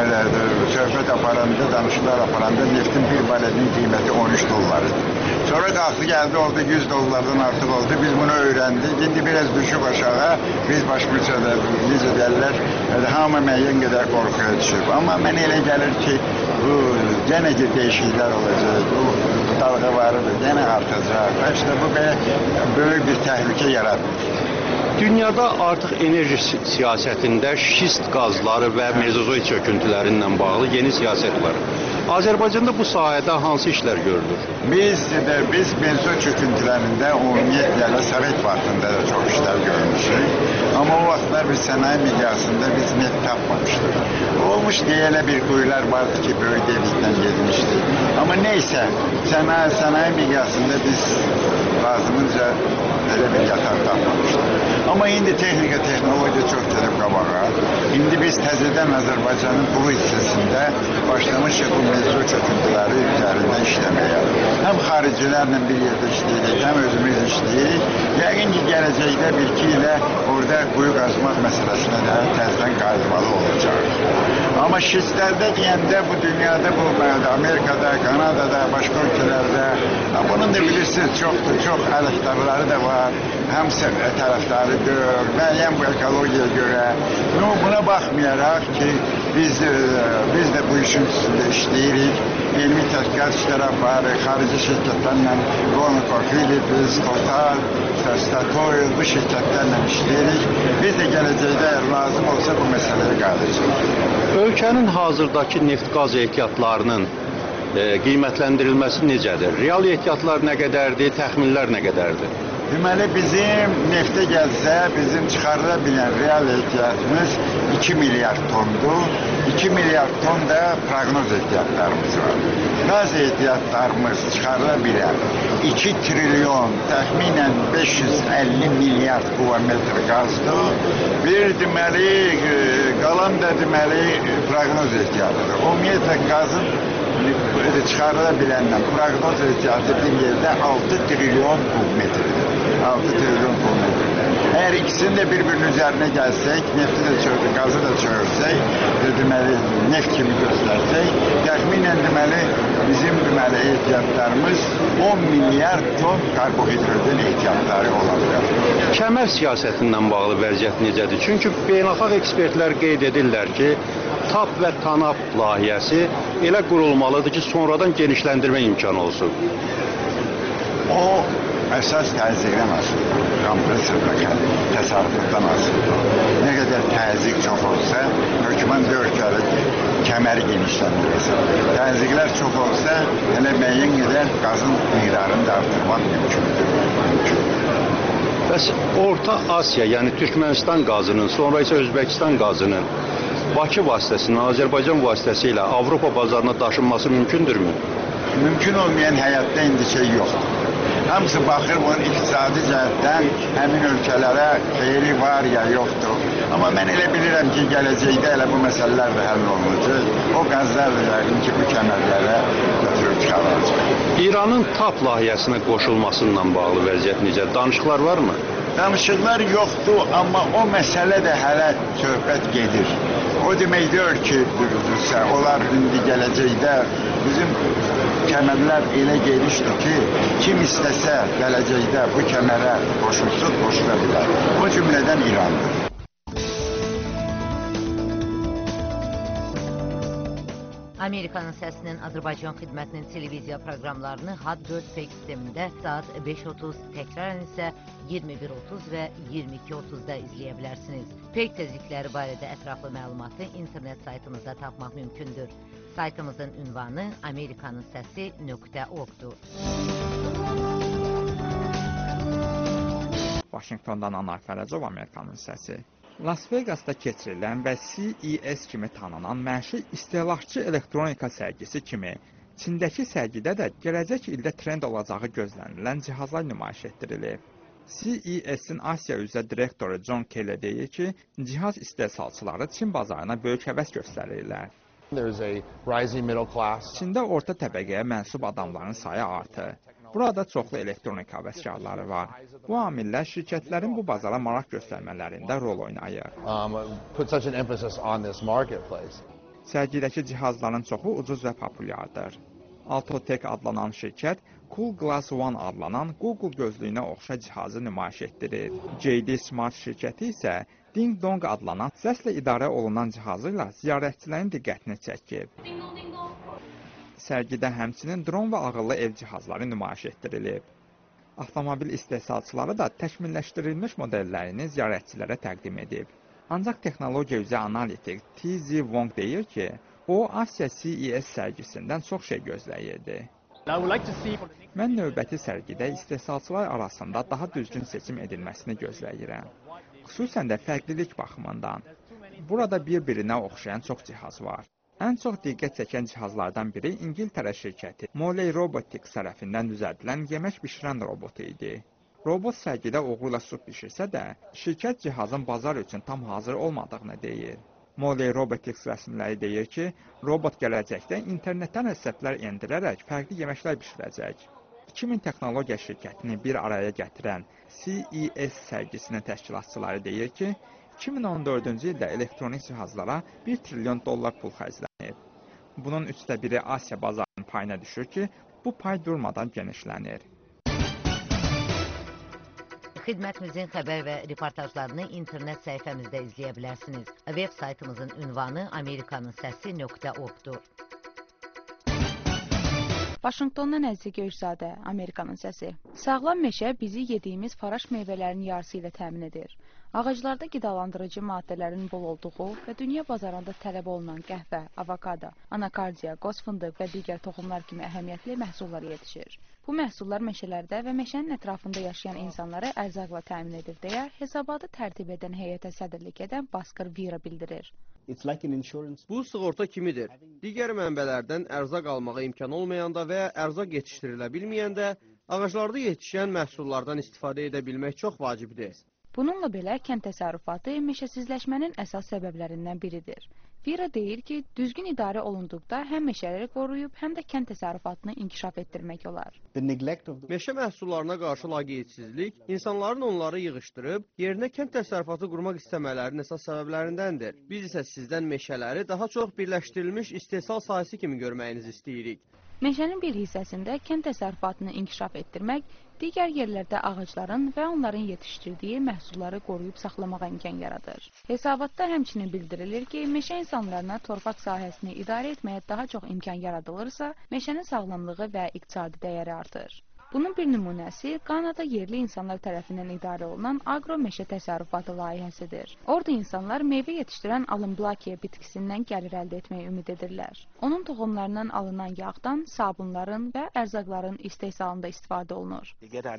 söhbət aparanda, danışıqlar aparanda neftin bir barelinin qiyməti 13 dollar idi. Sonra qalxdı gəldi, oldu 100 dollardan artıq oldu. Biz bunu öyrəndik. İndi biraz düşüb aşağı, biz başımıza da necə deyirlər, hamı müəyyən qədər qorxuya düşüb. Amma mən elə gəlir ki, bu yenə ki dəyişikliklər olacaq, bu dalga varıdır, yenə artacaq. İşte bu böyük bir təhlükə yaratır. Dünyada artıq enerji siyasətində şist qazları və mezozoid çöküntüləri ilə bağlı yeni siyasət var. Azərbaycanda bu sahədə hansı işlər görülür? Biz mezo çöküntülərində ümumiyyətlə Sovet vaxtında da çox işlər görmüşük. Amma o vaxtlar biz sənaye miqyasında biz neft tapmamışdıq. Olmuş deyilə bir quyular vardı ki, böyük delikdən gedmişdi. Amma neysə, sənaye miqyasında biz lazımınca belə bir yataq tapmamışdıq. Amma indi texnika, texnologiya çox gəlib qabağa. İndi biz təzədən Azərbaycanın bu hissəsində başlamışıq bu mezo çöküntüləri üzərində işləməyə. Həm xaricilərlə bir yerdə işləyirik, həm özümüz işləyirik. Yəqin ki, gələcəkdə bir-iki ilə orada quyu qazmaq məsələsinə də təzədən qayıtmalı olacaq. Amma şistlərdə deyəndə bu dünyada, bu Amerikada, Kanadada, başqa ölkələrdə, bunun da bilirsiniz, çox əleyhdarları da var. Həm tərəfdarıdır, müəyyən bu ekologiyaya görə. Buna baxmayaraq ki, biz də bu işin üstündə işləyirik. Elmi tədqiqat işləri aparırıq, xarici şirkətlərlə, Conoco, Philips, Total, Statoil, bu şirkətlərlə işləyirik. Biz də gələcəkdə əgər lazım olsa bu məsələyə qalacaq. Ölkənin hazırdakı neft-qaz ehtiyatlarının qiymətləndirilməsi necədir? Real ehtiyatlar nə qədərdir, təxminlər nə qədərdir? Deməli, bizim neftə gəlsə, bizim çıxarıla bilən real ehtiyatımız 2 milyard tondur. 2 milyard ton da proqnoz ehtiyatlarımız var. Qaz ehtiyatlarımız çıxarıla bilən 2 trilyon, təxminən 550 milyard kubometr qazdır. Bir deməli, qalan da deməli proqnoz ehtiyatıdır. Ümumiyyətlə qazın çıxarıla bilənlə proqnoz ehtiyatı bir yerdə 6 trilyon kubmetrdir. 6 trilyon kubmetrdir. Əgər ikisini də bir-birinin üzərinə gəlsək, nefti də çözdük, qazı da çözdük, deməli, neft kimi göstərsək, təxminən deməli, bizim deməli ehtiyatlarımız 10 milyard ton karbohidratın ehtiyatları ola bilər. Kəmər siyasətindən bağlı vəziyyət necədir? Çünki beynəlxalq ekspertlər qeyd edirlər ki, TAP və TANAP layihəsi elə qurulmalıdır ki, sonradan genişləndirmə imkanı olsun. O, əsas təzyiqdən asılıdır. Kompresördən, təsarrufdan asılıdır. Nə qədər təzyiq çox olsa, hökmən 4 kərə kəməri genişləndirirsin. Təzyiqlər çox olsa, elə müəyyən qədər qazın miqdarını da artırmaq mümkündür. Bəs Orta Asiya, yəni Türkmənistan qazının, sonra isə Özbəkistan qazının Bakı vasitəsilə, Azərbaycan vasitəsilə Avropa bazarına daşınması mümkündürmü? Mümkün olmayan həyatda indi şey yoxdur. Hamısı baxır bunun iqtisadi cəhətdən həmin ölkələrə xeyri var ya yoxdur. Amma mən elə bilirəm ki, gələcəkdə elə bu məsələlər də həll olunacaq. O qazlar da yəqin ki, bu kəmərlərə götürüb çıxarılacaq. İranın TAP layihəsinə qoşulmasından bağlı vəziyyət necə? Danışıqlar varmı? Danışıqlar yoxdur, amma o məsələ də hələ söhbət gedir. O demək deyil ki, onlar indi gələcəkdə bizim kəmərlər elə genişdir ki, kim istəsə gələcəkdə bu kəmərə qoşulsun, qoşula bilər. O cümlədən İrandır. Amerikanın səsinin Azərbaycan xidmətinin televiziya proqramlarını HAD 4 fake sistemində saat 5:30, təkrarən isə 21:30 və 22:30-da izləyə bilərsiniz. Fake tezlikləri barədə ətraflı məlumatı internet saytımızda tapmaq mümkündür. Saytımızın ünvanı amerikanınsəsi.org-dur. Vaşinqtondan Anar Fərəcov, Amerikanın səsi. Las Vegasda keçirilən və CES kimi tanınan məşi istehlakçı elektronika sərgisi kimi Çindəki sərgidə də gələcək ildə trend olacağı gözlənilən cihazlar nümayiş etdirilib. CES-in Asiya üzrə direktoru John Kelly deyir ki, cihaz istehsalçıları Çin bazarına böyük həvəs göstərirlər. Çində orta təbəqəyə mənsub adamların sayı artır. Burada çoxlu elektronika həvəskarları var. Bu amillər şirkətlərin bu bazara maraq göstərmələrində rol oynayır. Sərgidəki cihazların çoxu ucuz və populyardır. Altotech adlanan şirkət Cool Glass One adlanan Google gözlüyünə oxşar cihazı nümayiş etdirir. JD Smart şirkəti isə Ding Dong adlanan səslə idarə olunan cihazı ilə ziyarətçilərin diqqətini çəkib. Sərgidə həmçinin dron və ağıllı ev cihazları nümayiş etdirilib. Avtomobil istehsalçıları da təkmilləşdirilmiş modellərini ziyarətçilərə təqdim edib. Ancaq texnologiya üzrə analitik TZ Wong deyir ki, o Asiya CES sərgisindən çox şey gözləyirdi. Mən növbəti sərgidə istehsalçılar arasında daha düzgün seçim edilməsini gözləyirəm. Xüsusən də fərqlilik baxımından. Burada bir-birinə oxşayan çox cihaz var. Ən çox diqqət çəkən cihazlardan biri İngiltərə şirkəti Moley Robotics tərəfindən düzəldilən yemək bişirən robotu idi. Robot sərgidə oğru ilə su bişirsə də, şirkət cihazın bazar üçün tam hazır olmadığını deyir. Moley Robotics rəsmiləri deyir ki, robot gələcəkdə internetdən reseptlər endirərək fərqli yeməklər bişirəcək. 2000 texnologiya şirkətini bir araya gətirən CES sərgisinin təşkilatçıları deyir ki, 2014-cü ildə elektronik cihazlara 1 trilyon dollar pul xərclənib. Bunun 1/3 Asiya bazarının payına düşür ki, bu pay durmadan genişlənir. Xidmətimizin xəbər və reportajlarını internet səhifəmizdə izləyə bilərsiniz. Web saytımızın ünvanı amerikanınsəsi.org-dur. Vaşinqtondan Əziz Göyüşzadə, Amerikanın səsi. Sağlam meşə bizi yediyimiz faraş meyvələrin yarısı ilə təmin edir. Ağaclarda qidalandırıcı maddələrin bol olduğu və dünya bazarında tələb olunan qəhvə, avokado, anakardiya, qoz fındıq və digər toxumlar kimi əhəmiyyətli məhsullar yetişir. Bu məhsullar meşələrdə və meşənin ətrafında yaşayan insanlara ərzaqla təmin edir deyə hesabatı tərtib edən heyətə sədrlik edən Baskır Vira bildirir. Bu sığorta kimidir. Digər mənbələrdən ərzaq almağa imkan olmayanda və ya ərzaq yetişdirilə bilməyəndə ağaclarda yetişən məhsullardan istifadə edə bilmək çox vacibdir. Bununla belə kənd təsərrüfatı meşəsizləşmənin əsas səbəblərindən biridir. Vira deyir ki, düzgün idarə olunduqda həm meşələri qoruyub, həm də kənd təsərrüfatını inkişaf etdirmək olar. Meşə məhsullarına qarşı laqeydçizlik insanların onları yığışdırıb, yerinə kənd təsərrüfatı qurmaq istəmələrinin əsas səbəblərindəndir. Biz isə sizdən meşələri daha çox birləşdirilmiş istehsal sahəsi kimi görməyinizi istəyirik. Meşənin bir hissəsində kənd təsərrüfatını inkişaf etdirmək, digər yerlərdə ağacların və onların yetişdirdiyi məhsulları qoruyub saxlamağa imkan yaradır. Hesabatda həmçinin bildirilir ki, meşə insanlarına torpaq sahəsini idarə etməyə daha çox imkan yaradılırsa, meşənin sağlamlığı və iqtisadi dəyəri artır. Bunun bir nümunəsi Qanada yerli insanlar tərəfindən idarə olunan agro-meşə təsərrüfatı layihəsidir. Orada insanlar meyvə yetişdirən alımblakya bitkisindən gəlir əldə etməyi ümid edirlər. Onun toxumlarından alınan yağdan sabunların və ərzaqların istehsalında istifadə olunur.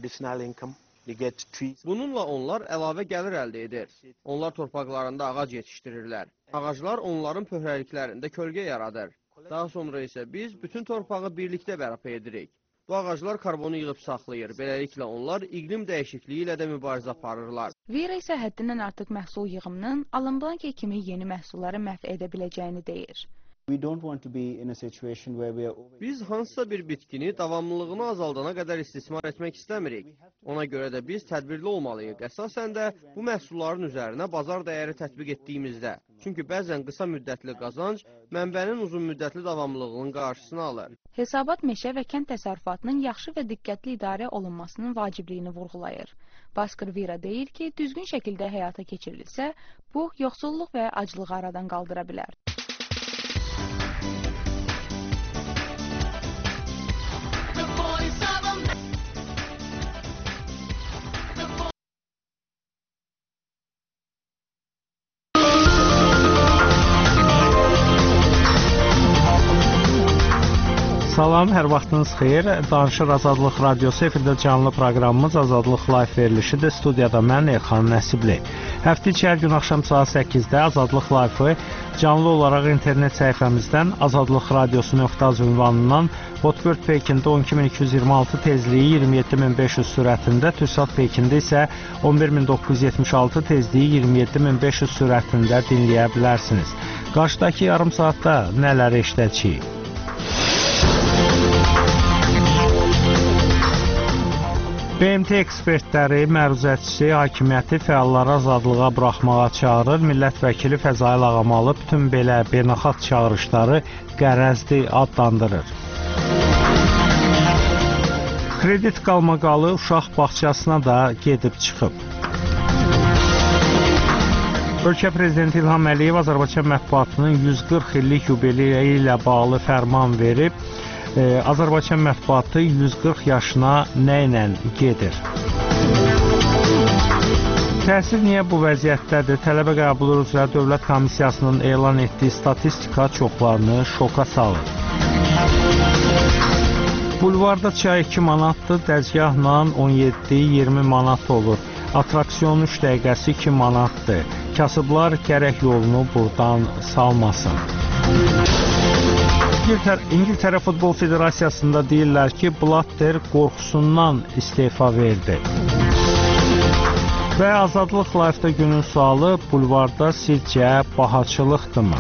Bununla onlar əlavə gəlir əldə edir. Onlar torpaqlarında ağac yetişdirirlər. Ağaclar onların pöhrəliklərində kölgə yaradır. Daha sonra isə biz bütün torpağı birlikdə bərpa edirik. Bu ağaclar karbonu yığıb saxlayır. Beləliklə onlar iqlim dəyişikliyi ilə də mübarizə aparırlar. Vira isə həddindən artıq məhsul yığımının alımblakya kimi yeni məhsulları məhv edə biləcəyini deyir. Biz hansısa bir bitkini davamlılığını azaldana qədər istismar etmək istəmirik. Ona görə də biz tədbirli olmalıyıq. Əsasən də bu məhsulların üzərinə bazar dəyəri tətbiq etdiyimizdə. Çünki bəzən qısa müddətli qazanc mənbənin uzun müddətli davamlılığının qarşısını alır. Hesabat meşə və kənd təsərrüfatının yaxşı və diqqətli idarə olunmasının vacibliyini vurğulayır. Baskır Vira deyir ki, düzgün şəkildə həyata keçirilsə, bu yoxsulluq və aclığı aradan qaldıra bilər. Salam, hər vaxtınız xeyir. Danışır Azadlıq Radiosu efirdə canlı proqramımız Azadlıq Live verilişidir. Studiyada mən Elxan Nəsibli. Həftə içi hər gün axşam saat 8-də Azadlıq Live-ı canlı olaraq internet səhifəmizdən azadlıqradiosu.az ünvanından Hotbird Pekində 12226 tezliyi 27500 sürətində, Türksat Pekində isə 11976 tezliyi 27500 sürətində dinləyə bilərsiniz. Qarşıdakı yarım saatda nələr eşidəcəyik? BMT ekspertləri məruzəçisi hakimiyyəti fəalları azadlığa buraxmağa çağırır. Millət vəkili Fəzail Ağamalı bütün belə beynəlxalq çağırışları qərəzli adlandırır. Kredit qalmaqalı uşaq bağçasına da gedib çıxıb. Ölkə prezidenti İlham Əliyev Azərbaycan mətbuatının 140 illik yubileyi ilə bağlı fərman verib. Azərbaycan mətbuatı 140 yaşına nə ilə gedir? Təhsil niyə bu vəziyyətdədir? Tələbə qəbulu üzrə Dövlət Komissiyasının elan etdiyi statistika çoxlarını şoka salır. Bulvarda çay 2 manatdır, dəzgahla 17-20 manat olur. Atraksiyon 3 dəqiqəsi 2 manatdır. Kasıblar gərək yolunu buradan salmasın. İngiltərə Futbol Federasiyasında deyirlər ki, Blatter qorxusundan istefa verdi. Və Azadlıq Live-da günün sualı, bulvarda sizcə bahaçılıqdırmı?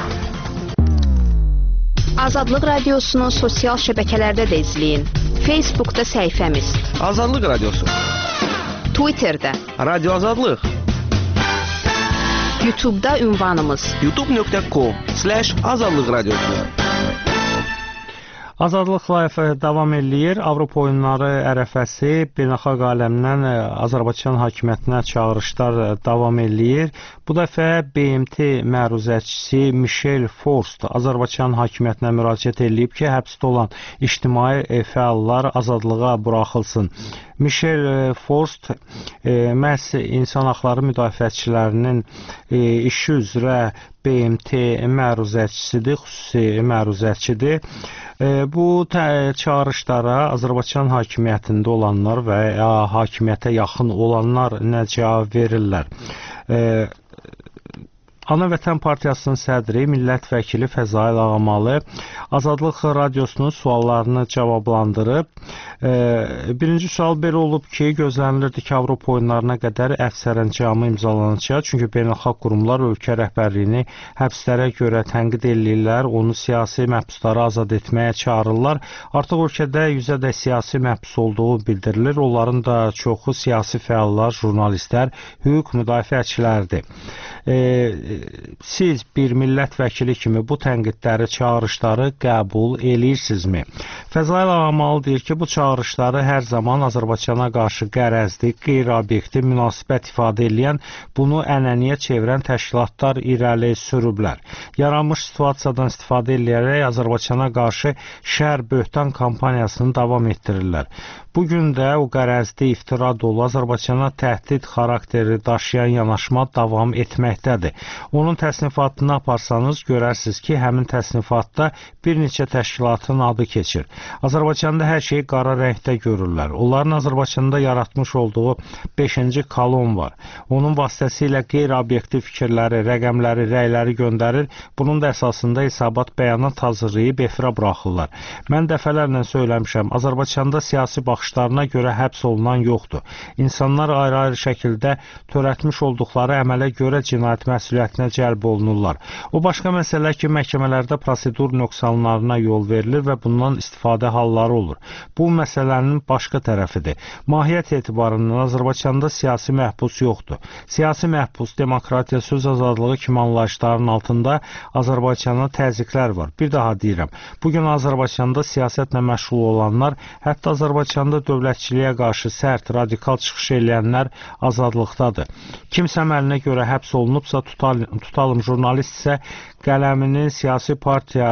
Azadlıq Radiosunun sosial şəbəkələrdə də izləyin. Facebookda səhifəmiz Azadlıq Radiosu, Twitterdə Radio Azadlıq, YouTube'da ünvanımız youtube.com/azadlıq radiosu. Azadlıq Live davam eləyir. Avropa oyunları ərəfəsi beynəlxalq aləmdən Azərbaycan hakimiyyətinə çağırışlar davam eləyir. Bu dəfə BMT məruzəçisi Michel Forst Azərbaycan hakimiyyətinə müraciət eləyib ki, həbsdə olan ictimai fəallar azadlığa buraxılsın. Michel Forst məhz insan haqları müdafiəçilərinin işi üzrə BMT məruzəçisidir, xüsusi məruzəçidir. Bu çağırışlara Azərbaycan hakimiyyətində olanlar və ya hakimiyyətə yaxın olanlar nə cavab verirlər? Ana Vətən Partiyasının sədri, millət vəkili Fəzail Ağamalı Azadlıq Radiosunun suallarını cavablandırıb. Birinci sual belə olub ki, gözlənilirdi ki, Avropa oyunlarına qədər əfv sərəncamı imzalanacaq. Çünki beynəlxalq qurumlar ölkə rəhbərliyini həbslərə görə tənqid edirlər, onu siyasi məhbusları azad etməyə çağırırlar. Artıq ölkədə 100-ə siyasi məhbus olduğu bildirilir. Onların da çoxu siyasi fəallar, jurnalistlər, hüquq müdafiəçilərdir. Siz bir millət vəkili kimi bu tənqidləri, çağırışları qəbul eləyirsinizmi? Fəzail Ağamalı deyir ki, bu çağırışları hər zaman Azərbaycana qarşı qərəzli, qeyri-obyektiv münasibət ifadə edən, bunu ənənəyə çevirən təşkilatlar irəli sürüblər. Yaranmış situasiyadan istifadə edərək Azərbaycana qarşı şər böhtan kampaniyasını davam etdirirlər. Bugün də o qərəzli iftira dolu Azərbaycana təhdid xarakteri daşıyan yanaşma davam etməkdədir. Onun təsnifatını aparsanız görərsiniz ki, həmin təsnifatda bir neçə təşkilatın adı keçir. Azərbaycanda hər şeyi qara rəngdə görürlər. Onların Azərbaycanda yaratmış olduğu 5-ci kolon var. Onun vasitəsilə qeyri-obyektiv fikirləri, rəqəmləri, rəyləri göndərir. Bunun da əsasında hesabat bəyanat hazırlayıb efirə buraxırlar. Mən dəfələrlə söyləmişəm, Azərbaycanda siyasi baxışlarına görə həbs olunan yoxdur. İnsanlar ayrı-ayrı şəkildə törətmiş olduqları əmələ görə cinayət məsuliyyətinə cəlb olunurlar. O başqa məsələ ki, məhkəmələrdə prosedur nöqsanlarına yol verilir və bundan istifadə halları olur. Bu məsələnin başqa tərəfidir. Mahiyyət etibarından Azərbaycanda siyasi məhbus yoxdur. Siyasi məhbus, demokratiya, söz azadlığı kimi anlayışların altında Azərbaycana təzyiqlər var. Bir daha deyirəm, bugün Azərbaycanda siyasətlə məşğul olanlar, hətta Azərbaycanda dövlətçiliyə qarşı sərt, radikal çıxış eləyənlər azadlıqdadır. Kimsə əməlinə görə həbs olunubsa, tutalım jurnalist isə qələminin siyasi partiya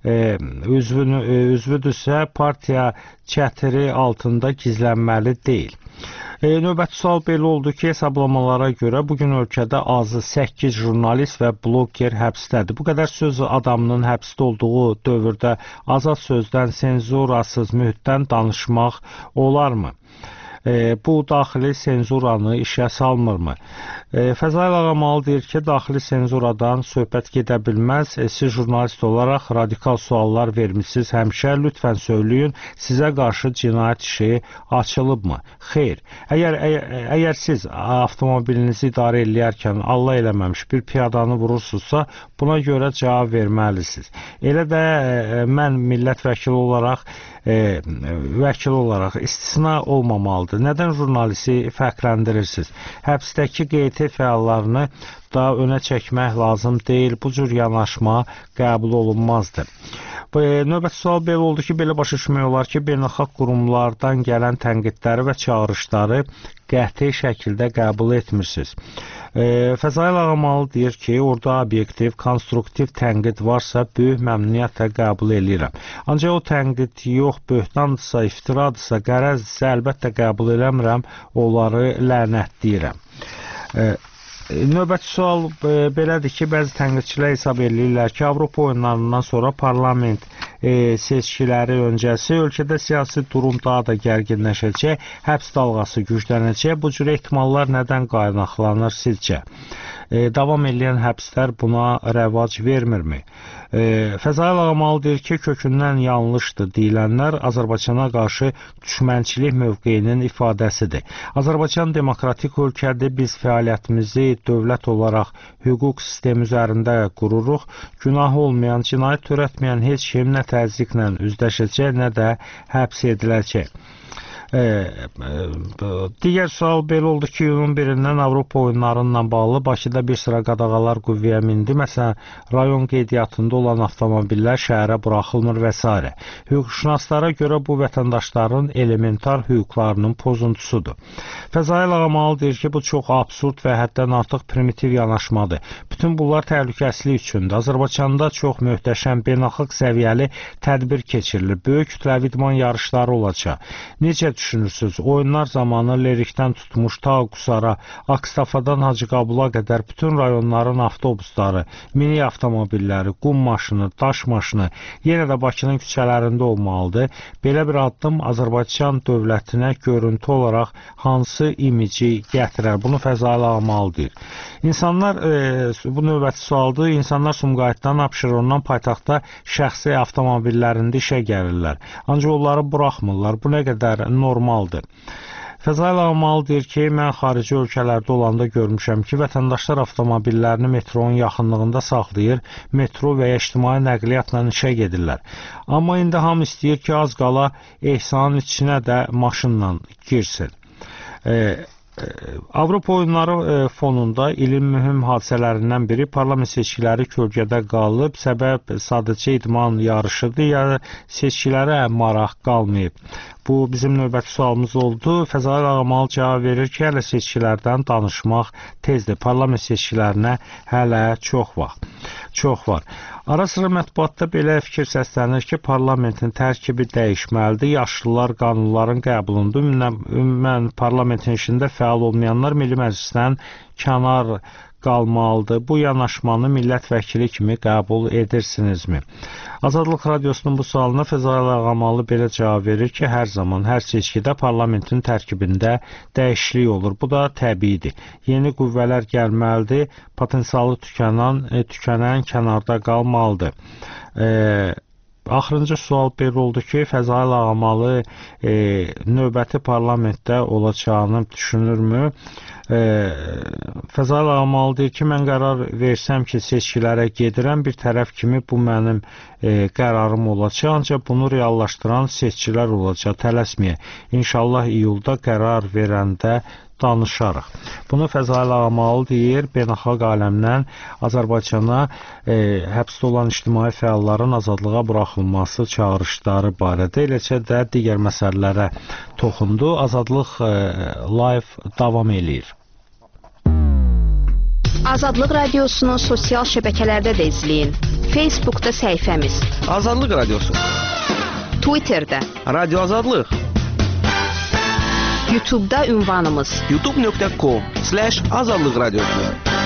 üzvüdürsə, partiya çətiri altında gizlənməli deyil. Növbəti sual belə oldu ki, hesablamalara görə bugün ölkədə azı 8 jurnalist və bloger həbsdədir. Bu qədər söz adamının həbsdə olduğu dövrdə azad sözdən, senzurasız mühitdən danışmaq olarmı? Bu daxili senzuranı işə salmırmı? Fəzail Ağamalı deyir ki, daxili senzuradan söhbət gedə bilməz. Siz jurnalist olaraq radikal suallar vermişsiniz həmişə. Lütfən söyləyin, sizə qarşı cinayət işi açılıbmı? Xeyr. Əgər siz avtomobilinizi idarə eləyərkən Allah eləməmiş bir piyadanı vurursunuzsa, buna görə cavab verməlisiniz. Elə də mən millət vəkili olaraq istisna olmamalıdır. Nədən jurnalisti fərqləndirirsiniz? Həbsdəki QT fəallarını da önə çəkmək lazım deyil. Bu cür yanaşma qəbul olunmazdır. Növbəti sual belə oldu ki, belə başa düşmək olar ki, beynəlxalq qurumlardan gələn tənqidləri və çağırışları qəti şəkildə qəbul etmirsiniz. Fəzail Ağamalı deyir ki, orada obyektiv, konstruktiv tənqid varsa, böyük məmnuniyyətlə qəbul edirəm. Ancaq o tənqid yox, böhtandırsa, iftiradırsa, qərəzdirsə, əlbəttə qəbul eləmirəm, onları lənətləyirəm. Növbəti sual belədir ki, bəzi tənqidçilər hesab edirlər ki, Avropa oyunlarından sonra parlament seçkiləri öncəsi ölkədə siyasi durum daha da gərginləşəcək, həbs dalğası güclənəcək. Bu cür ehtimallar nədən qaynaqlanır sizcə? Davam edən həbslər buna rəvac vermirmi? Fəzail Ağamalı deyir ki, kökündən yanlışdır deyilənlər Azərbaycana qarşı düşmənçilik mövqeyinin ifadəsidir. Azərbaycan demokratik ölkədir, biz fəaliyyətimizi dövlət olaraq hüquq sistemi üzərində qururuq. Günahı olmayan, cinayət törətməyən heç kim nə təzyiqlə üzləşəcək, nə də həbs ediləcək. Digər sual belə oldu ki, iyunun 1-dən Avropa oyunlarıyla bağlı Bakıda bir sıra qadağalar qüvvəyə mindi. Məsələn, rayon qeydiyyatında olan avtomobillər şəhərə buraxılmır və s. Hüquqşünaslara görə bu vətəndaşların elementar hüquqlarının pozuntusudur. Fəzail Ağamalı deyir ki, bu çox absurd və həddən artıq primitiv yanaşmadır. Bütün bunlar təhlükəsizlik üçündür. Azərbaycanda çox möhtəşəm beynəlxalq səviyyəli tədbir keçirilir. Böyük kütləvi idman yarışları olacaq. Necə düşünürsünüz? Oyunlar zamanı Lerikdən tutmuş ta Qusara, Akstafadan Hacıqabula qədər bütün rayonların avtobusları, mini avtomobilləri, qum maşını, daş maşını yenə də Bakının küçələrində olmalıdır. Belə bir addım Azərbaycan dövlətinə görüntü olaraq hansı imici gətirər? Bunu Fəzail Ağamalı deyir. İnsanlar, bu növbəti sualdır, insanlar Sumqayıtdan, Abşerondan paytaxtda şəxsi avtomobillərində işə gəlirlər. Ancaq onları buraxmırlar. Bu nə qədər normaldır. Fəzail Ağamalı deyir ki, mən xarici ölkələrdə olanda görmüşəm ki, vətəndaşlar avtomobillərini metronun yaxınlığında saxlayır, metro və ya ictimai nəqliyyatla işə gedirlər. Amma indi hamı istəyir ki, az qala ehsanın içinə də maşınla girsin. Avropa oyunları fonunda ilin mühüm hadisələrindən biri parlament seçkiləri kölgədə qalıb, səbəb sadəcə idman yarışıdır, ya seçkilərə maraq qalmayıb. Bu bizim növbəti sualımız oldu. Fəzail Ağamalı cavab verir ki, hələ seçkilərdən danışmaq tezdir. Parlament seçkilərinə hələ çox var. Ara sıra mətbuatda belə fikir səslənir ki, parlamentin tərkibi dəyişməlidir, yaşlılar qanunların qəbulunda, ümumən parlamentin işində fəal olmayanlar Milli Məclisdən kənar qalmalıdır. Bu yanaşmanı millət vəkili kimi qəbul edirsinizmi? Azadlıq Radiosunun bu sualına Fəzail Ağamalı belə cavab verir ki, hər zaman, hər seçkidə parlamentin tərkibində dəyişiklik olur. Bu da təbiidir. Yeni qüvvələr gəlməlidir, potensialı tükənən kənarda qalmalıdır. Axırıncı sual belə oldu ki, Fəzail Ağamalı növbəti parlamentdə olacağını düşünürmü? Fəzail Ağamalı deyir ki, mən qərar versəm ki, seçkilərə gedirəm, bir tərəf kimi bu mənim qərarım olacaq, ancaq bunu reallaşdıran seçkilər olacaq, tələsməyə. İnşallah iyulda qərar verəndə danışarıq. Bunu Fəzail Ağamalı deyir, beynəlxalq aləmdən Azərbaycana həbsdə olan ictimai fəalların azadlığa buraxılması çağırışları barədə, eləcə də digər məsələlərə toxundu. Azadlıq Live davam eləyir. Azadlıq Radiosunu sosial şəbəkələrdə də izləyin. Facebookda səhifəmiz. Azadlıq Radiosu. Twitterdə. Radio Azadlıq. YouTube'da ünvanımız. youtube.com/Azadlıq Radiosu.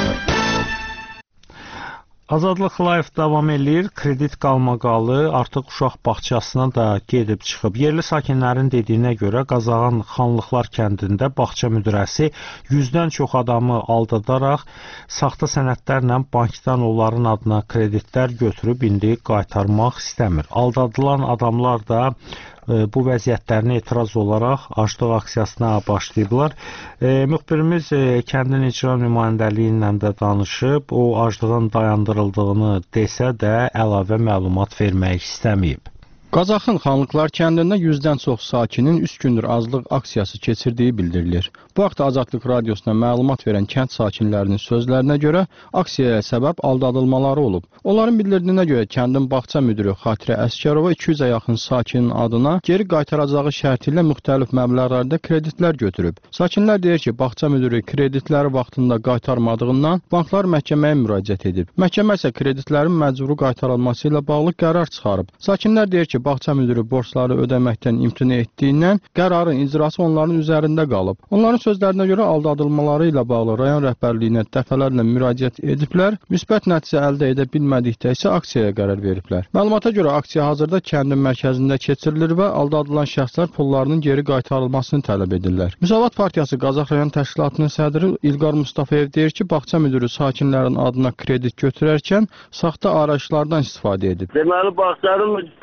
Azadlıq Live davam eləyir. Kredit qalmaqalı artıq uşaq bağçasına da gedib çıxıb. Yerli sakinlərin dediyinə görə Qazağan Xanlıqlar kəndində bağça müdirəsi 100-dən çox adamı aldadaraq saxta sənədlərlə bankdan onların adına kreditlər götürüb indi qaytarmaq istəmir. Aldadılan adamlar da bu vəziyyətlərinə etiraz olaraq aclıq aksiyasına başlayıblar. Müxbirimiz kəndin icra nümayəndəliyi ilə də danışıb, o aclığın dayandırıldığını desə də əlavə məlumat vermək istəməyib. Qazaxın Xanlıqlar kəndində 100-dən çox sakinin 3 gündür aclıq aksiyası keçirdiyi bildirilir. Bu haqda Azadlıq Radiosuna məlumat verən kənd sakinlərinin sözlərinə görə aksiyaya səbəb aldadılmaları olub. Onların bildirdiyinə görə kəndin bağça müdiri Xatirə Əskərova 200-ə yaxın sakinin adına geri qaytaracağı şərti ilə müxtəlif məbləğlərdə kreditlər götürüb. Sakinlər deyir ki, bağça müdiri kreditləri vaxtında qaytarmadığından banklar məhkəməyə müraciət edib. Məhkəmə isə kreditlərin məcburi qaytarılması ilə bağlı qərar çıxarıb. Sakinlər deyir ki, bağça müdiri borcları ödəməkdən imtina etdiyindən qərarın icrası onların üzərində qalıb. Onların sözlərinə görə aldadılmaları ilə bağlı rayon rəhbərliyinə dəfələrlə müraciət ediblər, müsbət nəticə əldə edə bilmədikdə isə aksiyaya qərar veriblər. Məlumata görə aksiya hazırda kəndin mərkəzində keçirilir və aldadılan şəxslər pullarının geri qaytarılmasını tələb edirlər. Müsavat Partiyası Qazax rayon təşkilatının sədri İlqar Mustafayev deyir ki, bağça müdiri sakinlərin adına kredit götürərkən saxta arayışlardan istifadə edib. Deməli, bağçanın müdürəsi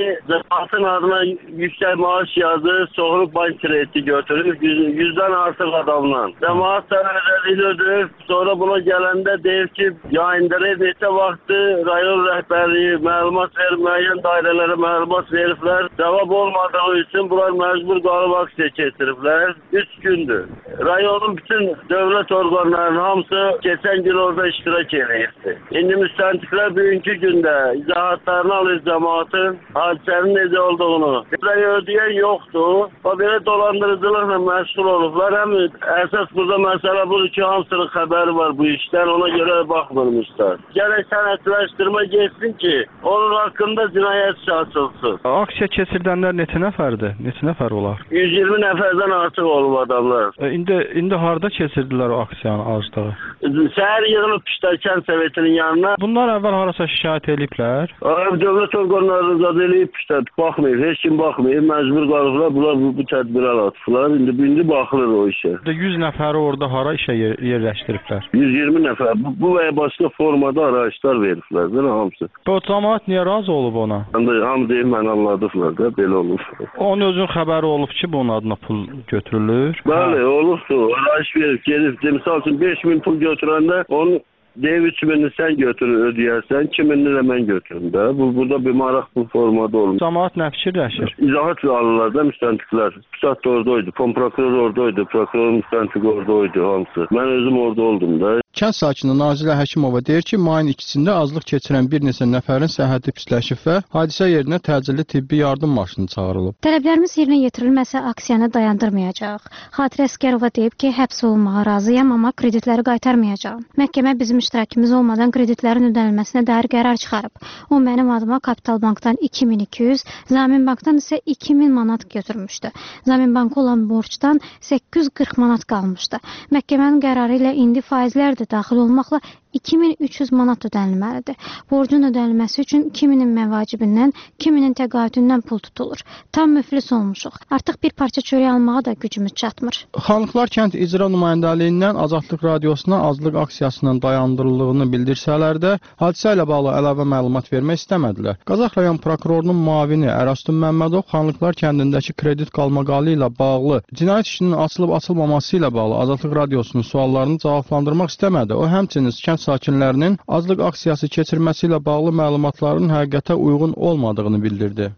cəmaatın adına yüksək maaş yazır, soğuruq bank krediti götürür 100-dən artıq adamla. Cəmaat sənədəlik ödür, sonra buna gələndə deyir ki, yayındırır, neçə vaxtı rayon rəhbərliyi məlumat verir, müəyyən dairələrə məlumat veriblər. Cavab olmadığı üçün bunlar məcbur qalıb aksiya keçiriblər. 3 gündür. Rayonun bütün dövlət orqanlarının hamısı keçən gün orada iştirak edirdi. İndi müstəntiqlər bugünkü gündə izahatlarını alır cəmaatın, hadisənin necə olduğunu. Bizləri ödəyən yoxdur. Belə dolandırıcılıqla məşğul olublar. Həm əsas burada məsələ budur ki, hamısının xəbəri var bu işdən, ona görə baxmırmışlar. Gərək sənədləşdirmə getsin ki, onun haqqında cinayət işi açılsın. Aksiya keçirdənlər neçə nəfərdir? Neçə nəfər olar? 120 nəfərdən artıq olub adamlar. İndi harda keçirdilər o aksiyanı azlığı? Səhər yığılıb Piştəkən Sovetinin yanına. Bunlar əvvəl harasa şikayət ediblər? Dövlət orqanları zad eləyib Piştək. Baxmayıb, heç kim baxmayıb. Məcbur qalıblar, bunlar bu tədbirə atıblar. İndi baxılır o işə. 100 nəfəri orada hara işə yerləşdiriblər? 120 nəfər. Bu və ya başqa formada arayışlar veriblər. Hamısı. O cəmaət niyə razı olub ona? Hamı deyib, mən anladıqlar da, belə olub. Onun özün xəbəri olub ki, bunun adına pul götürülür? Bəli, olubdur. Arayış verib, gelib. Misal üçün 5000 pul götürəndə onun dev 3000'ni sen götür ödəyərsən, 2000'ni də mən götürüm də. Burada bir maraq bu formada olur. Cəmaət nə fikirləşir? İzahat alırlar da müstəntiqlər. Pusat da oradaydı, prokuror oradaydı, prokuror müstəntiq oradaydı hamısı. Mən özüm orada oldum da. Kənd sakini Nazilə Həkimova deyir ki, mayın 2-sində azlıq keçirən bir neçə nəfərin səhhəti pisləşib və hadisə yerinə təcili tibbi yardım maşını çağırılıb. Tələblərimiz yerinə yetirilməsə aksiyanı dayandırmayacaq. Xatirə Əsgərova deyib ki, həbs olunmağa razıyam, amma kreditləri qaytarmayacağam. Məhkəmə bizim iştirakımız olmadan kreditlərin ödənilməsinə dair qərar çıxarıb. O mənim adıma Kapital Bankdan 2200, Zamin Bankdan isə 2000 manat götürmüşdü. Zamin Bankı olan borcdan 840 manat qalmışdı. Məhkəmənin qərarı ilə indi faizlər də daxil olmaqla 2300 manat ödənilməlidir. Borcun ödənilməsi üçün kiminin məvacibindən, kiminin təqaüdündən pul tutulur. Tam müflis olmuşuq. Artıq bir parça çörək almağa da gücümüz çatmır. Xanlıqlar kənd icra nümayəndəliyindən Azadlıq Radiosuna azlıq aksiyasının dayandırıldığını bildirsələr də, hadisə ilə bağlı əlavə məlumat vermək istəmədilər. Qazax rayon prokurorunun müavini Ərəstun Məmmədov Xanlıqlar kəndindəki kredit qalmaqalı ilə bağlı cinayət işinin açılıb-açılmaması ilə bağlı Azadlıq Radiosunun suallarını cavablandırmaq istəmədi. O həmçinin kənd sakinlərinin azlıq aksiyası keçirməsi ilə bağlı məlumatların həqiqətə uyğun olmadığını bildirdi.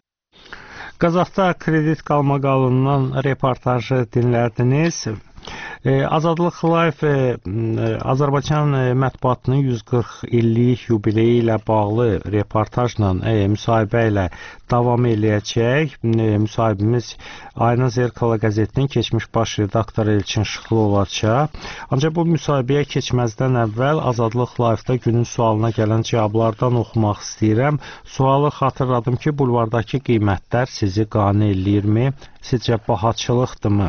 Qazaxda kredit qalmaqalından reportajı dinlədiniz. Azadlıq Live Azərbaycan mətbuatının 140 illik yubileyi ilə bağlı reportajla, müsahibə ilə davam eləyəcək. Müsahibimiz Ayna Zerkala qəzetinin keçmiş baş redaktoru Elçin Şıxlı olacaq. Ancaq bu müsahibəyə keçməzdən əvvəl Azadlıq Live-da günün sualına gələn cavablardan oxumaq istəyirəm. Sualı xatırladım ki, bulvardakı qiymətlər sizi qane eləyirmi? Sizcə bahaçılıqdırmı?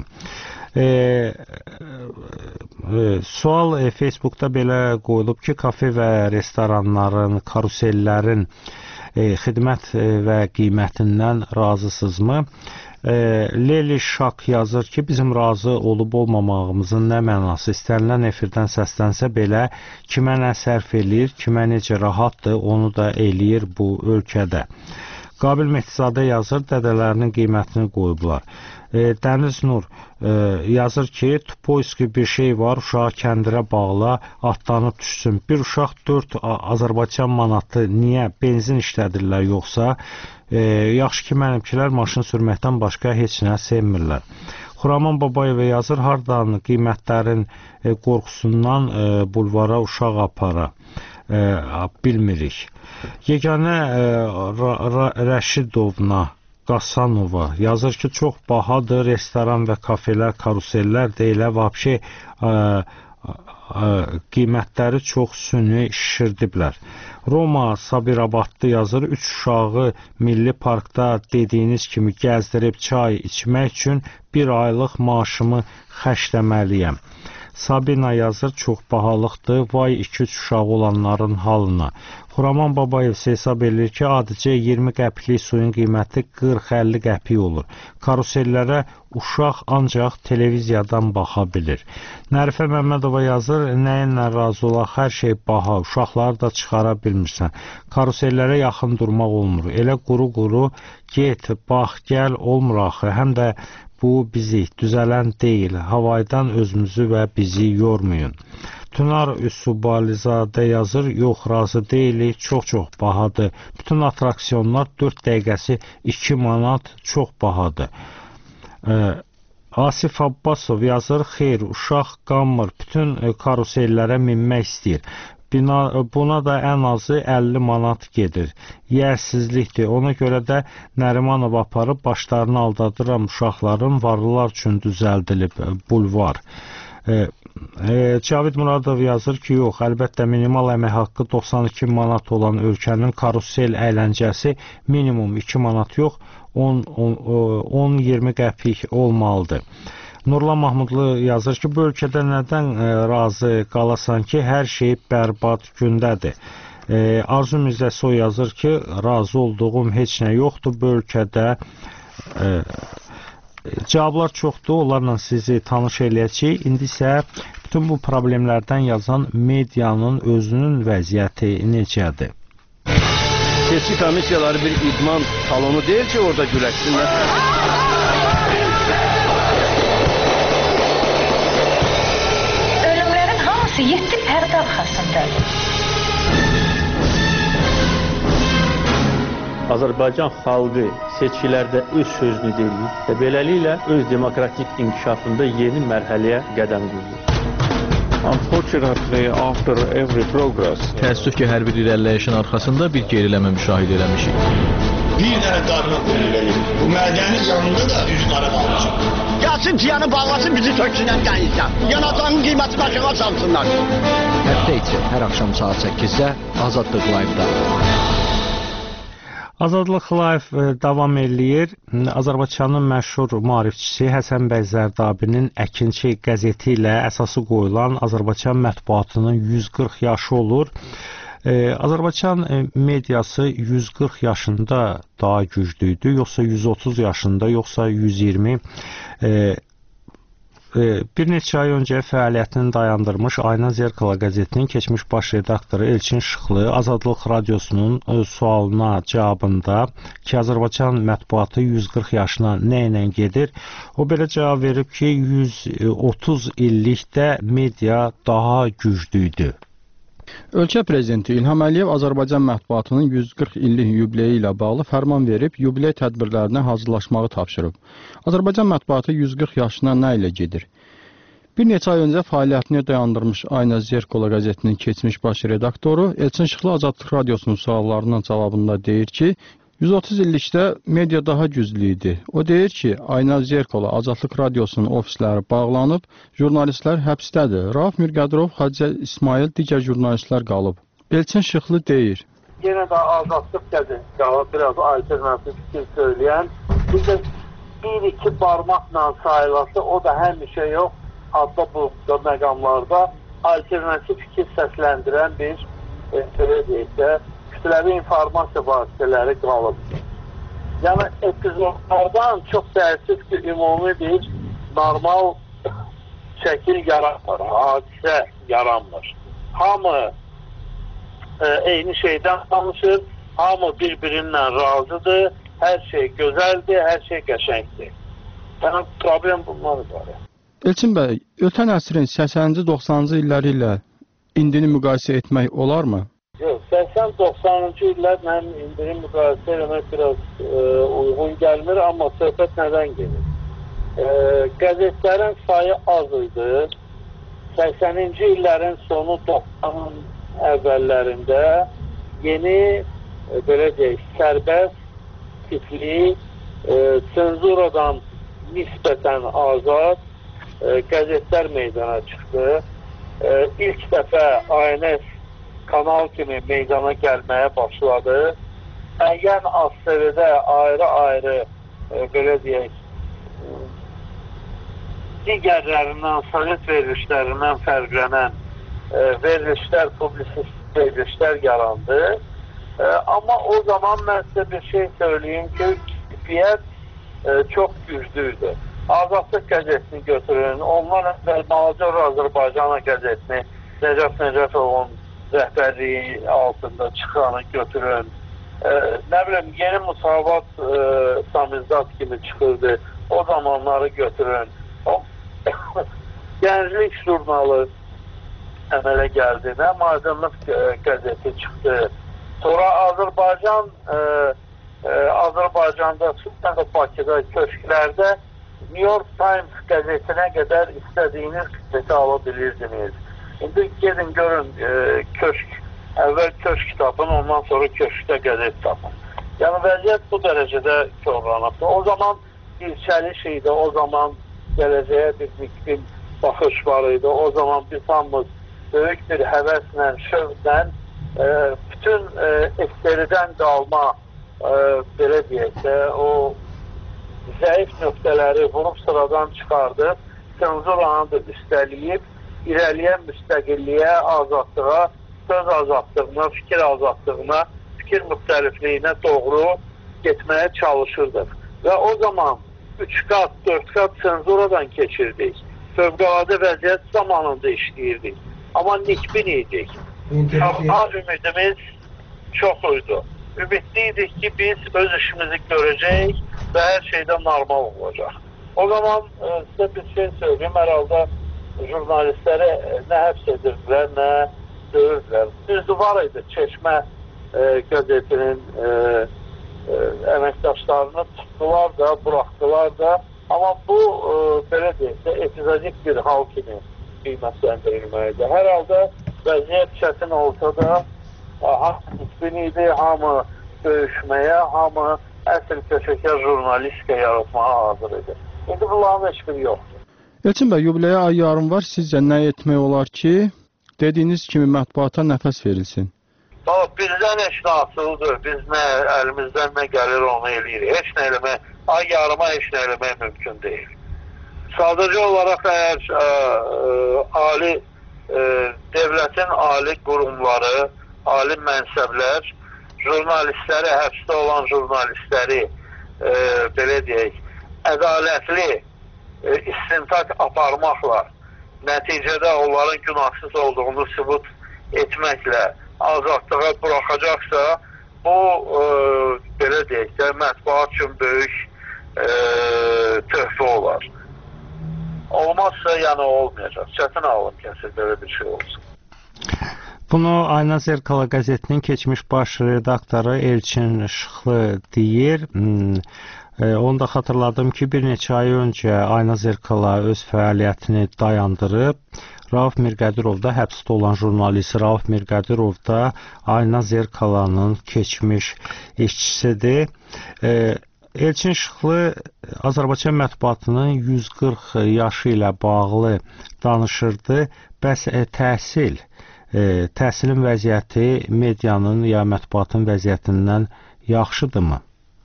Sual Facebookda belə qoyulub ki, kafe və restoranların, karusellərin xidmət və qiymətindən razısınızmı? Leli Şak yazır ki, bizim razı olub olmamağımızın nə mənası? İstənilən efirdən səslənsə belə, kimə nə sərf eləyir, kimə necə rahatdır, onu da eləyir bu ölkədə. Qabil Mehdizadə yazır, dədələrinin qiymətini qoyublar. Dəniz Nur yazır ki, Tupoyski bir şey var, uşağı kəndirə bağla, atlanıb düşsün. Bir uşaq 4 Azərbaycan manatı niyə benzin işlədirlər yoxsa? Yaxşı ki, mənimkilər maşın sürməkdən başqa heç nə sevmirlər. Xuraman Babayeva yazır, hardan qiymətlərin qorxusundan bulvara uşaq apara bilmirik. Yeganə Rəşidovna Qasanova yazır ki, çox bahadır, restoran və kafelər, karusellər deyilə, vəbşi qiymətləri çox süni şişirdiblər. Roma Sabirabadlı yazır, 3 uşağı Milli Parkda dediyiniz kimi gəzdirib çay içmək üçün bir aylıq maaşımı xərcləməliyəm. Sabina yazır, çox bahalıqdır, vay 2-3 uşağı olanların halına. Xuraman Babayev isə hesab edir ki, adicə 20 qəpiklik suyun qiyməti 40-50 qəpik olur. Karusellərə uşaq ancaq televiziyadan baxa bilir. Nərifə Məmmədova yazır, nəyinlə razı olaq, hər şey baha, uşaqları da çıxara bilmirsən. Karusellərə yaxın durmaq olmur. Elə quru-quru get, bax, gəl olmur axı. Həm də bu bizi düzələn deyil. Havaydan özümüzü və bizi yormayın. Tunar Üsubalizadə yazır, yox, razı deyilik, çox-çox bahadır. Bütün atraksiyonlar 4 dəqiqəsi 2 manat, çox bahadır. Asif Abbasov yazır, xeyr, uşaq qanmır, bütün karusellərə minmək istəyir. Buna da ən azı 50 manat gedir. Yersizlikdir. Ona görə də Nərimanov aparıb başlarını aldadıram uşaqların varlılar üçün düzəldilib bulvar. Cavid Muradov yazır ki, yox, əlbəttə minimal əmək haqqı 92 manat olan ölkənin karusel əyləncəsi minimum 2 manat yox, 10-20 qəpik olmalıdır. Nurlan Mahmudlu yazır ki, bu ölkədə nədən razı qalasan ki, hər şey bərbad gündədir. Arzu Mirzəsoy yazır ki, razı olduğum heç nə yoxdur bu ölkədə. Cavablar çoxdur, onlarla sizi tanış eləyəcək. İndi isə bütün bu problemlərdən yazan medianın özünün vəziyyəti necədir? Seçki komissiyaları bir idman salonu deyil ki, orada güləşsinlər. Ölümlərin hamısı 7 pərdə arxasındadır. Azərbaycan xalqı seçkilərdə öz sözünü deyir və beləliklə öz demokratik inkişafında yeni mərhələyə qədəm qoyur. Təəssüf ki, hər bir irəliləyişin arxasında bir geriləmə müşahidə eləmişik. Bir dənə darına qoyulur. Bu mədənin yanında da üz qara qalmışıq. Gəlsin tiyanı bağlasın, bizi töksünən dənizdən. Yanacağın qiymətini aşağı salsınlar. Həftə içi hər axşam saat 8-də Azadlıq Live-da. Azadlıq Live davam eləyir. Azərbaycanın məşhur maarifçisi Həsən bəy Zərdabinin Əkinçi qəzeti ilə əsası qoyulan Azərbaycan mətbuatının 140 yaşı olur. Azərbaycan mediası 140 yaşında daha güclüydü, yoxsa 130 yaşında, yoxsa 120. Bir neçə ay öncə fəaliyyətini dayandırmış Ayna Zerkala qəzetinin keçmiş baş redaktoru Elçin Şıxlı Azadlıq Radiosunun sualına cavabında ki, Azərbaycan mətbuatı 140 yaşına nə ilə gedir, o belə cavab verib ki, 130 illikdə media daha güclüydü. Ölkə prezidenti İlham Əliyev Azərbaycan mətbuatının 140 illik yubileyi ilə bağlı fərman verib, yubiley tədbirlərinə hazırlaşmağı tapşırıb. Azərbaycan mətbuatı 140 yaşına nə ilə gedir? Bir neçə ay öncə fəaliyyətini dayandırmış Ayna Zerkola qəzetinin keçmiş baş redaktoru Elçin Şıxlı Azadlıq Radiosunun suallarının cavabında deyir ki, 130 illikdə media daha güclü idi. O deyir ki, Ayna Zerkola Azadlıq Radiosunun ofisləri bağlanıb, jurnalistlər həbsdədir. Rauf Mirqədirov, Hacı İsmail, digər jurnalistlər qalıb. Elçin Şıxlı deyir. Yenə də Azadlıq qəzeti qalıb, biraz alternativ fikir söyləyən. Bir də bir-iki barmaqla sayılası, o da həmişə yox, adda bu məqamlarda alternativ fikir səsləndirən bir, deyək də, kütləvi informasiya vasitələri qalıb. Yəni, epizodlardan çox təəssüf ki, ümumi bir normal şəkil yaranmır, hadisə yaranmır. Hamı eyni şeydən danışır, hamı bir-birinlə razıdır, hər şey gözəldir, hər şey qəşəngdir. Yəni, problem bundan ibarət. Elçin bəy, ötən əsrin 80-ci, 90-cı illəri ilə indini müqayisə etmək olarmı? Yox, 80-90-cı illər mənim indini müqayisə eləmək biraz uyğun gəlmir, amma söhbət nədən gelir? Qəzetlərin sayı az idi. 80-ci illərin sonu 90-ın əvvəllərində yeni, belə deyək, sərbəst, tipli, senzuradan nisbətən azad qəzetlər meydana çıxdı. İlk dəfə ANS kanal kimi meydana gəlməyə başladı. Müəyyən ASTV-də ayrı-ayrı, belə deyək, digərlərindən, sovet verilişlərindən fərqlənən verilişlər, publisist verilişlər yarandı. Amma o zaman mən sizə bir şey söyleyeyim ki, keyfiyyət çox güclüydü. Azadlıq qəzetini götürün, ondan əvvəl Balaca Azərbaycan qəzetini Nəcəf Nəcəfovun rəhbərliyi altında çıxanı götürün. Nə bilim, yeni Musavat Samizdat kimi çıxırdı, o zamanları götürün. Gənclik jurnalı əmələ gəldi, nə Aydınlıq qəzeti çıxdı. Sonra Azərbaycanda, xüsusən də Bakıda, köşklərdə New York Times qəzetinə qədər istədiyiniz qəzeti ala bilirdiniz. İndi gedin görün köşk, əvvəl köşk tapın, ondan sonra köşkdə qəzet tapın. Yəni vəziyyət bu dərəcədə korlanıbdır. O zaman dirçəliş idi, o zaman gələcəyə bir nikbin baxış var idi. O zaman biz hamımız böyük bir həvəslə, şövqlə bütün eksteridən qalma, belə deyək də, o zəif nöqtələri vurub sıradan çıxardıb, senzuranı da üstəliyib, irəliyən müstəqilliyə, azadlığa, söz azadlığına, fikir azadlığına, fikir müxtəlifliyinə doğru getməyə çalışırdıq. Və o zaman 3 qat, 4 qat senzuradan keçirdik. Fövqəladə vəziyyət zamanında işləyirdik. Amma nikbin idik. Az ümidimiz çox idi. Ümidliydik ki, biz öz işimizi görəcəyik və hər şeydə normal olacaq. O zaman sizə bir şey söyleyeyim, herhalde jurnalistləri nə həbs edirdilər, nə döyürdülər. Düzdür, var idi Çeşmə qəzetinin əməkdaşlarını tutdular da, buraxdılar da. Amma bu, belə deyək də, epizodik bir hal kimi qiymətləndirilməlidir. Hər halda vəziyyət çətin olsa da, hamı nikbin idi, hamı döyüşməyə, hamı əsl köşəkər jurnalistika yaratmağa hazır idi. İndi bunların heç biri yoxdur. Elçin bəy, yubiləyə ay yarım var. Sizcə nə etmək olar ki, dediyiniz kimi mətbuata nəfəs verilsin? Bizdən heç nə asılıdır. Biz nə əlimizdən nə gəlir onu eləyirik. Heç nə eləmək, ay yarıma heç nə eləmək mümkün deyil. Sadəcə olaraq əgər devlətin ali qurumları, ali mənsəblər, jurnalistləri, həbsdə olan jurnalistləri, belə deyək, ədalətli istintak aparmaqla, nəticədə onların günahsız olduğunu sübut etməklə azadlığa buraxacaqsa, bu, belə deyək də, mətbuat üçün böyük töhfə olar. Olmazsa, yəni olmayacaq. Çətin alım kəsir, belə bir şey olsun. Bunu Ayna Zerkala qəzetinin keçmiş baş redaktoru Elçin Şıxlı deyir. Onu da xatırladım ki, bir neçə ay öncə Ayna Zerkala öz fəaliyyətini dayandırıb. Rauf Mirqədirov da, həbsdə olan jurnalist Rauf Mirqədirov da Ayna Zerkalanın keçmiş işçisidir. Elçin Şıxlı Azərbaycan mətbuatının 140 yaşı ilə bağlı danışırdı. Bəs təhsilin vəziyyəti medianın ya mətbuatın vəziyyətindən yaxşıdırmı?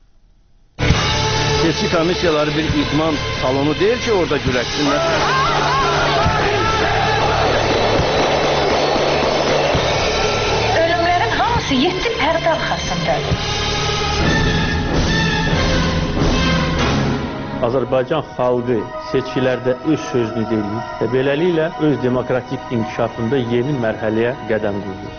Seçki komissiyaları bir idman salonu deyil ki, orada güləşsinlər. Ölümlərin hamısı 7 pərdə arxasındadır. Azərbaycan xalqı seçkilərdə öz sözünü deyir və beləliklə öz demokratik inkişafında yeni mərhələyə qədəm qoyur.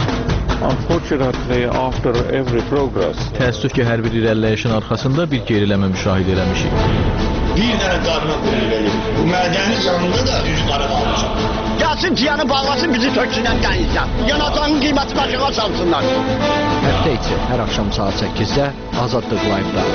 Təəssüf ki, hər bir irəliləyişin arxasında bir geriləmə müşahidə eləmişik. Bir dənə qarına verir. Bu mədəni canında da üz qara qalacaq. Gəlsin ciyanı bağlasın, bizi töksünən dənizdən. Yanacağın qiyməti başına salsınlar. Həftə içi hər axşam saat 8-də Azadlıq Live-da.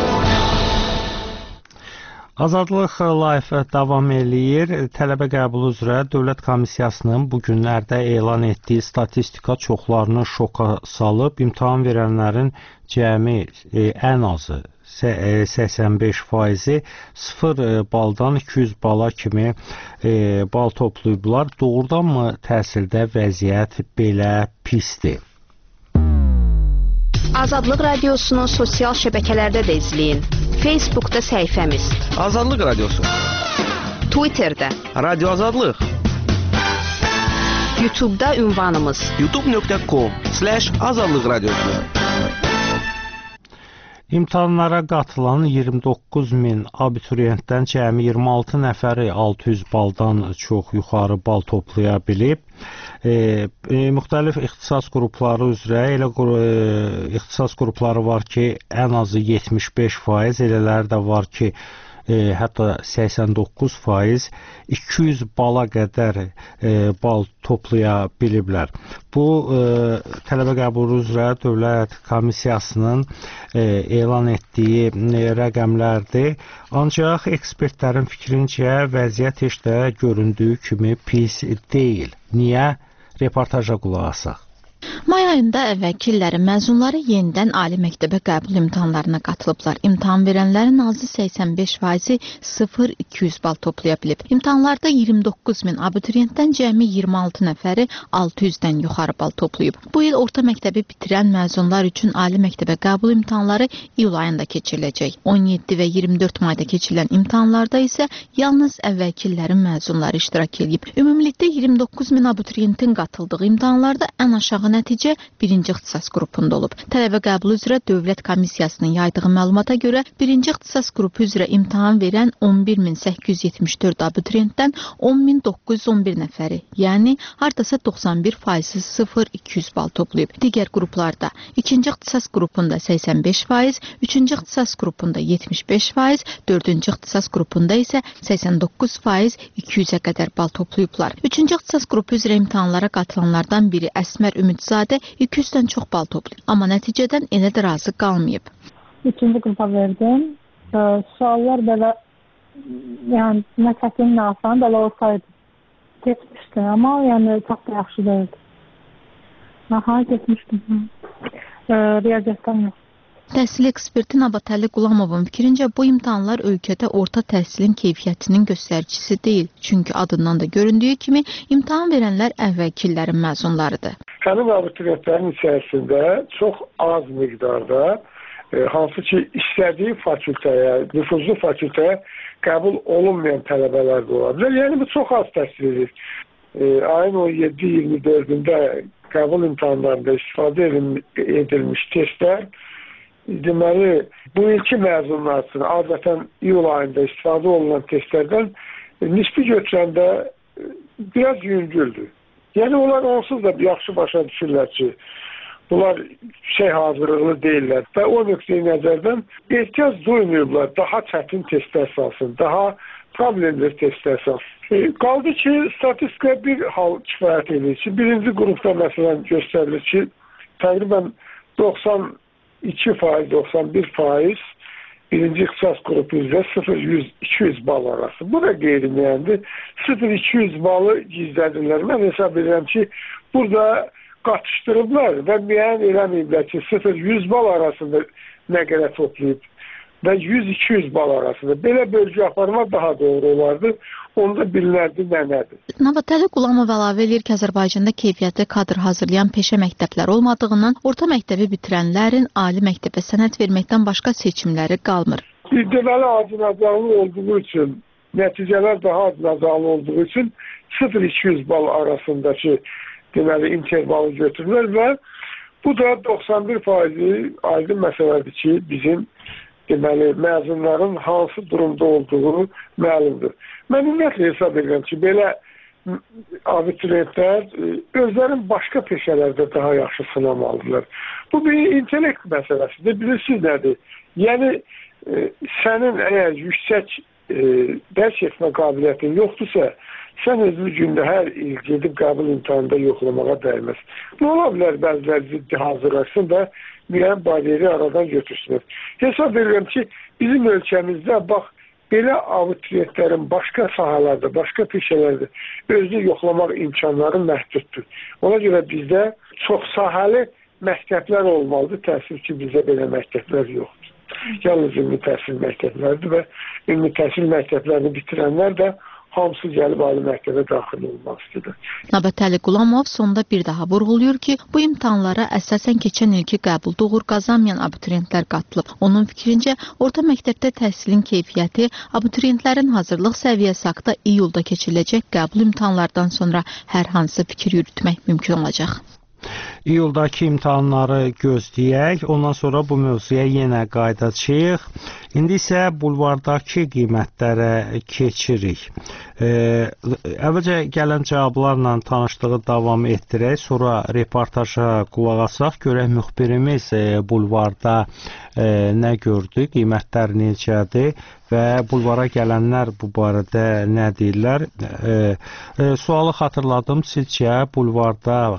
Azadlıq Live davam eləyir. Tələbə qəbulu üzrə Dövlət Komissiyasının bu günlərdə elan etdiyi statistika çoxlarını şoka salıb. İmtahan verənlərin cəmi ən azı 85%-i 0 baldan 200 bala kimi bal toplayıblar. Doğrudanmı təhsildə vəziyyət belə pisdir? Azadlıq Radiosunu sosial şəbəkələrdə də izləyin. Facebookda səhifəmiz Azadlıq Radiosu. Twitterdə, Radio Azadlıq, YouTube'da ünvanımız youtube.com/azadlıq radiosu. İmtahanlara qatılan 29 min abituriyentdən cəmi 26 nəfəri 600 baldan çox yuxarı bal toplaya bilib. Müxtəlif ixtisas qrupları üzrə elə ixtisas qrupları var ki, ən azı 75%, elələri də var ki, hətta 89% 200 bala qədər bal toplaya biliblər. Bu tələbə qəbulu üzrə Dövlət Komissiyasının elan etdiyi rəqəmlərdir. Ancaq ekspertlərin fikrincə vəziyyət heç də göründüyü kimi pis deyil. Niyə? Reportaja qulaq asaq. May ayında əvvəlki illərin məzunları yenidən ali məktəbə qəbul imtahanlarına qatılıblar. İmtahan verənlərin azı 85%-i 0-200 bal toplaya bilib. İmtahanlarda 29 min abituriyentdən cəmi 26 nəfəri 600-dən yuxarı bal toplayıb. Bu il orta məktəbi bitirən məzunlar üçün ali məktəbə qəbul imtahanları iyul ayında keçiriləcək. 17 və 24 mayda keçirilən imtahanlarda isə yalnız əvvəlki illərin məzunları iştirak edib. Ümumilikdə 29 min abituriyentin qatıldığı imtahanlarda ən aşağı nəticə birinci ixtisas qrupunda olub. Tələbə qəbulu üzrə Dövlət Komissiyasının yaydığı məlumata görə birinci ixtisas qrupu üzrə imtahan verən 11.874 abituriyentdən 10.911 nəfəri, yəni hardasa 91%-i 0-200 bal toplayıb. Digər qruplarda ikinci ixtisas qrupunda 85%, üçüncü ixtisas qrupunda 75%, dördüncü ixtisas qrupunda isə 89% 200-ə qədər bal toplayıblar. Üçüncü ixtisas qrupu üzrə imtahanlara qatılanlardan biri Əsmər Ümidzadə 200-dən çox bal toplayıb, amma nəticədən elə də razı qalmayıb. İkinci qrupa verdim. Suallar belə, yəni nə çətin, nə asan, belə olsaydı geçmişdi, amma yəni çox da yaxşı deyildi. Aha, geçmişdim. Riyaziyyatdan yox. Təhsil eksperti Nabatəli Qulamovun fikrincə bu imtahanlar ölkədə orta təhsilin keyfiyyətinin göstəricisi deyil. Çünki adından da göründüyü kimi imtahan verənlər əvvəlki illərin məzunlarıdır. Həmin abituriyentlərin içərisində çox az miqdarda hansı ki istədiyi fakültəyə, nüfuzlu fakültəyə qəbul olunmayan tələbələr də ola bilər. Yəni bu çox az təşkil edir. Ayın 17-24-də qəbul imtahanlarında istifadə edilmiş testlər deməli, bu ilki məzunlar üçün adətən iyul ayında istifadə olunan testlərdən nisbi götürəndə biraz yüngüldür. Yəni, onlar onsuz da yaxşı başa düşürlər ki, bunlar hazırlıqlı deyirlər və o nöqteyi nəzərdən ehtiyac duymuyublar daha çətin testlər salsın, daha problemli testlər salsın. Qaldı ki, statistika bir hal kifayət edir ki, birinci qrupda məsələn göstərilir ki, təqribən 92%-91% birinci ixtisas qrupu üzrə 0-100-200 bal arası. Bu da qeyri-müəyyəndir. 0-200 balı gizlədirlər. Mən hesab edirəm ki, burada qatışdırıblar və müəyyən eləməyiblər ki, 0-100 bal arasında nə qədər toplayıb və 100-200 bal arasında. Belə bölgü aparmaq daha doğru olardı. Onda bilinərdi nədir. Nabatəli Qulamov əlavə edir ki, Azərbaycanda keyfiyyətli kadr hazırlayan peşə məktəblər olmadığından orta məktəbi bitirənlərin ali məktəbə sənəd verməkdən başqa seçimləri qalmır. Deməli, acınacaqlı olduğu üçün, nəticələr daha acınacaqlı olduğu üçün 0-200 bal arasındakı deməli, intervalı götürürlər və bu da 91% aydın məsələdir ki, bizim deməli, məzunların hansı durumda olduğu məlumdur. Mən ümumiyyətlə hesab edirəm ki, belə abituriyentlər özlərin başqa peşələrdə daha yaxşı sınamalıdırlar. Bu bir intellekt məsələsidir. Bilirsiniz nədir? Yəni, sənin əgər yüksək dərs etmə qabiliyyətin yoxdursa, sən özlü gündə hər il gedib qəbul imtahanında yoxlamağa dəyməz. Nə ola bilər bəziləri ciddi hazırlaşsın və müəyyən bariyeri aradan götürsünlər. Hesab edirəm ki, bizim ölkəmizdə bax, belə abituriyentlərin başqa sahələrdə, başqa peşələrdə özünü yoxlamaq imkanları məhduddur. Ona görə bizdə çox sahəli məktəblər olmalıdır. Təəssüf ki, bizdə belə məktəblər yoxdur. Yalnız ümumi təhsil məktəbləridir və ümumi təhsil məktəblərini bitirənlər də hamısı gəlib ali məktəbə daxil olmaq istəyir. Nabatəli Qulamov sonda bir daha vurğulayır ki, bu imtahanlara əsasən keçən ilki qəbulda uğur qazanmayan abituriyentlər qatılıb. Onun fikrincə, orta məktəbdə təhsilin keyfiyyəti abituriyentlərin hazırlıq səviyyəsi haqda iyulda keçiriləcək qəbul imtahanlardan sonra hər hansı fikir yürütmək mümkün olacaq. İyuldakı imtahanları gözləyək, ondan sonra bu mövzuya yenə qayıdacağıq. İndi isə bulvardakı qiymətlərə keçirik. Əvvəlcə gələn cavablarla tanışlığı davam etdirək, sonra reportaja qulaq asaq, görək müxbirimiz bulvarda nə gördü, qiymətlər necədir və bulvara gələnlər bu barədə nə deyirlər. Sualı xatırladım, sizcə bulvarda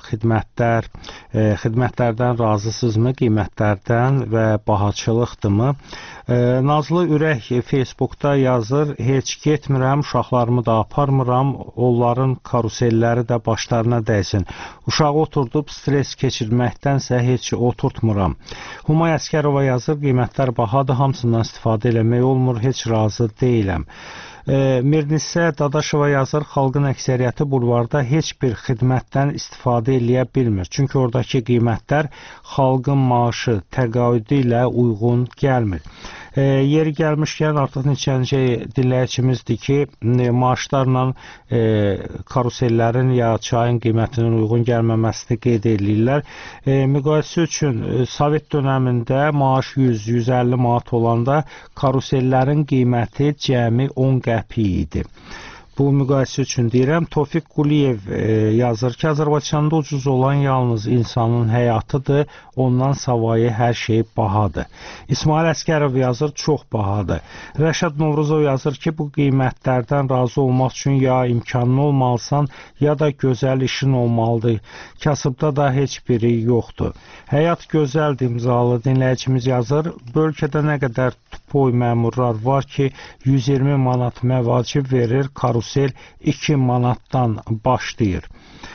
xidmətlərdən razısınızmı, qiymətlərdən və bahaçılıqdırmı? Nazlı Ürək Facebookda yazır, heç getmirəm, uşaqlarımı da aparmıram, onların karuselləri də başlarına dəysin. Uşağı oturdub stres keçirməkdənsə heç oturtmuram. Humay Əskərova yazır, qiymətlər bahadır, hamısından istifadə eləmək olmur, heç razı deyiləm. Mirnisə Dadaşova yazır, xalqın əksəriyyəti bulvarda heç bir xidmətdən istifadə eləyə bilmir. Çünki oradakı qiymətlər xalqın maaşı təqaüdü ilə uyğun gəlmir. Yeri gəlmişkən artıq neçənci dinləyicimizdir ki, maaşlarla karusellərin ya çayın qiymətinin uyğun gəlməməsini qeyd edirlər. Müqayisə üçün Sovet dönəmində maaş 100-150 manat olanda karusellərin qiyməti cəmi 10 qəpik idi. Bu müqayisə üçün deyirəm. Tofiq Quliyev yazır ki, Azərbaycanda ucuz olan yalnız insanın həyatıdır, ondan savayı hər şey bahadır. İsmail Əskərov yazır, çox bahadır. Rəşad Novruzov yazır ki, bu qiymətlərdən razı olmaq üçün ya imkanın olmalısan, ya da gözəl işin olmalıdır. Kasıbda da heç biri yoxdur. Həyat gözəldir imzalı dinləyicimiz yazır. Bölgədə nə qədər tupoy məmurlar var ki, 120 manat məvacib verir, karusel 2 manatdan başlayır.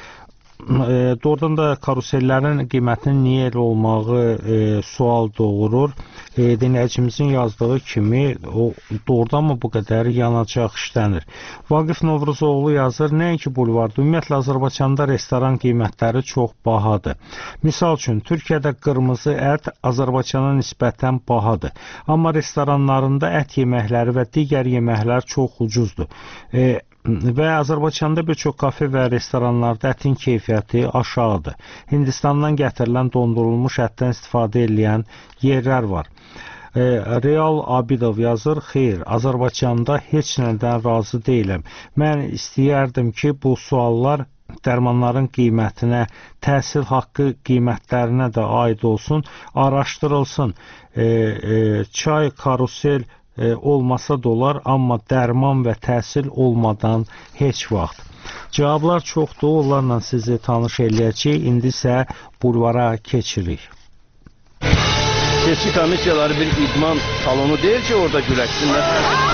Doğrudan da karusellərin qiymətinin niyə elə olmağı sual doğurur. Dinləyicimizin yazdığı kimi o doğrudan mı bu qədər yanacaq işlənir? Vaqif Novruzoğlu yazır, nəinki bulvarda, ümumiyyətlə Azərbaycanda restoran qiymətləri çox bahadır. Misal üçün, Türkiyədə qırmızı ət Azərbaycana nisbətən bahadır. Amma restoranlarında ət yeməkləri və digər yeməklər çox ucuzdur. Və Azərbaycanda bir çox kafe və restoranlarda ətin keyfiyyəti aşağıdır. Hindistandan gətirilən dondurulmuş ətdən istifadə edən yerlər var. Real Abidov yazır, xeyr, Azərbaycanda heç nədən razı deyiləm. Mən istəyərdim ki, bu suallar dərmanların qiymətinə, təhsil haqqı qiymətlərinə də aid olsun, araşdırılsın. Çay, karusel olmasa da olar, amma dərman və təhsil olmadan heç vaxt. Cavablar çoxdur, onlarla sizi tanış eləyəcək. İndi isə bulvara keçirik. Seçki komissiyaları bir idman salonu deyil ki, orada güləşsinlər.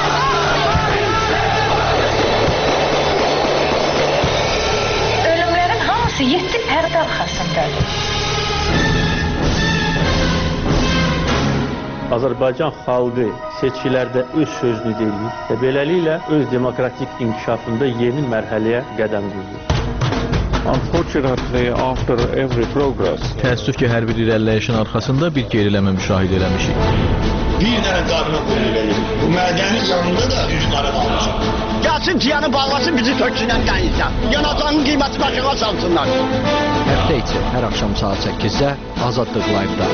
Ölümlərin hamısı 7 pərdə arxasındadır. Azərbaycan xalqı seçkilərdə öz sözünü deyir və beləliklə öz demokratik inkişafında yeni mərhələyə qədəm qoyur. Unfortunately, after every progress, təəssüf ki, hər bir irəliləyişin arxasında bir geriləmə müşahidə eləmişik. Bir dənə qadına qoyulur. Bu mədəni yanında da üz qara qalmışıq. Gəlsin ciyanı bağlasın, bizi töksünən dəyilsən. Yanacağının qiyməti başına salsınlar. Həftə içi hər axşam saat 8-də Azadlıq Live-da.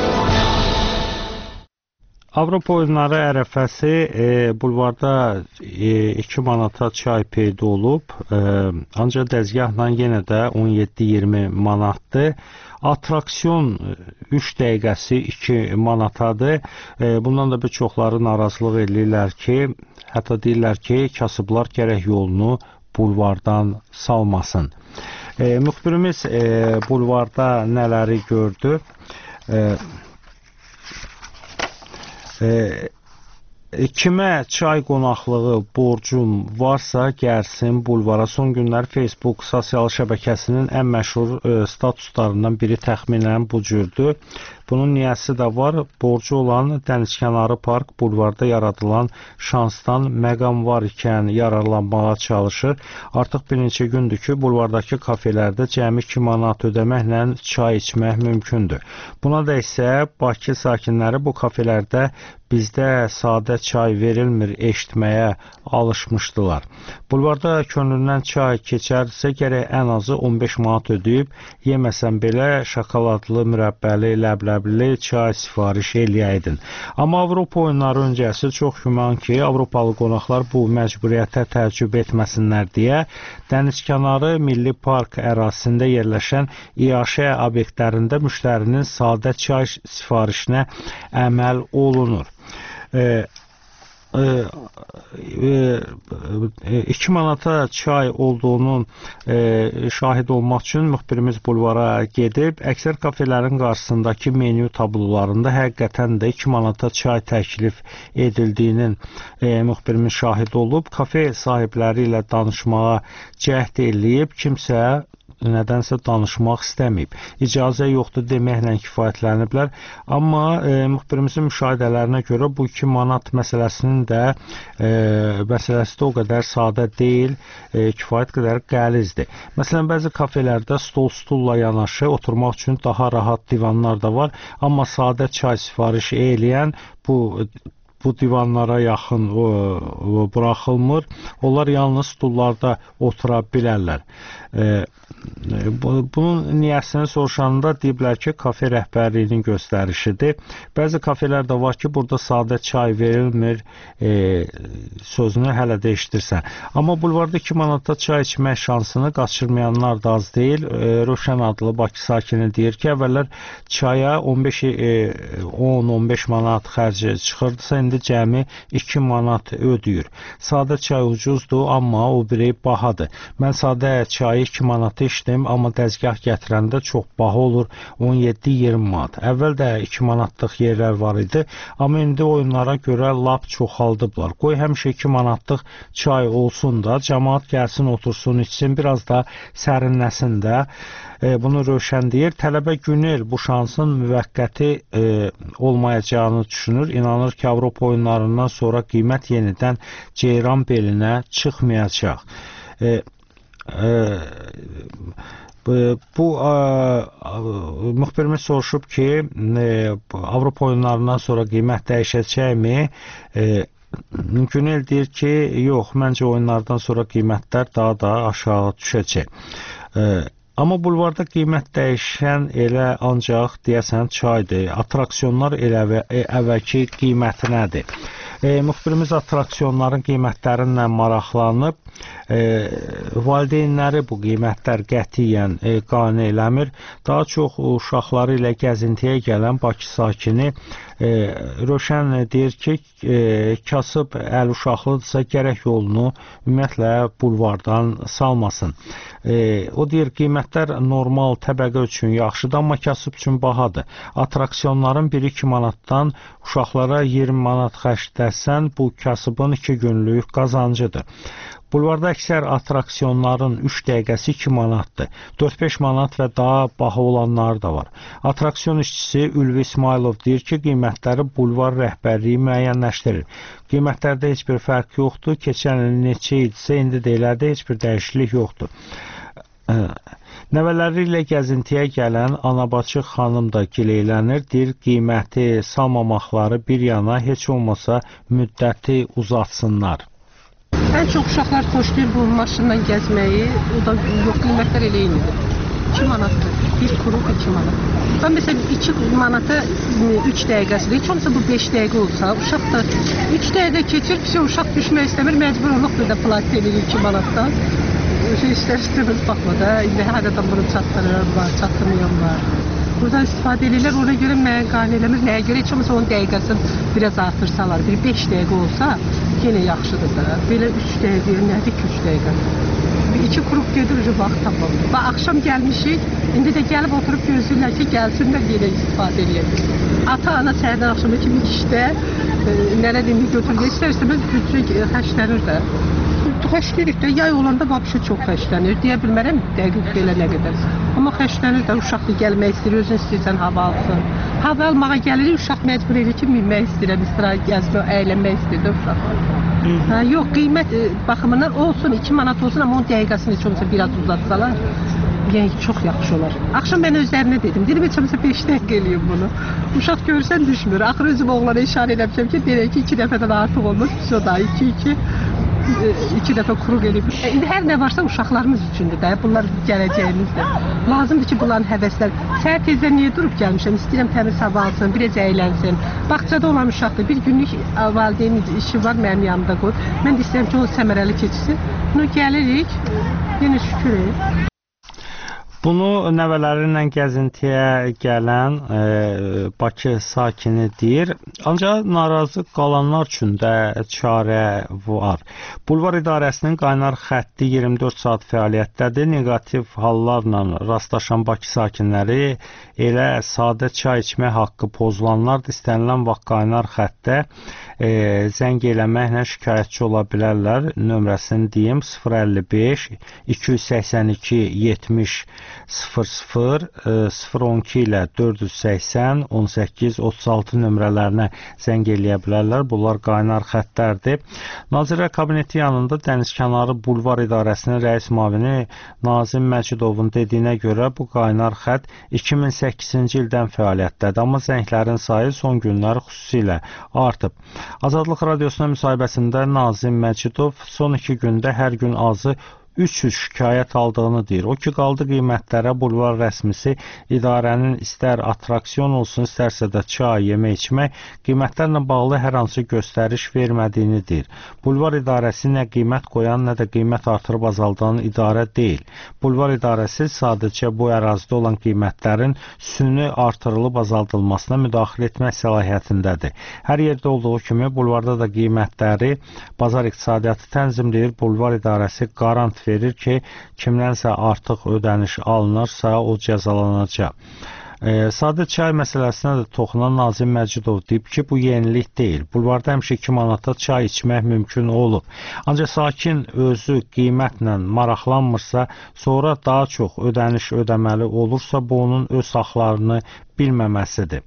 Avropa oyunları ərəfəsi bulvarda 2 manata çay peyda olub, ancaq dəzgahla yenə də 17-20 manatdır. Atraksiyon 3 dəqiqəsi 2 manatadır. Bundan da bir çoxları narazılıq edirlər ki, hətta deyirlər ki, kasıblar gərək yolunu bulvardan salmasın. Müxbirimiz bulvarda nələri gördü? Kimə çay qonaqlığı borcum varsa gəlsin bulvara. Son günlər Facebook sosial şəbəkəsinin ən məşhur statuslarından biri təxminən bu cürdür. Bunun niyəsi də var. Borcu olan Dənizkənarı Park bulvarda yaradılan şansdan məqam var ikən yararlanmağa çalışır. Artıq bir neçə gündür ki, bulvardakı kafelərdə cəmi 2 manat ödəməklə çay içmək mümkündür. Buna da isə Bakı sakinləri bu kafelərdə bizdə sadə çay verilmir eşitməyə alışmışdılar. Bulvarda könlündən çay keçərsə gərək ən azı 15 manat ödəyib, yeməsən belə şokoladlı, mürəbbəli, ləbləbli çay sifariş eləyəydin. Amma Avropa oyunları öncəsi çox güman ki, Avropalı qonaqlar bu məcburiyyətə təəccüb etməsinlər deyə Dənizkənarı Milli Park ərazisində yerləşən İAŞ obyektlərində müştərinin sadə çay sifarişinə əməl olunur. 2 manata çay olduğunun şahid olmaq üçün müxbirimiz bulvara gedib, əksər kafelerin qarşısındakı menyu tablolarında həqiqətən də 2 manata çay təklif edildiyinin müxbirimiz şahid olub. Kafe sahibləri ilə danışmağa cəhd eləyib, kimsə nədənsə danışmaq istəməyib. İcazə yoxdur deməklə kifayətləniblər. Amma müxbirimizin müşahidələrinə görə bu 2 manat məsələsinin də məsələsi də o qədər sadə deyil, kifayət qədər qəlizdir. Məsələn, bəzi kafelərdə stol-stulla yanaşı oturmaq üçün daha rahat divanlar da var, amma sadə çay sifariş eləyən bu divanlara yaxın buraxılmır. Onlar yalnız stullarda otura bilərlər. Bunun niyəsini soruşanda deyiblər ki, kafe rəhbərliyinin göstərişidir. Bəzi kafelər də var ki, burada sadə çay verilmir sözünü hələ də eşidirsən. Amma bulvarda 2 manata çay içmək şansını qaçırmayanlar da az deyil. Rövşən adlı Bakı sakini deyir ki, əvvəllər çaya 10-15 manat xərci çıxırdısa, indi cəmi 2 manat ödəyir. Sadə çay ucuzdur, amma o biri bahadır. Mən sadə çayı 2 manata içdim, amma dəzgah gətirəndə çox baha olur, 17-20 manat. Əvvəl də 2 manatlıq yerlər var idi, amma indi oyunlara görə lap çoxaldıblar. Qoy həmişə 2 manatlıq çay olsun da, cəmaat gəlsin, otursun, içsin, biraz da sərinləsin də. Bunu Rövşən deyir. Tələbə Günel bu şansın müvəqqəti olmayacağını düşünür. İnanır ki, Avropa oyunlarından sonra qiymət yenidən ceyran belinə çıxmayacaq. Bu müxbirimiz soruşub ki, Avropa oyunlarından sonra qiymət dəyişəcəkmi? Günel deyir ki, yox, məncə oyunlardan sonra qiymətlər daha da aşağı düşəcək. Amma bulvarda qiymət dəyişən elə ancaq deyəsən çaydır. Atraksiyonlar elə əvvəlki qiymətinədir. Müxbirimiz atraksiyonların qiymətlərinlə maraqlanıb, valideynləri bu qiymətlər qətiyyən qane eləmir. Daha çox uşaqları ilə gəzintiyə gələn Bakı sakini Rövşən deyir ki, kasıb əl uşaqlıdırsa gərək yolunu ümumiyyətlə bulvardan salmasın. O deyir, qiymətlər normal təbəqə üçün yaxşıdır, amma kasıb üçün bahadır. Atraksiyonların 1-2 manatdan uşaqlara 20 manat xərcləsən, bu kasıbın 2 günlük qazancıdır. Bulvarda əksər atraksiyonların 3 dəqiqəsi 2 manatdır. 4-5 manat və daha baha olanları da var. Atraksiyon işçisi Ülvi İsmailov deyir ki, qiymətləri bulvar rəhbərliyi müəyyənləşdirir. Qiymətlərdə heç bir fərq yoxdur. Keçən il neçə idisə, indi də elədir, heç bir dəyişiklik yoxdur. Nəvələri ilə gəzintiyə gələn Anabaçı xanım da gileylənir. Deyir, qiyməti salmamaqları bir yana heç olmasa müddəti uzatsınlar. Ən çox uşaqlar xoşlayır bu maşınla gəzməyi. O da yox, qiymətlər elə eynidir. 2 manatdır. 1 kuruq 2 manat. Ben mesela 2 manata 3 dəqiqəsidir. Heç olmasa bu 5 dəqiqə olsa, uşaq da 3 dəqiqə keçir, uşaq düşmək istəmir, məcbur olub bir də plat edir 2 manatdan. İstər-istəməz baxma da, indi hər adam bunu çatdırır var, çatdırmayan var. Buradan istifadə edirlər, ona görə mənə qane eləmir. Nəyə görə? Heç olmasa onun dəqiqəsini biraz artırsalar, bir 5 dəqiqə olsa, yenə yaxşıdır da. Belə 3 dəqiqə, nədir ki 3 dəqiqə? 2 kuruq gedir, vaxt tapalım. Bax, axşam gəlmişik, indi də gəlib oturub gözləyirlər ki, gəlsinlər, yenə istifadə edirlər. Ata-ana səhərdən axşama kimi işdə, nənə demir götürür, istər-istəməz büdcə xərclənir də. Xərcləyirik də, yay olanda vəbşə çox xərclənir. Deyə bilmərəm dəqiq belə nə qədər. Amma xərclənir də, uşaq da gəlmək istəyir, özün istəyirsən hava alsın. Hava almağa gəlirik, uşaq məcbur edir ki, minmək istəyirəm, istirahət gəzmək, əylənmək istəyir də uşaq. Yox, qiymət baxımından olsun, 2 manat olsun, amma onun dəqiqəsini heç olmasa biraz uzatsalar, yəni çox yaxşı olar. Axşam mən özlərinə dedim, heç olmasa 5 dəqiqə eləyim bunu. Uşaq görsən düşmür. Axır özüm oğlana işarə eləmişəm ki, deyək ki, 2 dəfədən artıq olmaz, biz o da 2 dəfə quruq eləyib. İndi hər nə varsa uşaqlarımız üçündür də, bunlar gələcəyimizdir. Lazımdır ki, bunların həvəslər. Səhər tezdən niyə durub gəlmişəm? İstəyirəm təmiz hava alsın, biraz əylənsin. Bağçada olan uşaqdır, bir günlük valideyn işi var mənim yanımda qoy. Mən də istəyirəm ki, o səmərəli keçsin. Bunu gəlirik, yenə şükür et. Bunu nəvələrlə gəzintiyə gələn Bakı sakini deyir. Ancaq narazı qalanlar üçün də çarə var. Bulvar İdarəsinin qaynar xətti 24 saat fəaliyyətdədir. Negativ hallarla rastlaşan Bakı sakinləri elə sadə çay içmək haqqı pozulanlar istənilən vaxt qaynar xəttə zəng eləməklə şikayətçi ola bilərlər. Nömrəsini deyim 055 282 70 00 012 ilə 480 18 36 nömrələrinə zəng eləyə bilərlər. Bunlar qaynar xəttlərdir. Nazirlər Kabineti yanında Dənizkənarı Bulvar İdarəsinin rəis müavini Nazim Məcidovun dediyinə görə bu qaynar xətt 2008-ci ildən fəaliyyətdədir. Amma zənglərin sayı son günlər xüsusilə artıb. Azadlıq Radiosuna müsahibəsində Nazim Məcidov son 2 gündə hər gün azı 300 şikayət aldığını deyir. O ki, qaldı qiymətlərə bulvar rəsmisi idarənin istər atraksiyon olsun, istərsə də çay, yemək içmək, qiymətlərlə bağlı hər hansı göstəriş vermədiyini deyir. Bulvar idarəsi nə qiymət qoyan, nə də qiymət artırıb azaldan idarə deyil. Bulvar idarəsi sadəcə bu ərazidə olan qiymətlərin süni artırılıb azaldılmasına müdaxilə etmək səlahiyyətindədir. Hər yerdə olduğu kimi bulvarda da qiymətləri bazar iqtisadiyyatı tənzimləyir. Bulvar idarəsi qarant verir ki, kimdənsə artıq ödəniş alınırsa, o cəzalanacaq. Sadə çay məsələsinə də toxunan Nazim Məcidov deyib ki, bu yenilik deyil. Bulvarda həmişə 2 manata çay içmək mümkün olub. Ancaq sakin özü qiymətlə maraqlanmırsa, sonra daha çox ödəniş ödəməli olursa, bu onun öz haqlarını bilməməsidir.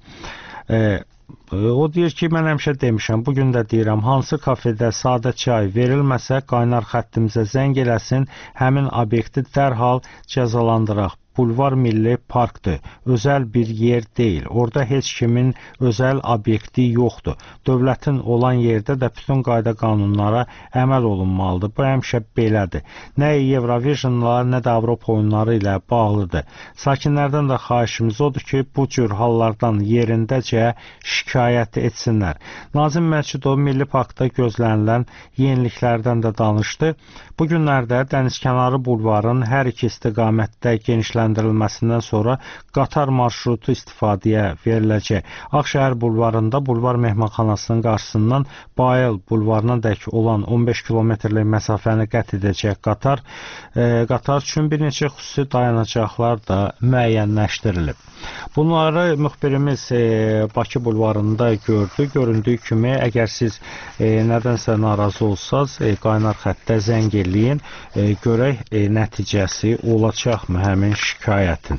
O deyir ki, mən həmişə demişəm, bugün də deyirəm, hansı kafedə sadə çay verilməsə, qaynar xəttimizə zəng eləsin, həmin obyekti dərhal cəzalandıraq. Bulvar Milli Parkdır. Özəl bir yer deyil. Orada heç kimin özəl obyekti yoxdur. Dövlətin olan yerdə də bütün qayda qanunlara əməl olunmalıdır. Bu həmişə belədir. Nə Eurovisionla, nə də Avropa oyunları ilə bağlıdır. Sakinlərdən də xahişimiz odur ki, bu cür hallardan yerindəcə şikayət etsinlər. Nazim Məcidov Milli Parkda gözlənilən yeniliklərdən də danışdı. Bu günlərdə Dənizkənarı bulvarın hər iki istiqamətdə genişləndirilməsindən sonra qatar marşrutu istifadəyə veriləcək. Ağşəhər bulvarında bulvar mehmanxanasının qarşısından Bayıl bulvarına dək olan 15 kilometrlik məsafəni qət edəcək qatar üçün bir neçə xüsusi dayanacaqlar da müəyyənləşdirilib. Bunları müxbirimiz Bakı bulvarında gördü. Göründüyü kimi, əgər siz nədənsə narazı olsaz, qaynar xəttə zəng eləyin, görək nəticəsi olacaqmı həmin şikayətin.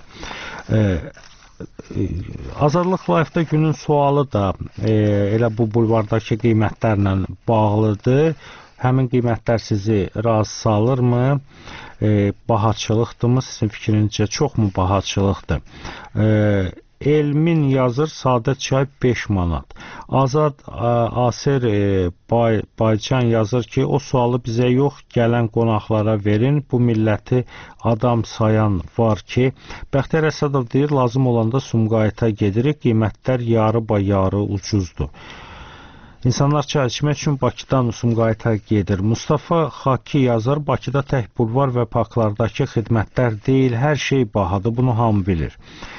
Azadlıq Live-da günün sualı da elə bu bulvardakı qiymətlərlə bağlıdır. Həmin qiymətlər sizi razı salırmı? Bahaçılıqdırmı? Sizin fikrincə çoxmu bahaçılıqdır? Elmin yazır, sadə çay 5 manat. Azad Aser Baycan yazır ki, o sualı bizə yox, gələn qonaqlara verin. Bu milləti adam sayan var ki, Bəxtiyar Əsədov deyir, lazım olanda Sumqayıta gedirik, qiymətlər yarı ucuzdur. İnsanlar çay içmək üçün Bakıdan Sumqayıta gedir. Mustafa Xaki yazar, Bakıda tək bulvar və parklardakı xidmətlər deyil, hər şey bahadır, bunu hamı bilir.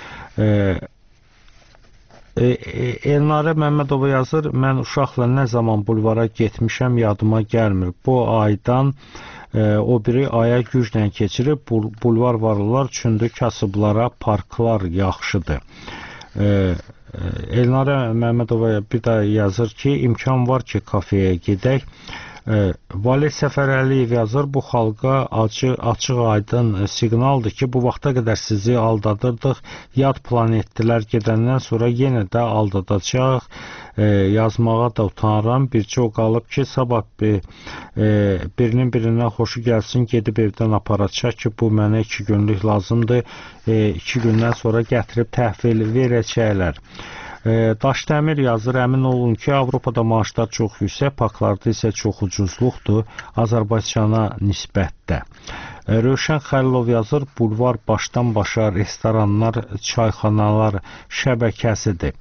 Elnarə Məmmədova yazır, mən uşaqla nə zaman bulvara getmişəm, yadıma gəlmir. Bu aydan o biri aya güclə keçirib, bulvar varlılar üçündür, kasıblara parklar yaxşıdır. Elnarə Məmmədova bir də yazır ki, imkan var ki, kafeyə gedək. Valid Səfər Əliyev yazır, bu xalqa açıq aydın siqnaldır ki, bu vaxta qədər sizi aldadırdıq, yad planetdilər gedəndən sonra yenə də aldadacaq, yazmağa da utanıram, bircə o qalıb ki, sabah birinin birindən xoşu gəlsin, gedib evdən aparacaq ki, bu mənə 2 günlük lazımdır, 2 gündən sonra gətirib təhvil verəcəklər. Daşdəmir yazır, əmin olun ki, Avropada maaşlar çox yüksək, parklarda isə çox ucuzluqdur Azərbaycana nisbətdə. Rövşən Xəlilov yazır, bulvar başdan başa restoranlar, çayxanalar şəbəkəsidir.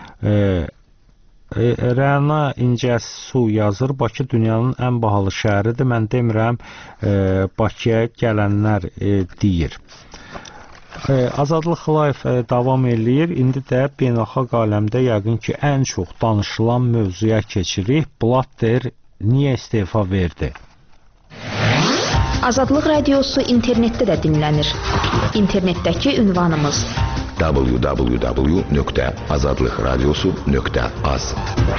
Rəna İncəsu yazır, Bakı dünyanın ən bahalı şəhəridir, mən demirəm, Bakıya gələnlər deyir. Azadlıq Live davam eləyir. İndi də beynəlxalq aləmdə yəqin ki, ən çox danışılan mövzuya keçirik. Blatter niyə istefa verdi? Azadlıq radiosu internetdə də dinlənir. İnternetdəki ünvanımız www.azadlıqradiosu.az.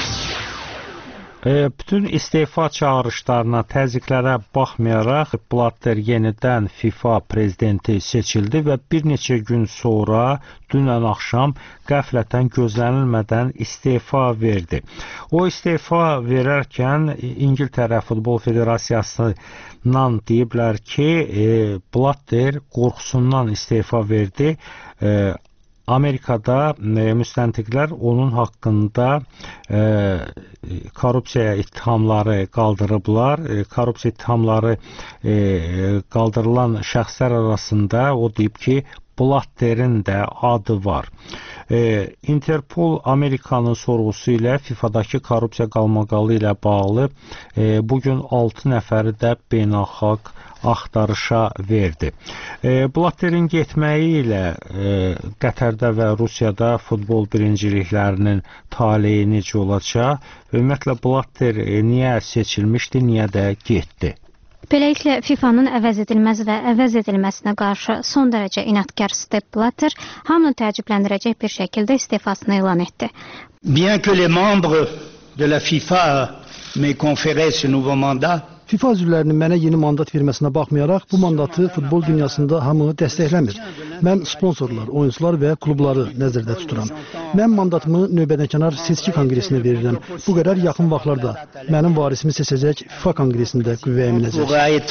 Bütün istefa çağırışlarına, təzyiqlərə baxmayaraq Blatter yenidən FIFA prezidenti seçildi və bir neçə gün sonra dünən axşam qəflətən gözlənilmədən istefa verdi. O istefa verərkən İngiltərə Futbol Federasiyasından deyiblər ki, Blatter qorxusundan istefa verdi. Amerikada müstəntiqlər onun haqqında korrupsiya ittihamları qaldırıblar. Korrupsiya ittihamları qaldırılan şəxslər arasında o deyib ki, Blatterin də adı var. Interpol Amerikanın sorğusu ilə FIFA-dakı korrupsiya qalmaqalı ilə bağlı bugün 6 nəfəri də beynəlxalq axtarışa verdi. Blatterin getməyi ilə Qətərdə və Rusiyada futbol birinciliklərinin taleyi necə olacaq? Ümumiyyətlə Blatter niyə seçilmişdi, niyə də getdi? Beləliklə, FIFA-nın əvəz edilməz və əvəz edilməsinə qarşı son dərəcə inadkar Sepp Blatter hamını təəccübləndirəcək bir şəkildə istifasını elan etdi. Bien que les membres de la FIFA m'aient conféré ce nouveau mandat, FIFA üzvlərinin mənə yeni mandat verməsinə baxmayaraq, bu mandatı futbol dünyasında hamı dəstəkləmir. Mən sponsorlar, oyuncular və klubları nəzərdə tuturam. Mən mandatımı növbədənkənar seçki konqresinə verirəm. Bu qədər yaxın vaxtlarda mənim varisimi seçəcək FIFA konqresində qüvvəyə minəcək.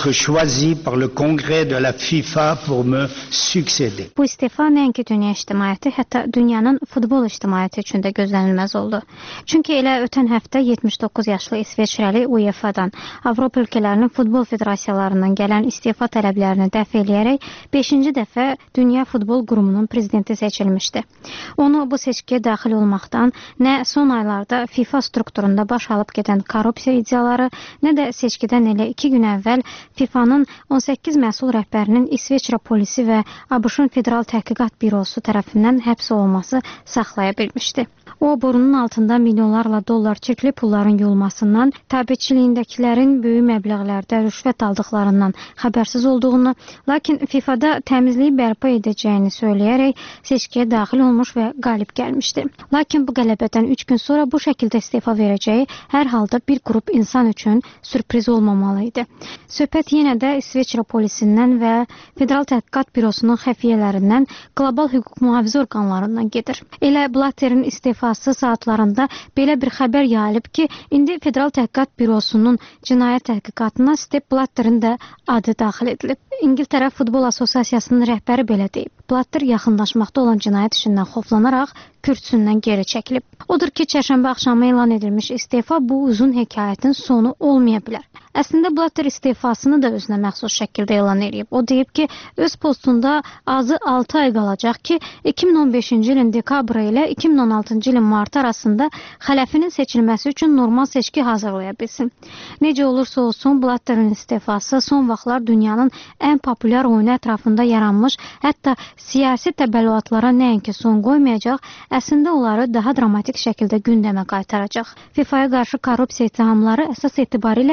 Bu istefa nəinki dünya ictimaiyyəti, hətta dünyanın futbol ictimaiyyəti üçün də gözlənilməz oldu. Çünki elə ötən həftə 79 yaşlı İsveçrəli UEFA-dan, Avropa ölkələrinin futbol federasiyalarından gələn istefa tələblərini dəf eləyərək 5-ci dəfə Dünya Futbol Qurumunun prezidenti seçilmişdi. Onu bu seçkiyə daxil olmaqdan nə son aylarda FIFA strukturunda baş alıb gedən korrupsiya iddiaları, nə də seçkidən elə 2 gün əvvəl FIFA-nın 18 məsul rəhbərinin İsveçrə polisi və ABŞ-ın Federal Təhqiqat Bürosu tərəfindən həbs olunması saxlaya bilmişdi. O, burunun altında milyonlarla dollar çirkli pulların yolmasından, tabiçiliyindəkilərin böyük məbləğlərdə rüşvət aldıqlarından xəbərsiz olduğunu, lakin FIFA-da təmizliyi bərpa edəcəyini söyləyərək seçkiyə daxil olmuş və qalib gəlmişdi. Lakin bu qələbədən 3 gün sonra bu şəkildə istefa verəcəyi hər halda bir qrup insan üçün sürpriz olmamalı idi. Söhbət yenə də İsveçrə polisindən və Federal Təhqiqat Bürosunun xəfiyyələrindən, qlobal hüquq mühafizə orqanlarından gedir. Elə Blatterin istifası saatlarında belə bir xəbər yayılıb ki, indi Federal Təhqiqat Bürosunun cinayət təhqiqatına Sepp Blatterin də adı daxil edilib. İngiltərə Futbol Assosiasiyasının rəhbəri belə deyib. Blatter yaxınlaşmaqda olan cinayət işindən xoflanaraq kürsüsündən geri çəkilib. Odur ki, çərşənbə axşamı elan edilmiş istefa bu uzun hekayətin sonu olmaya bilər. Əslində Blatter istifasını da özünə məxsus şəkildə elan edib. O deyib ki, öz postunda azı 6 ay qalacaq ki, 2015-ci ilin dekabrı ilə 2016-cı ilin martı arasında xələfinin seçilməsi üçün normal seçki hazırlaya bilsin. Necə olursa olsun, Blatterin istifası son vaxtlar dünyanın ən populyar oyunu ətrafında yaranmış, hətta siyasi təbəllüatlara nəinki son qoymayacaq, əslində onları daha dramatik şəkildə gündəmə qaytaracaq. FIFA-ya qarşı korrupsiya ittihamları əsas etibarilə həm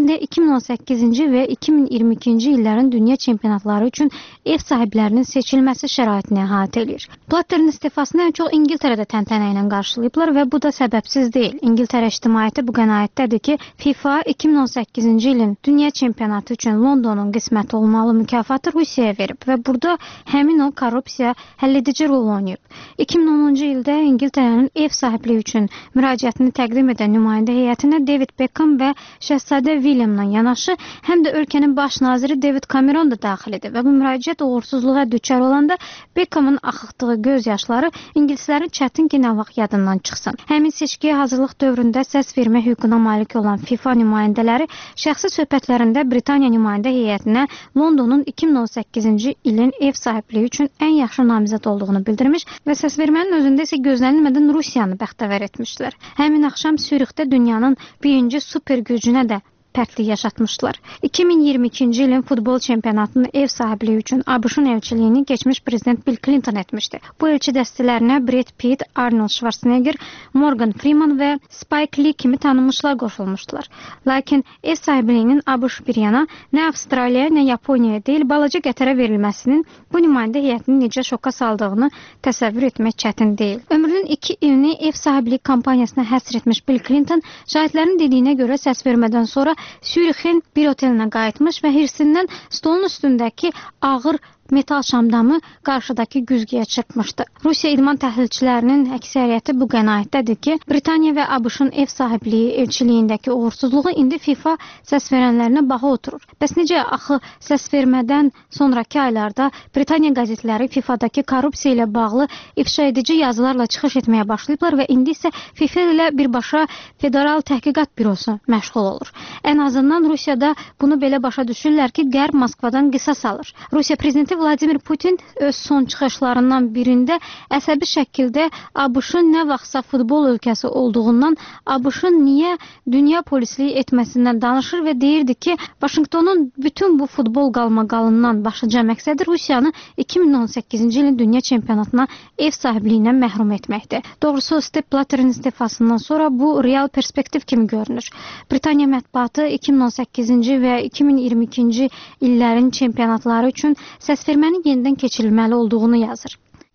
həm də 2018-ci və 2022-ci illərin dünya çempionatları üçün ev sahiblərinin seçilməsi şəraitini əhatə edir. Blatter'ın istifasını ən çox İngiltərədə təntənə ilə qarşılayıblar və bu da səbəbsiz deyil. İngiltərə ictimaiyyəti bu qənaətdədir ki, FIFA 2018-ci ilin dünya çempionatı üçün Londonun qisməti olmalı mükafatı Rusiyaya verib və burada həmin o korrupsiya həlledici rol oynayıb. 2010-cu ildə İngiltərənin ev sahibliyi üçün müraciətini təqdim edən nümayəndə heyətinə David Beckham və Şəhzadə Williamla yanaşı, həm də ölkənin baş naziri David Cameron da daxil idi və bu müraciət uğursuzluğa düçar olanda Beckhamın axıtdığı göz yaşları ingilislərin çətin ki, nə vaxt yadından çıxsın. Həmin seçkiyə hazırlıq dövründə səs vermə hüququna malik olan FIFA nümayəndələri şəxsi söhbətlərində Britaniya nümayəndə heyətinə Londonun 2018-ci ilin ev sahibliyi üçün ən yaxşı namizəd olduğunu bildirmiş və səsvermənin özündə isə gözlənilmədən Rusiyanı bəxtəvər etmişlər. Həmin axşam Sürixdə dünyanın birinci super gücünə də pərtlik yaşatmışlar. 2022-ci ilin futbol çempionatının ev sahibliyi üçün ABŞ-ın elçiliyini keçmiş prezident Bill Clinton etmişdi. Bu elçi dəstələrinə Brad Pitt, Arnold Schwarzenegger, Morgan Freeman və Spike Lee kimi tanınmışlar qoşulmuşdular. Lakin ev sahibliyinin ABŞ bir yana nə Avstraliyaya, nə Yaponiyaya deyil, balaca Qətərə verilməsinin bu nümayəndə heyətini necə şoka saldığını təsəvvür etmək çətin deyil. Ömrünün 2 ilini ev sahibliyi kampaniyasına həsr etmiş Bill Clinton, şahidlərin dediyinə görə səs vermədən sonra Sürixin bir otelinə qayıtmış və hirsindən stolun üstündəki ağır metal şamdamı qarşıdakı güzgüyə çırpmışdı. Rusiya idman təhlilçilərinin əksəriyyəti bu qənaətdədir ki, Britaniya və ABŞ-ın ev sahibliyi elçiliyindəki uğursuzluğu indi FIFA səs verənlərinə baha oturur. Bəs necə axı səs vermədən sonraki aylarda Britaniya qəzetləri FIFA-dakı korrupsiya ilə bağlı ifşa edici yazılarla çıxış etməyə başlayıblar və indi isə FIFA ilə birbaşa Federal Təhqiqat Bürosu məşğul olur. Ən azından Rusiyada bunu belə başa düşürlər ki, Qərb Moskvadan qisas alır. Rusiya prezidenti Vladimir Putin öz son çıxışlarından birində əsəbi şəkildə ABŞ-ın nə vaxtsa futbol ölkəsi olduğundan ABŞ-ın niyə dünya polisliyi etməsindən danışır və deyirdi ki, Vaşinqtonun bütün bu futbol qalmaqalından başlıca məqsədi Rusiyanı 2018-ci ilin dünya çempionatına ev sahibliyindən məhrum etməkdir. Doğrusu Sepp Blatter'ın istifasından sonra bu real perspektiv kimi görünür. Britaniya mətbuatı 2018-ci və 2022-ci illərin çempionatları üçün səsvermənin yenidən keçirilməli olduğunu yazır.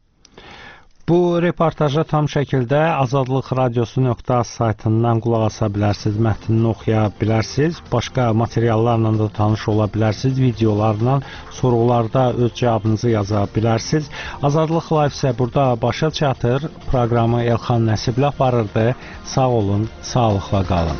Bu reportaja tam şəkildə Azadlıq Radiosu.az saytından qulaq asa bilərsiniz, mətnini oxuya bilərsiniz, başqa materiallarla da tanış ola bilərsiniz, videolarla, sorğularda öz cavabınızı yaza bilərsiniz. Azadlıq Live isə burada başa çatır. Proqramı Elxan Nəsiblə aparırdı. Sağ olun, sağlıqla qalın.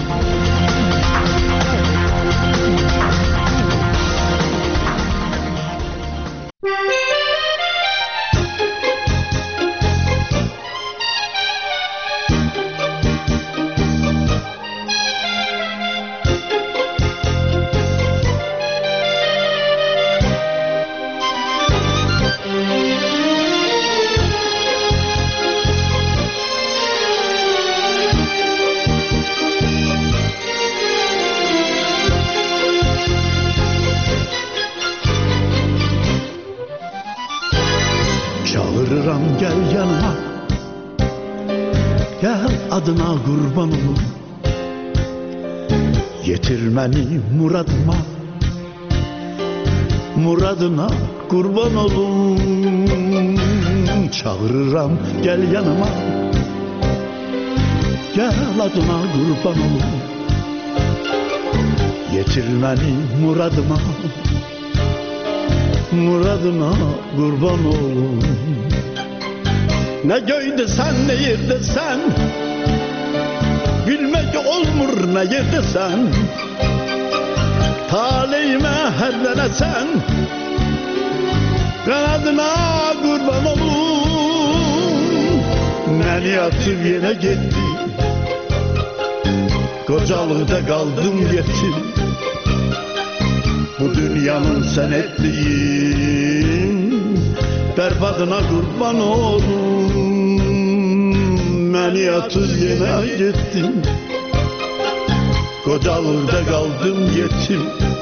Çağırıram gel yanıma, gel adına qurban olum, yetir məni muradıma, muradına qurban olum. Çağırıram gel yanıma, gel adına qurban olum, yetir məni muradıma, muradına qurban olum. Ne göyde sen, ne yerde sen, bilmek olmur ne yerde sen. Taleyime herlenesen, kanadına kurban olum. Beni atıp yine gitti, kocalıkta kaldım yetim. Bu dünyanın sen ettiğin berbatına kurban olum. Beni atıp yine gittin, kocalıkta kaldım yetim.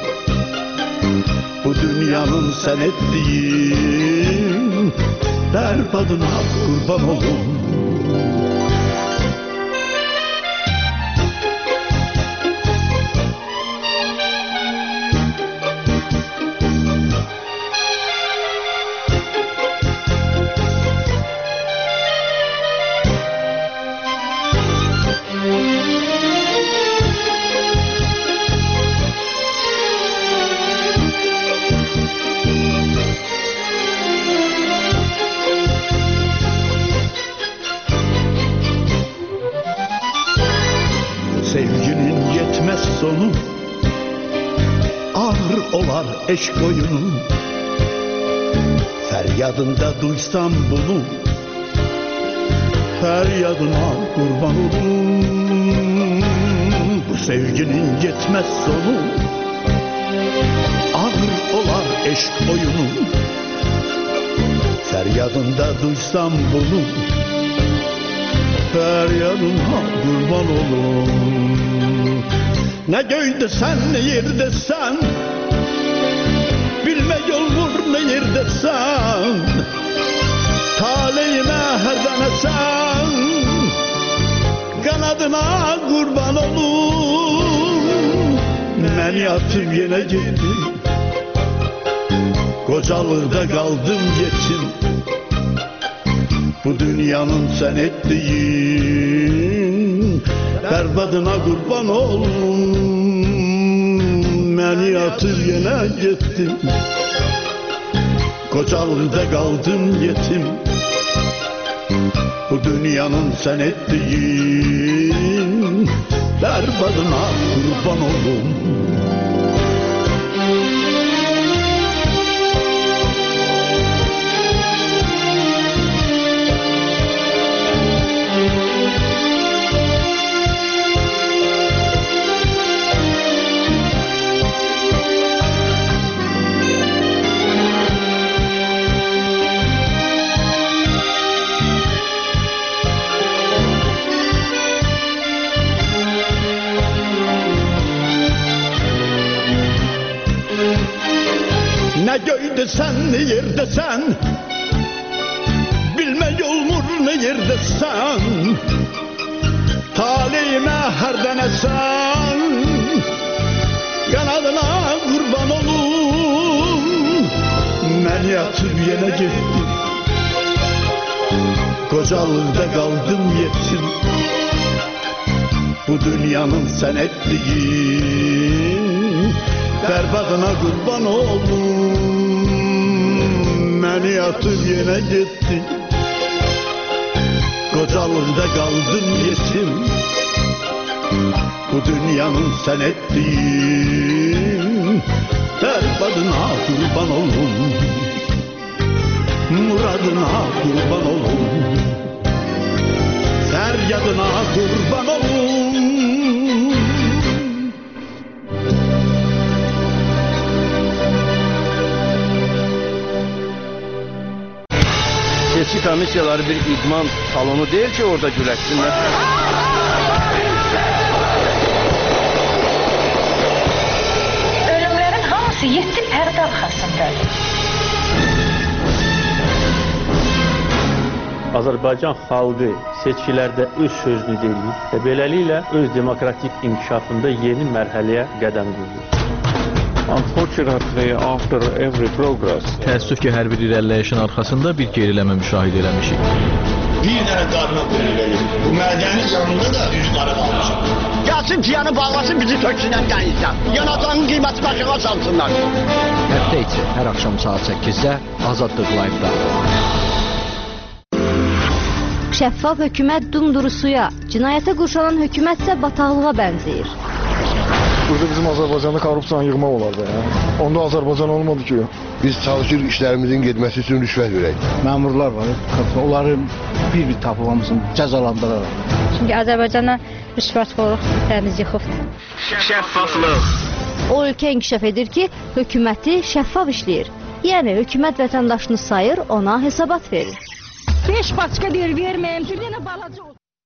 Bu dünyanın sen ettiğin berbatına kurban olum. sonu. Ağır olar eşk oyunu. Feryadında duysam bunu. Feryadına kurban olum. Bu sevginin yetmez sonu. Ağır olar eşk oyunu. Feryadında duysam bunu. Feryadına kurban olum. Ne göyde sen ne yerde sen. Bilme yoldur ne yerde sen. Taleyime her tane sen. Kanadına kurban olum. Beni atıp yine gitti. Kocalıkta kaldım yetim. Bu dünyanın sen ettiğin berbatına kurban olum. Beni atıp yine gittim. Kocalıkta kaldım yetim. Bu dünyanın sen ettiğin berbatına kurban olum. Ne göyde sen ne yerde sen. Bilme yolmur ne yerde sen. Taleyime her tane sen. Kanadına kurban olum. Ben yatıp yine gittim. Kocalıkta kaldım yetim. Bu dünyanın sen ettiğin berbatına kurban oldum. Beni atıp yine gitti. Kocalıkta kaldım yetim. Bu dünyanın sen ettiğin berbatına kurban oldum. Muradına kurban oldum. Feryadına kurban oldum. Seçki komissiyaları bir idman salonu değil ki orada güləşsinlər. Ölümlerin hamısı 7 pərdə arxasındadır. Azərbaycan xalqı seçkilərdə öz sözünü deyir və beləliklə öz demokratik inkişafında yeni mərhələyə qədəm qoyur. Unfortunately, after every progress, təəssüf ki, hər bir irəliləyişin arxasında bir geriləmə müşahidə eləmişik. Bir dənə qarına verir. Bu mədənin yanında da üz qarı qalmışıq. Gəlsin piyanı bağlasın, bizi töksünən dənizdən. Yanacağının qiyməti başına salsınlar. Həftə içi hər axşam saat 8-də Azadlıq Live-da. Şəffaf hökumət dumdurusuya, cinayətə qurşanan hökumət isə bataqlığa bənzəyir. Burada bizim Azərbaycanda korrupsiyanı yığmaq olardı ya. Onda Azərbaycan olmadı ki. Biz çalışır işlərimizin getməsi üçün rüşvət verək. Məmurlar var, onları bir-bir tapılmasın, cəzalandıraraq. Çünki Azərbaycana rüşvətxorluq təmiz yıxıbdır. Şəffaflıq. O ölkə inkişaf edir ki, hökuməti şəffaf işləyir. Yəni hökumət vətəndaşını sayır, ona hesabat verir. 5 paçka deyir, verməyəm, bir dənə balaca olsun.